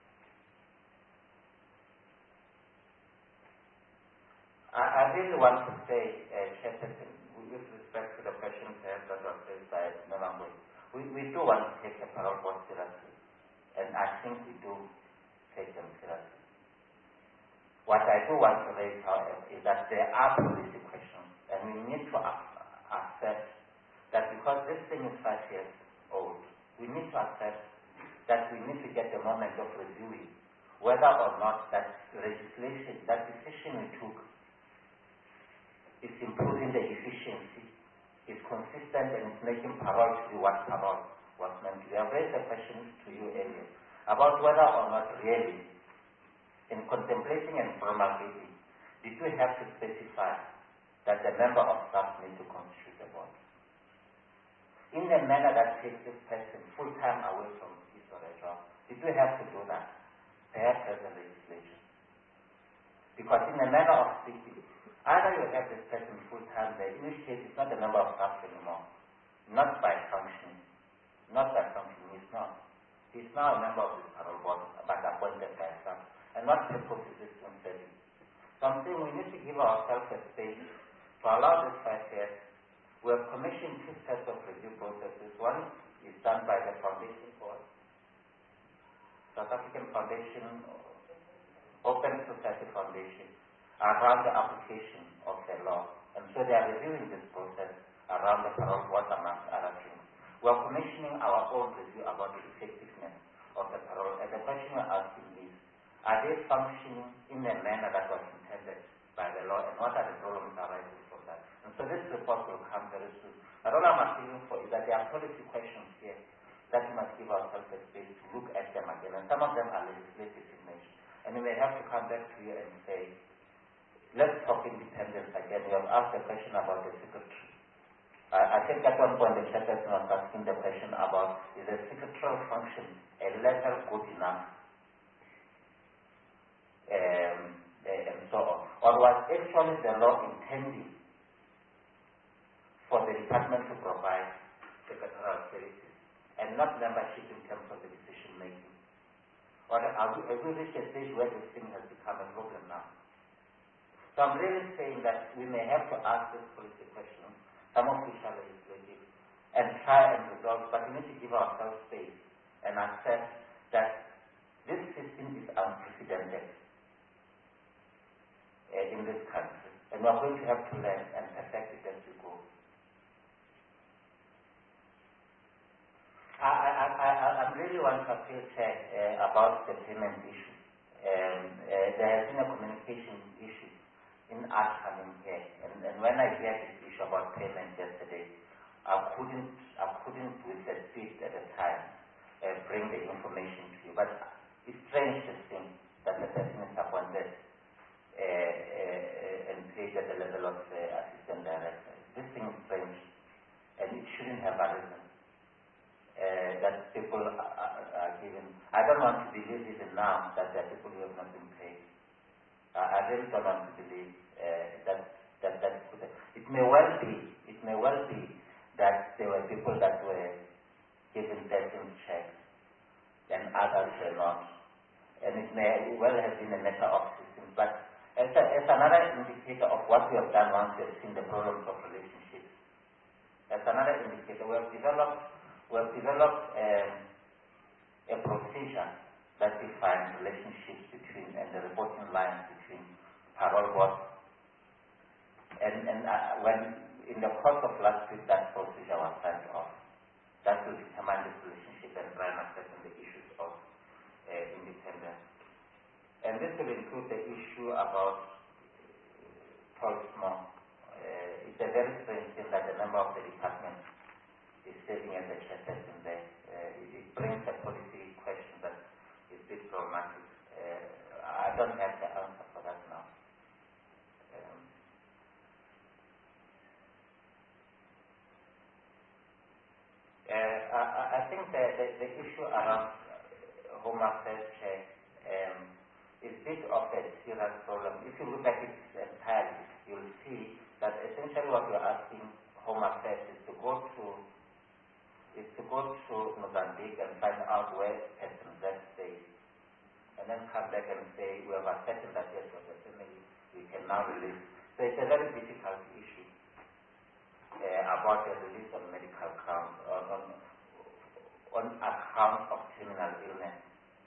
I really want to say, Chairperson, with respect to the questions that were raised by Member, we do want to take the parole board seriously, and I think we do take them seriously. What I do want to raise, however, is that there are policy questions, and we need to accept that because this thing is 5 years old, we need to accept that we need to get the moment of reviewing whether or not that legislation, that decision we took, is improving the efficiency, is consistent, and is making parole to be what parole was meant to be. I've raised a question to you earlier about whether or not really, in contemplating and promulgating, did we have to specify that the member of staff need to constitute the board in a manner that takes this person full-time away from his or her job? Did we have to do that? Perhaps as a legislation. Because in a manner of speaking, either you have this person full-time there, in which case it's not a member of staff anymore, not by function, he's not. He's now a member of this parole board, but appointed by staff. And what purpose is this in serving? So I'm saying we need to give ourselves a space to allow this 5 years. We have commissioned 2 sets of review processes. One is done by the Foundation Board, South African Foundation, Open Society Foundation, around the application of the law. And so they are reviewing this process around the parole board, amongst other things. We are commissioning our own review about the effectiveness of the parole. And the question we are asking is, are they functioning in a manner that was intended by the law, and what are the problems arising from that? And so this report will come very soon. But all I'm asking for is that there are policy questions here that we must give ourselves a space to look at them again. And some of them are legislative in nature. And we may have to come back to you and say, let's talk independence again. We have asked a question about the secretary. I think at one point the chairperson was asking the question about, is the secretarial function a level good enough? And so on. Or was actually the law intending for the department to provide secretarial services and not membership in terms of the decision making? Or have we reached a stage where this thing has become a problem now? So I'm really saying that we may have to ask this policy question, some of which are legislative, and try and resolve, but we need to give ourselves space and accept that this system is unprecedented in this country, and we're going to have to learn and perfect it as we go. I really want to appeal about the payment issue. There has been a communication issue in us coming here, and when I heard this issue about payment yesterday, I couldn't with the speed at the time bring the information to you. But it's strange to think that the person is appointed and paid at the level of assistant director. This thing is strange, and it shouldn't have arisen. That people are given. I don't want to believe even now that there are people who have not been paid. I really don't want to believe that could have. It may well be that there were people that were given certain checks and others were not. And it may well have been a matter of systems. But as another indicator of what we have done once we have seen the problems of relationships, as another indicator, we have developed a procedure that defines relationships between and the reporting lines between parole board and when in the course of last week that procedure was signed off. That will determine this relationship and try and assess the issues of independence. And this will include the issue about Polsmo. It's a very strange thing that a member of the department is serving as a chairperson there. It brings a policy question that is a bit problematic. I don't have the answer. the issue around Home Affairs Chair is a bit of a serious problem. If you look at it entirely, you'll see that essentially what you're asking Home Affairs is to go to Mozambique and find out where person Z stays, and then come back and say we have accepted that yes, for the family we can now release. So it's a very difficult issue about the release on medical grounds on account of criminal illness.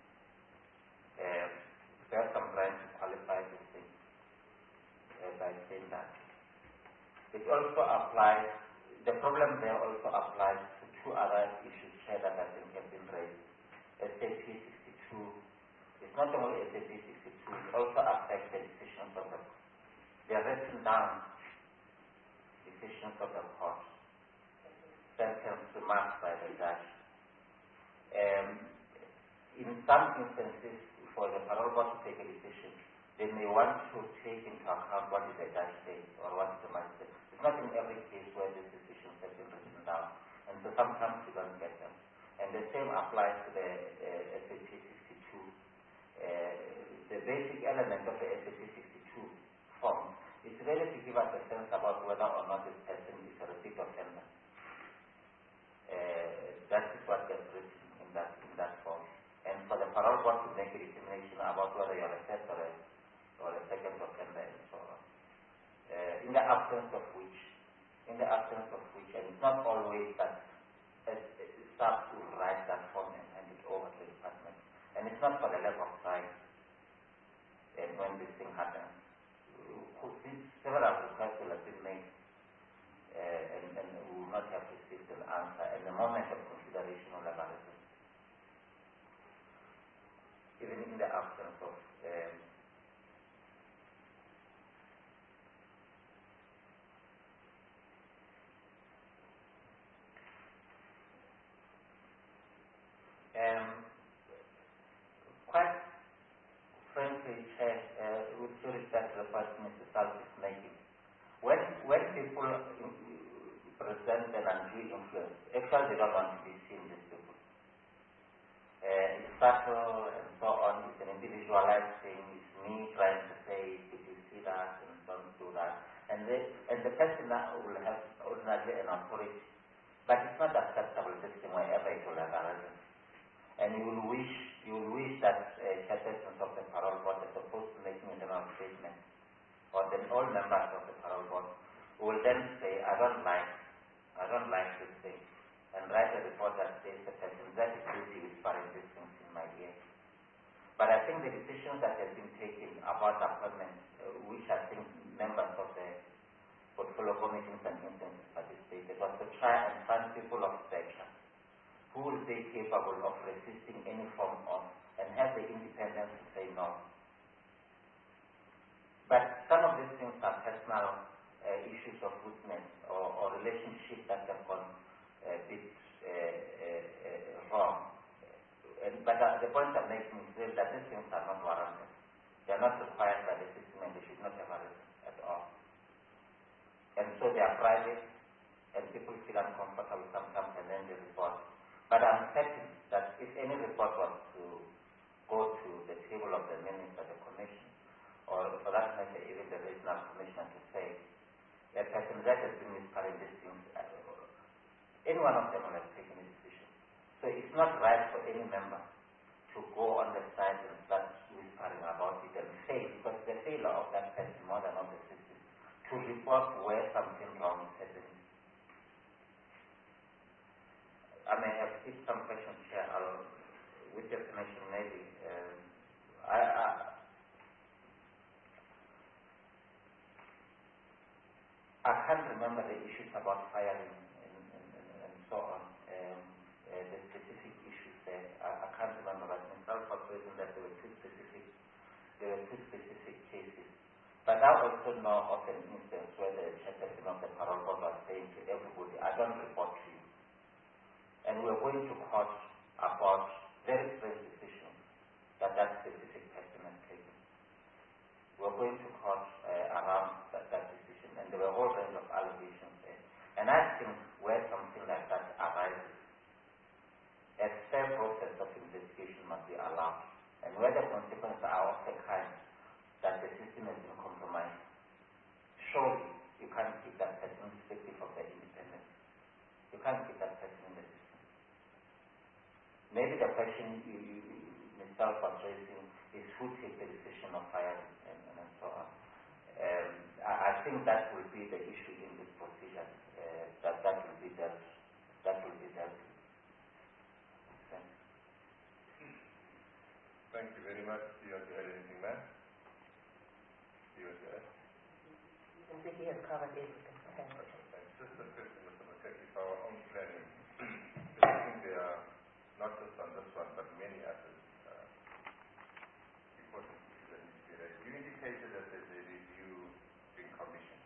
Perhaps I'm trying to qualify this thing by saying that it also applies. The problem there also applies to two other issues here that I think have been raised. SAP 62. It's not only SAP 62. It also affects the decisions of they are written down decisions of the court, sentenced to mark by the judge. In some instances, for the parole board to take a decision, they may want to take into account what is the judge saying or what is the magistrate. It's not in every case where these decisions have been written down, and so sometimes you don't get them. And the same applies to the SAP 62. The basic element of the SAP 62 form is really to give us a sense about whether or not this person is a repeat offender. That is what gets written in that form. And for the parole board to make a determination about whether you are a first or a second offender and so on. In the absence of which, and it's not always that staff will write that form and hand it over to the department. And it's not for the lack of time. And when this thing happens, several requests will have been made, and we will not have received an answer, and the moment of consideration will have arisen. Even in the absence of quite frankly, with due respect to the point Mr. Salk is making, when people present an undue influence, actually they don't want to be seen, these people. It's subtle and so on. It's an individualized thing. It's me trying to say, did you see that, and don't do that. And the person now will have ordinarily an authority, but it's not acceptable this thing wherever it will have arisen. And you will wish that chairpersons of the parole board are supposed to make an internal statement, or then all members of the parole board will then say, I don't like this thing, and write a report that says the person that is busy whispering these things in my ear. But I think the decisions that have been taken about appointments, which I think members of the portfolio committees and instances participated, was to try and find people of stature who will be capable of resisting any form of, and have the independence to say no. But some of these things are personal issues of weakness or relationships that have gone a bit wrong. But the point I'm making is that these things are not warranted. They are not required by the system, and they should not have arisen at all. And so they are private, and people feel uncomfortable sometimes, and then they report. But I'm certain that if any report was to go to the table of the minister, the commission, or for that matter, even the regional commissioner, to say, a person that has been whispering these things, any one of them will have taken a decision. So it's not right for any member to go on the side and start whispering about it and fail, because the failure of that person more than of the system to report where something wrong is happening. I may have skipped some questions here. With your permission, maybe. I can't remember the issues about firing and so on. The specific issues there. I can't remember, but myself was present that there were two specific cases. But I also know of an instance where the chairperson of the parole board was saying to everybody, I don't report to you. And we are going to court about very strange decisions that specific person has taken. We are going to court around that decision, and there were a whole range of allegations there. And I think where something like that arises, at And where the consequences are of the kind that the system has been compromised, surely you can't keep that person irrespective of their independence. You can't keep that person in the system. Maybe the question Mr. was raising is who takes the decision of firing and so on. I think that will be the issue in this procedure. That will be dealt with. Thank you very much. Do you want to add anything, ma'am? Do you want to add? I think he has covered everything. Okay. Thanks. Just a question, Mr. Makeki, for our own planning. I think there are, not just on this one, but many others, important issues that need to be raised. You indicated that there's a review being commissioned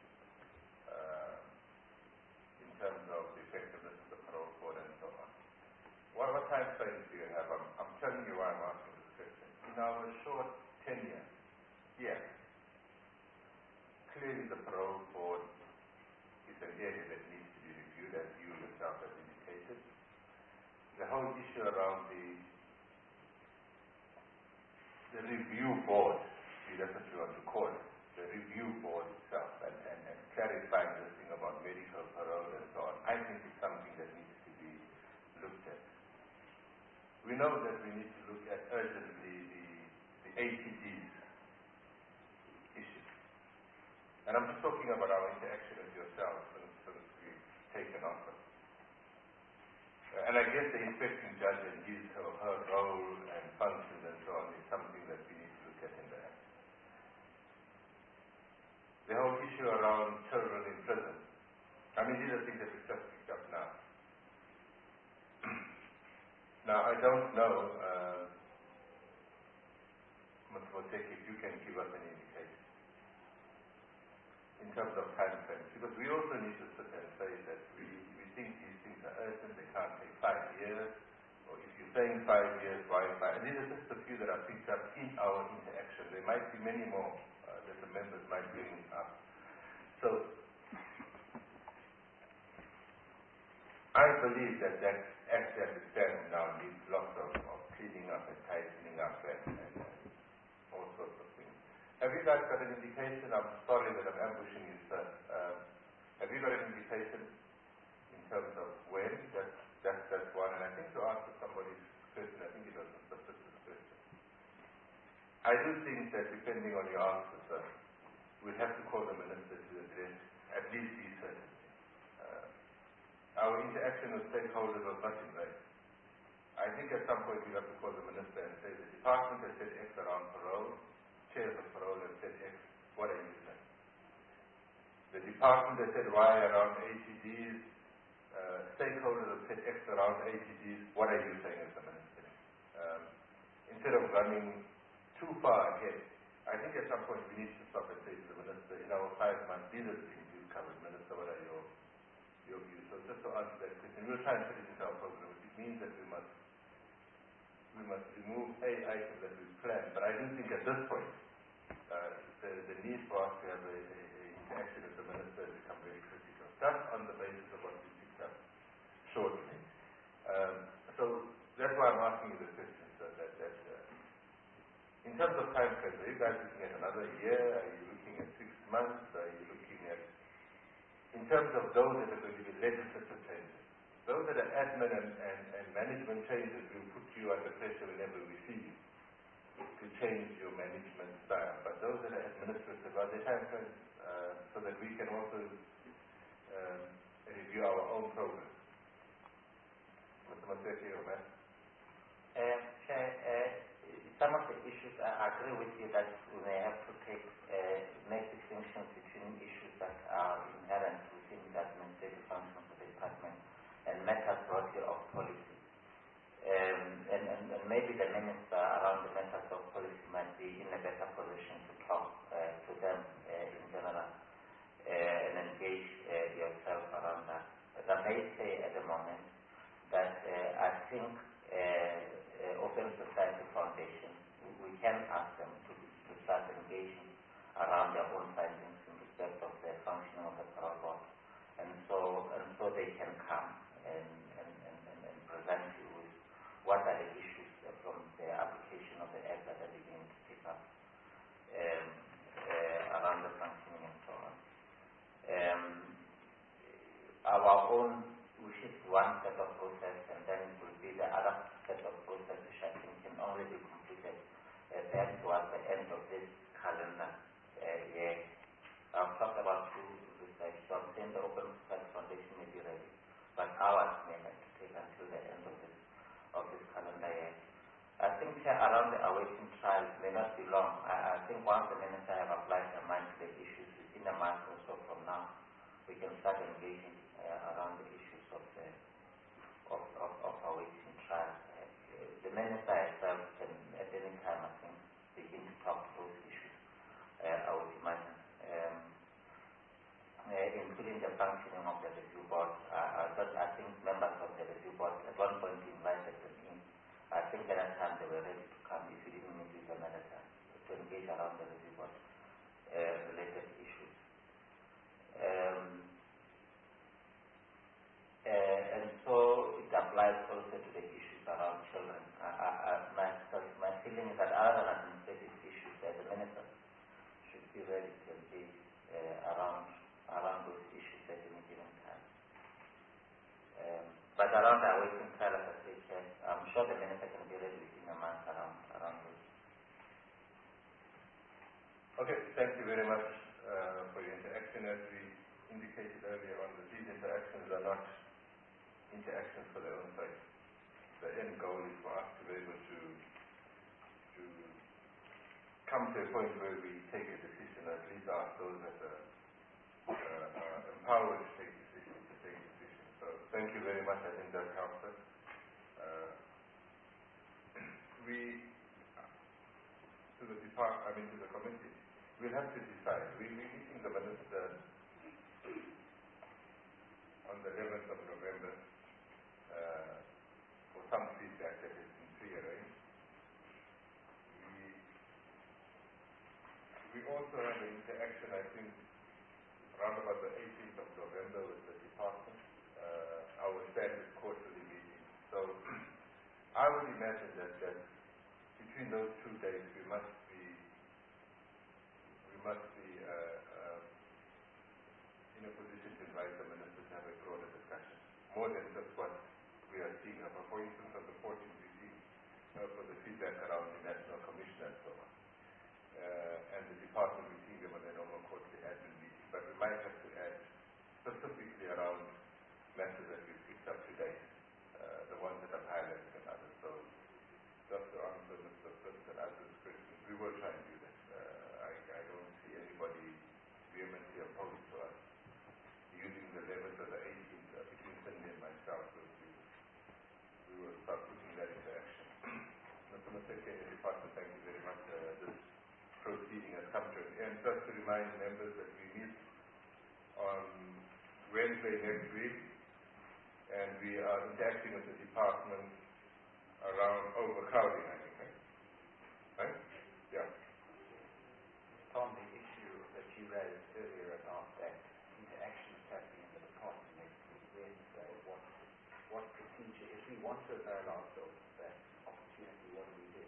in terms of the effectiveness of the parole board and so on. What time frames do you have? I'm telling you why I'm asking this question. In our short tenure here, clearly the parole board is an area that needs to be reviewed, as you yourself have indicated. The whole issue around the review board, see, that's what you want to call it, the review board itself, and clarifying this thing about medical parole and so on, I think it's something that needs to be looked at. We know that we need to look at urgently the ATDs issue. And I'm just talking about our interaction with yourself since we've taken office. And I guess the inspecting judge and his or her role and functions and so on is something that we need to look at in the act. The whole issue around children in prison. I mean, these are things that we've just picked up now. Now, I don't know, Mr. Moteki, if you can give us an indication in terms of time frames, because we also need to sit and say that we think these things are urgent, they can't take 5 years, or if you're saying 5 years, why 5? And these are just a few that are picked up in our interaction. There might be many more that the members might bring up. So, I believe that act as it stands now needs lots of cleaning up and tightening up and all sorts of things. Have you guys got an indication? I'm sorry that I'm ambushing you, sir. Have you got an indication in terms of when? That's one. And I think to answer somebody's question, I think it was Mr. Fitz's question. I do think that depending on your answer, sir, we'll have to call the minister to address at least these certain things. Our interaction with stakeholders was not in vain. I think at some point we have to call the minister and say the department has said X around parole, chairs of parole have said X, what are you saying? The department has said Y around ATDs, stakeholders have said X around ATDs, what are you saying as the minister? Instead of running too far ahead, I think at some point we need to stop and say to the minister, in our 5 months, these are the things you've covered, minister, what are your views? So just to answer that question, we'll try and put it into our program. It means that we must remove a item that we've planned. But I do think at this point, the need for us to have a interaction with the minister has become very critical, just on the basis of what we picked up shortly. So that's why I'm asking you the question, sir, that in terms of time frame, are you guys looking at another year? Are you looking at 6 months? Are you looking at, in terms of those that are going to be legislative changes, those that are admin and management changes will put you under pressure whenever we see you to change your management style. But those that are administrative, are there time frames so that we can also review our own program? Mr. Moteki, or ma'am? Some of the issues, I agree with you that we may have to make distinctions between issues that are inherent within the administrative functions of the department and matters broadly of policy. And maybe the minister around the matters of policy might be in a better position to talk to them in general and engage yourself around that. But I may say at the moment that I think Open Society Foundation, we can ask them to start engaging around their own findings in respect of the functioning of the parole board. And so they can come and present you with what are the issues from the application of the Act that own, which is one set of process, and then it will be the other set of process, which I think can only be completed then towards the end of this calendar year. I've talked about two research, so I'm saying the Open Society Foundation may be ready, but ours may have to take until the end of this calendar year. I think around the awaiting trials may not be long. I think once the minister have applied their mind to the issues within a month or so from now, we can start engaging around the issues of awaiting trials. The minister herself can at any time, I think, begin to talk to those issues. I would imagine, including the functioning of the review board. I think members of the review board at one point invited them in. I think at that time they were ready to come if you didn't meet with them at that time to engage around the review board related issues. And so it applies also to the issues around children. My feeling is that other than administrative issues, the minister should be ready to engage around those issues at any given time. But around the awaiting trial, as I said, I'm sure the minister can be ready within a month around those. Okay, thank you very much for your interaction. As we indicated earlier on, that these interactions are not interactions for their own sake. The end goal is for us to be able to come to a point where we take a decision, at least ask those that are empowered to take decisions. So thank you very much. I think that helps us. To the committee, we'll have to decide. We're meeting the minister on the 11th of November for some feedback that has been prearranged. We also have an interaction, I think, around about the 18th of November with the department, our standard quarterly meeting. So I would imagine that between those 2 days we must be in a position to invite the minister to have a broader discussion, more than just what we are seeing. For instance, on the 14th we see for the feedback around the National Commission and so on. And the department we see them on their normal quarterly admin meeting, but we might have to add specifically around matters that we've picked up today, the ones that I've highlighted and others. So just to answer Mr. Fritz and others' questions, we will try and do that. I don't see anybody vehemently opposed to us using the 11th or the 18th between Cindy and myself. We will start putting that into action. Mr. Maseke and the department, thank you very much. This proceeding has come to an end. Just to remind members that we meet on Wednesday next week, and we are interacting with the department around overcrowding, I think, right? Yeah. Tom, the issue that you raised earlier about that interaction happening in the department next Wednesday, what procedure, if we want to avail ourselves of that opportunity, what do we do?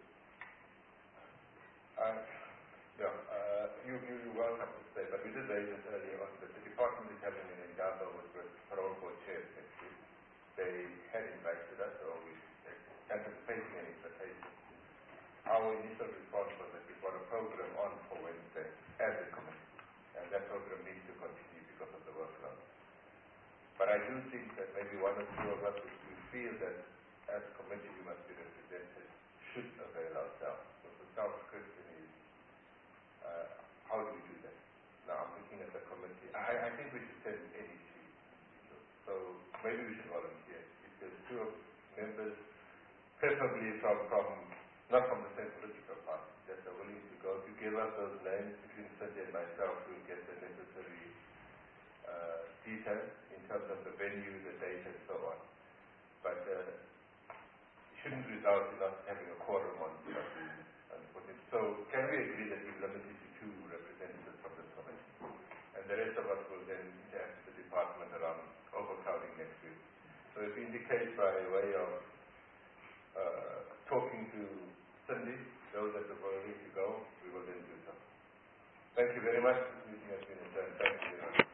You're welcome to stay, but we did raise it earlier on that the department is having an endeavor with parole board chairs next week. They had invited us, or we anticipating an invitation. Our initial response was that we've got a program on for Wednesday as a committee, and that program needs to continue because of the workload. But I do think that maybe one or two of us, if we feel that as a committee we must be represented, should avail ourselves. So the self-question is, how do we do that? Now I'm looking at the committee. I think we should send any two. So maybe we should volunteer. If there's two members, preferably not from the same political party, that are willing to go. If you give us those names between Cindy and myself, we'll get the necessary details in terms of the venue, the date, and so on. But it shouldn't result in us having a quorum on the So can we agree that we limit it to two representatives from this committee? And the rest of us will then interact with the department around overcrowding next week. So if we indicate by way of talking to Cindy, those that are willing to go, we will then do so. Thank you very much. This meeting has been adjourned. Thank you very much.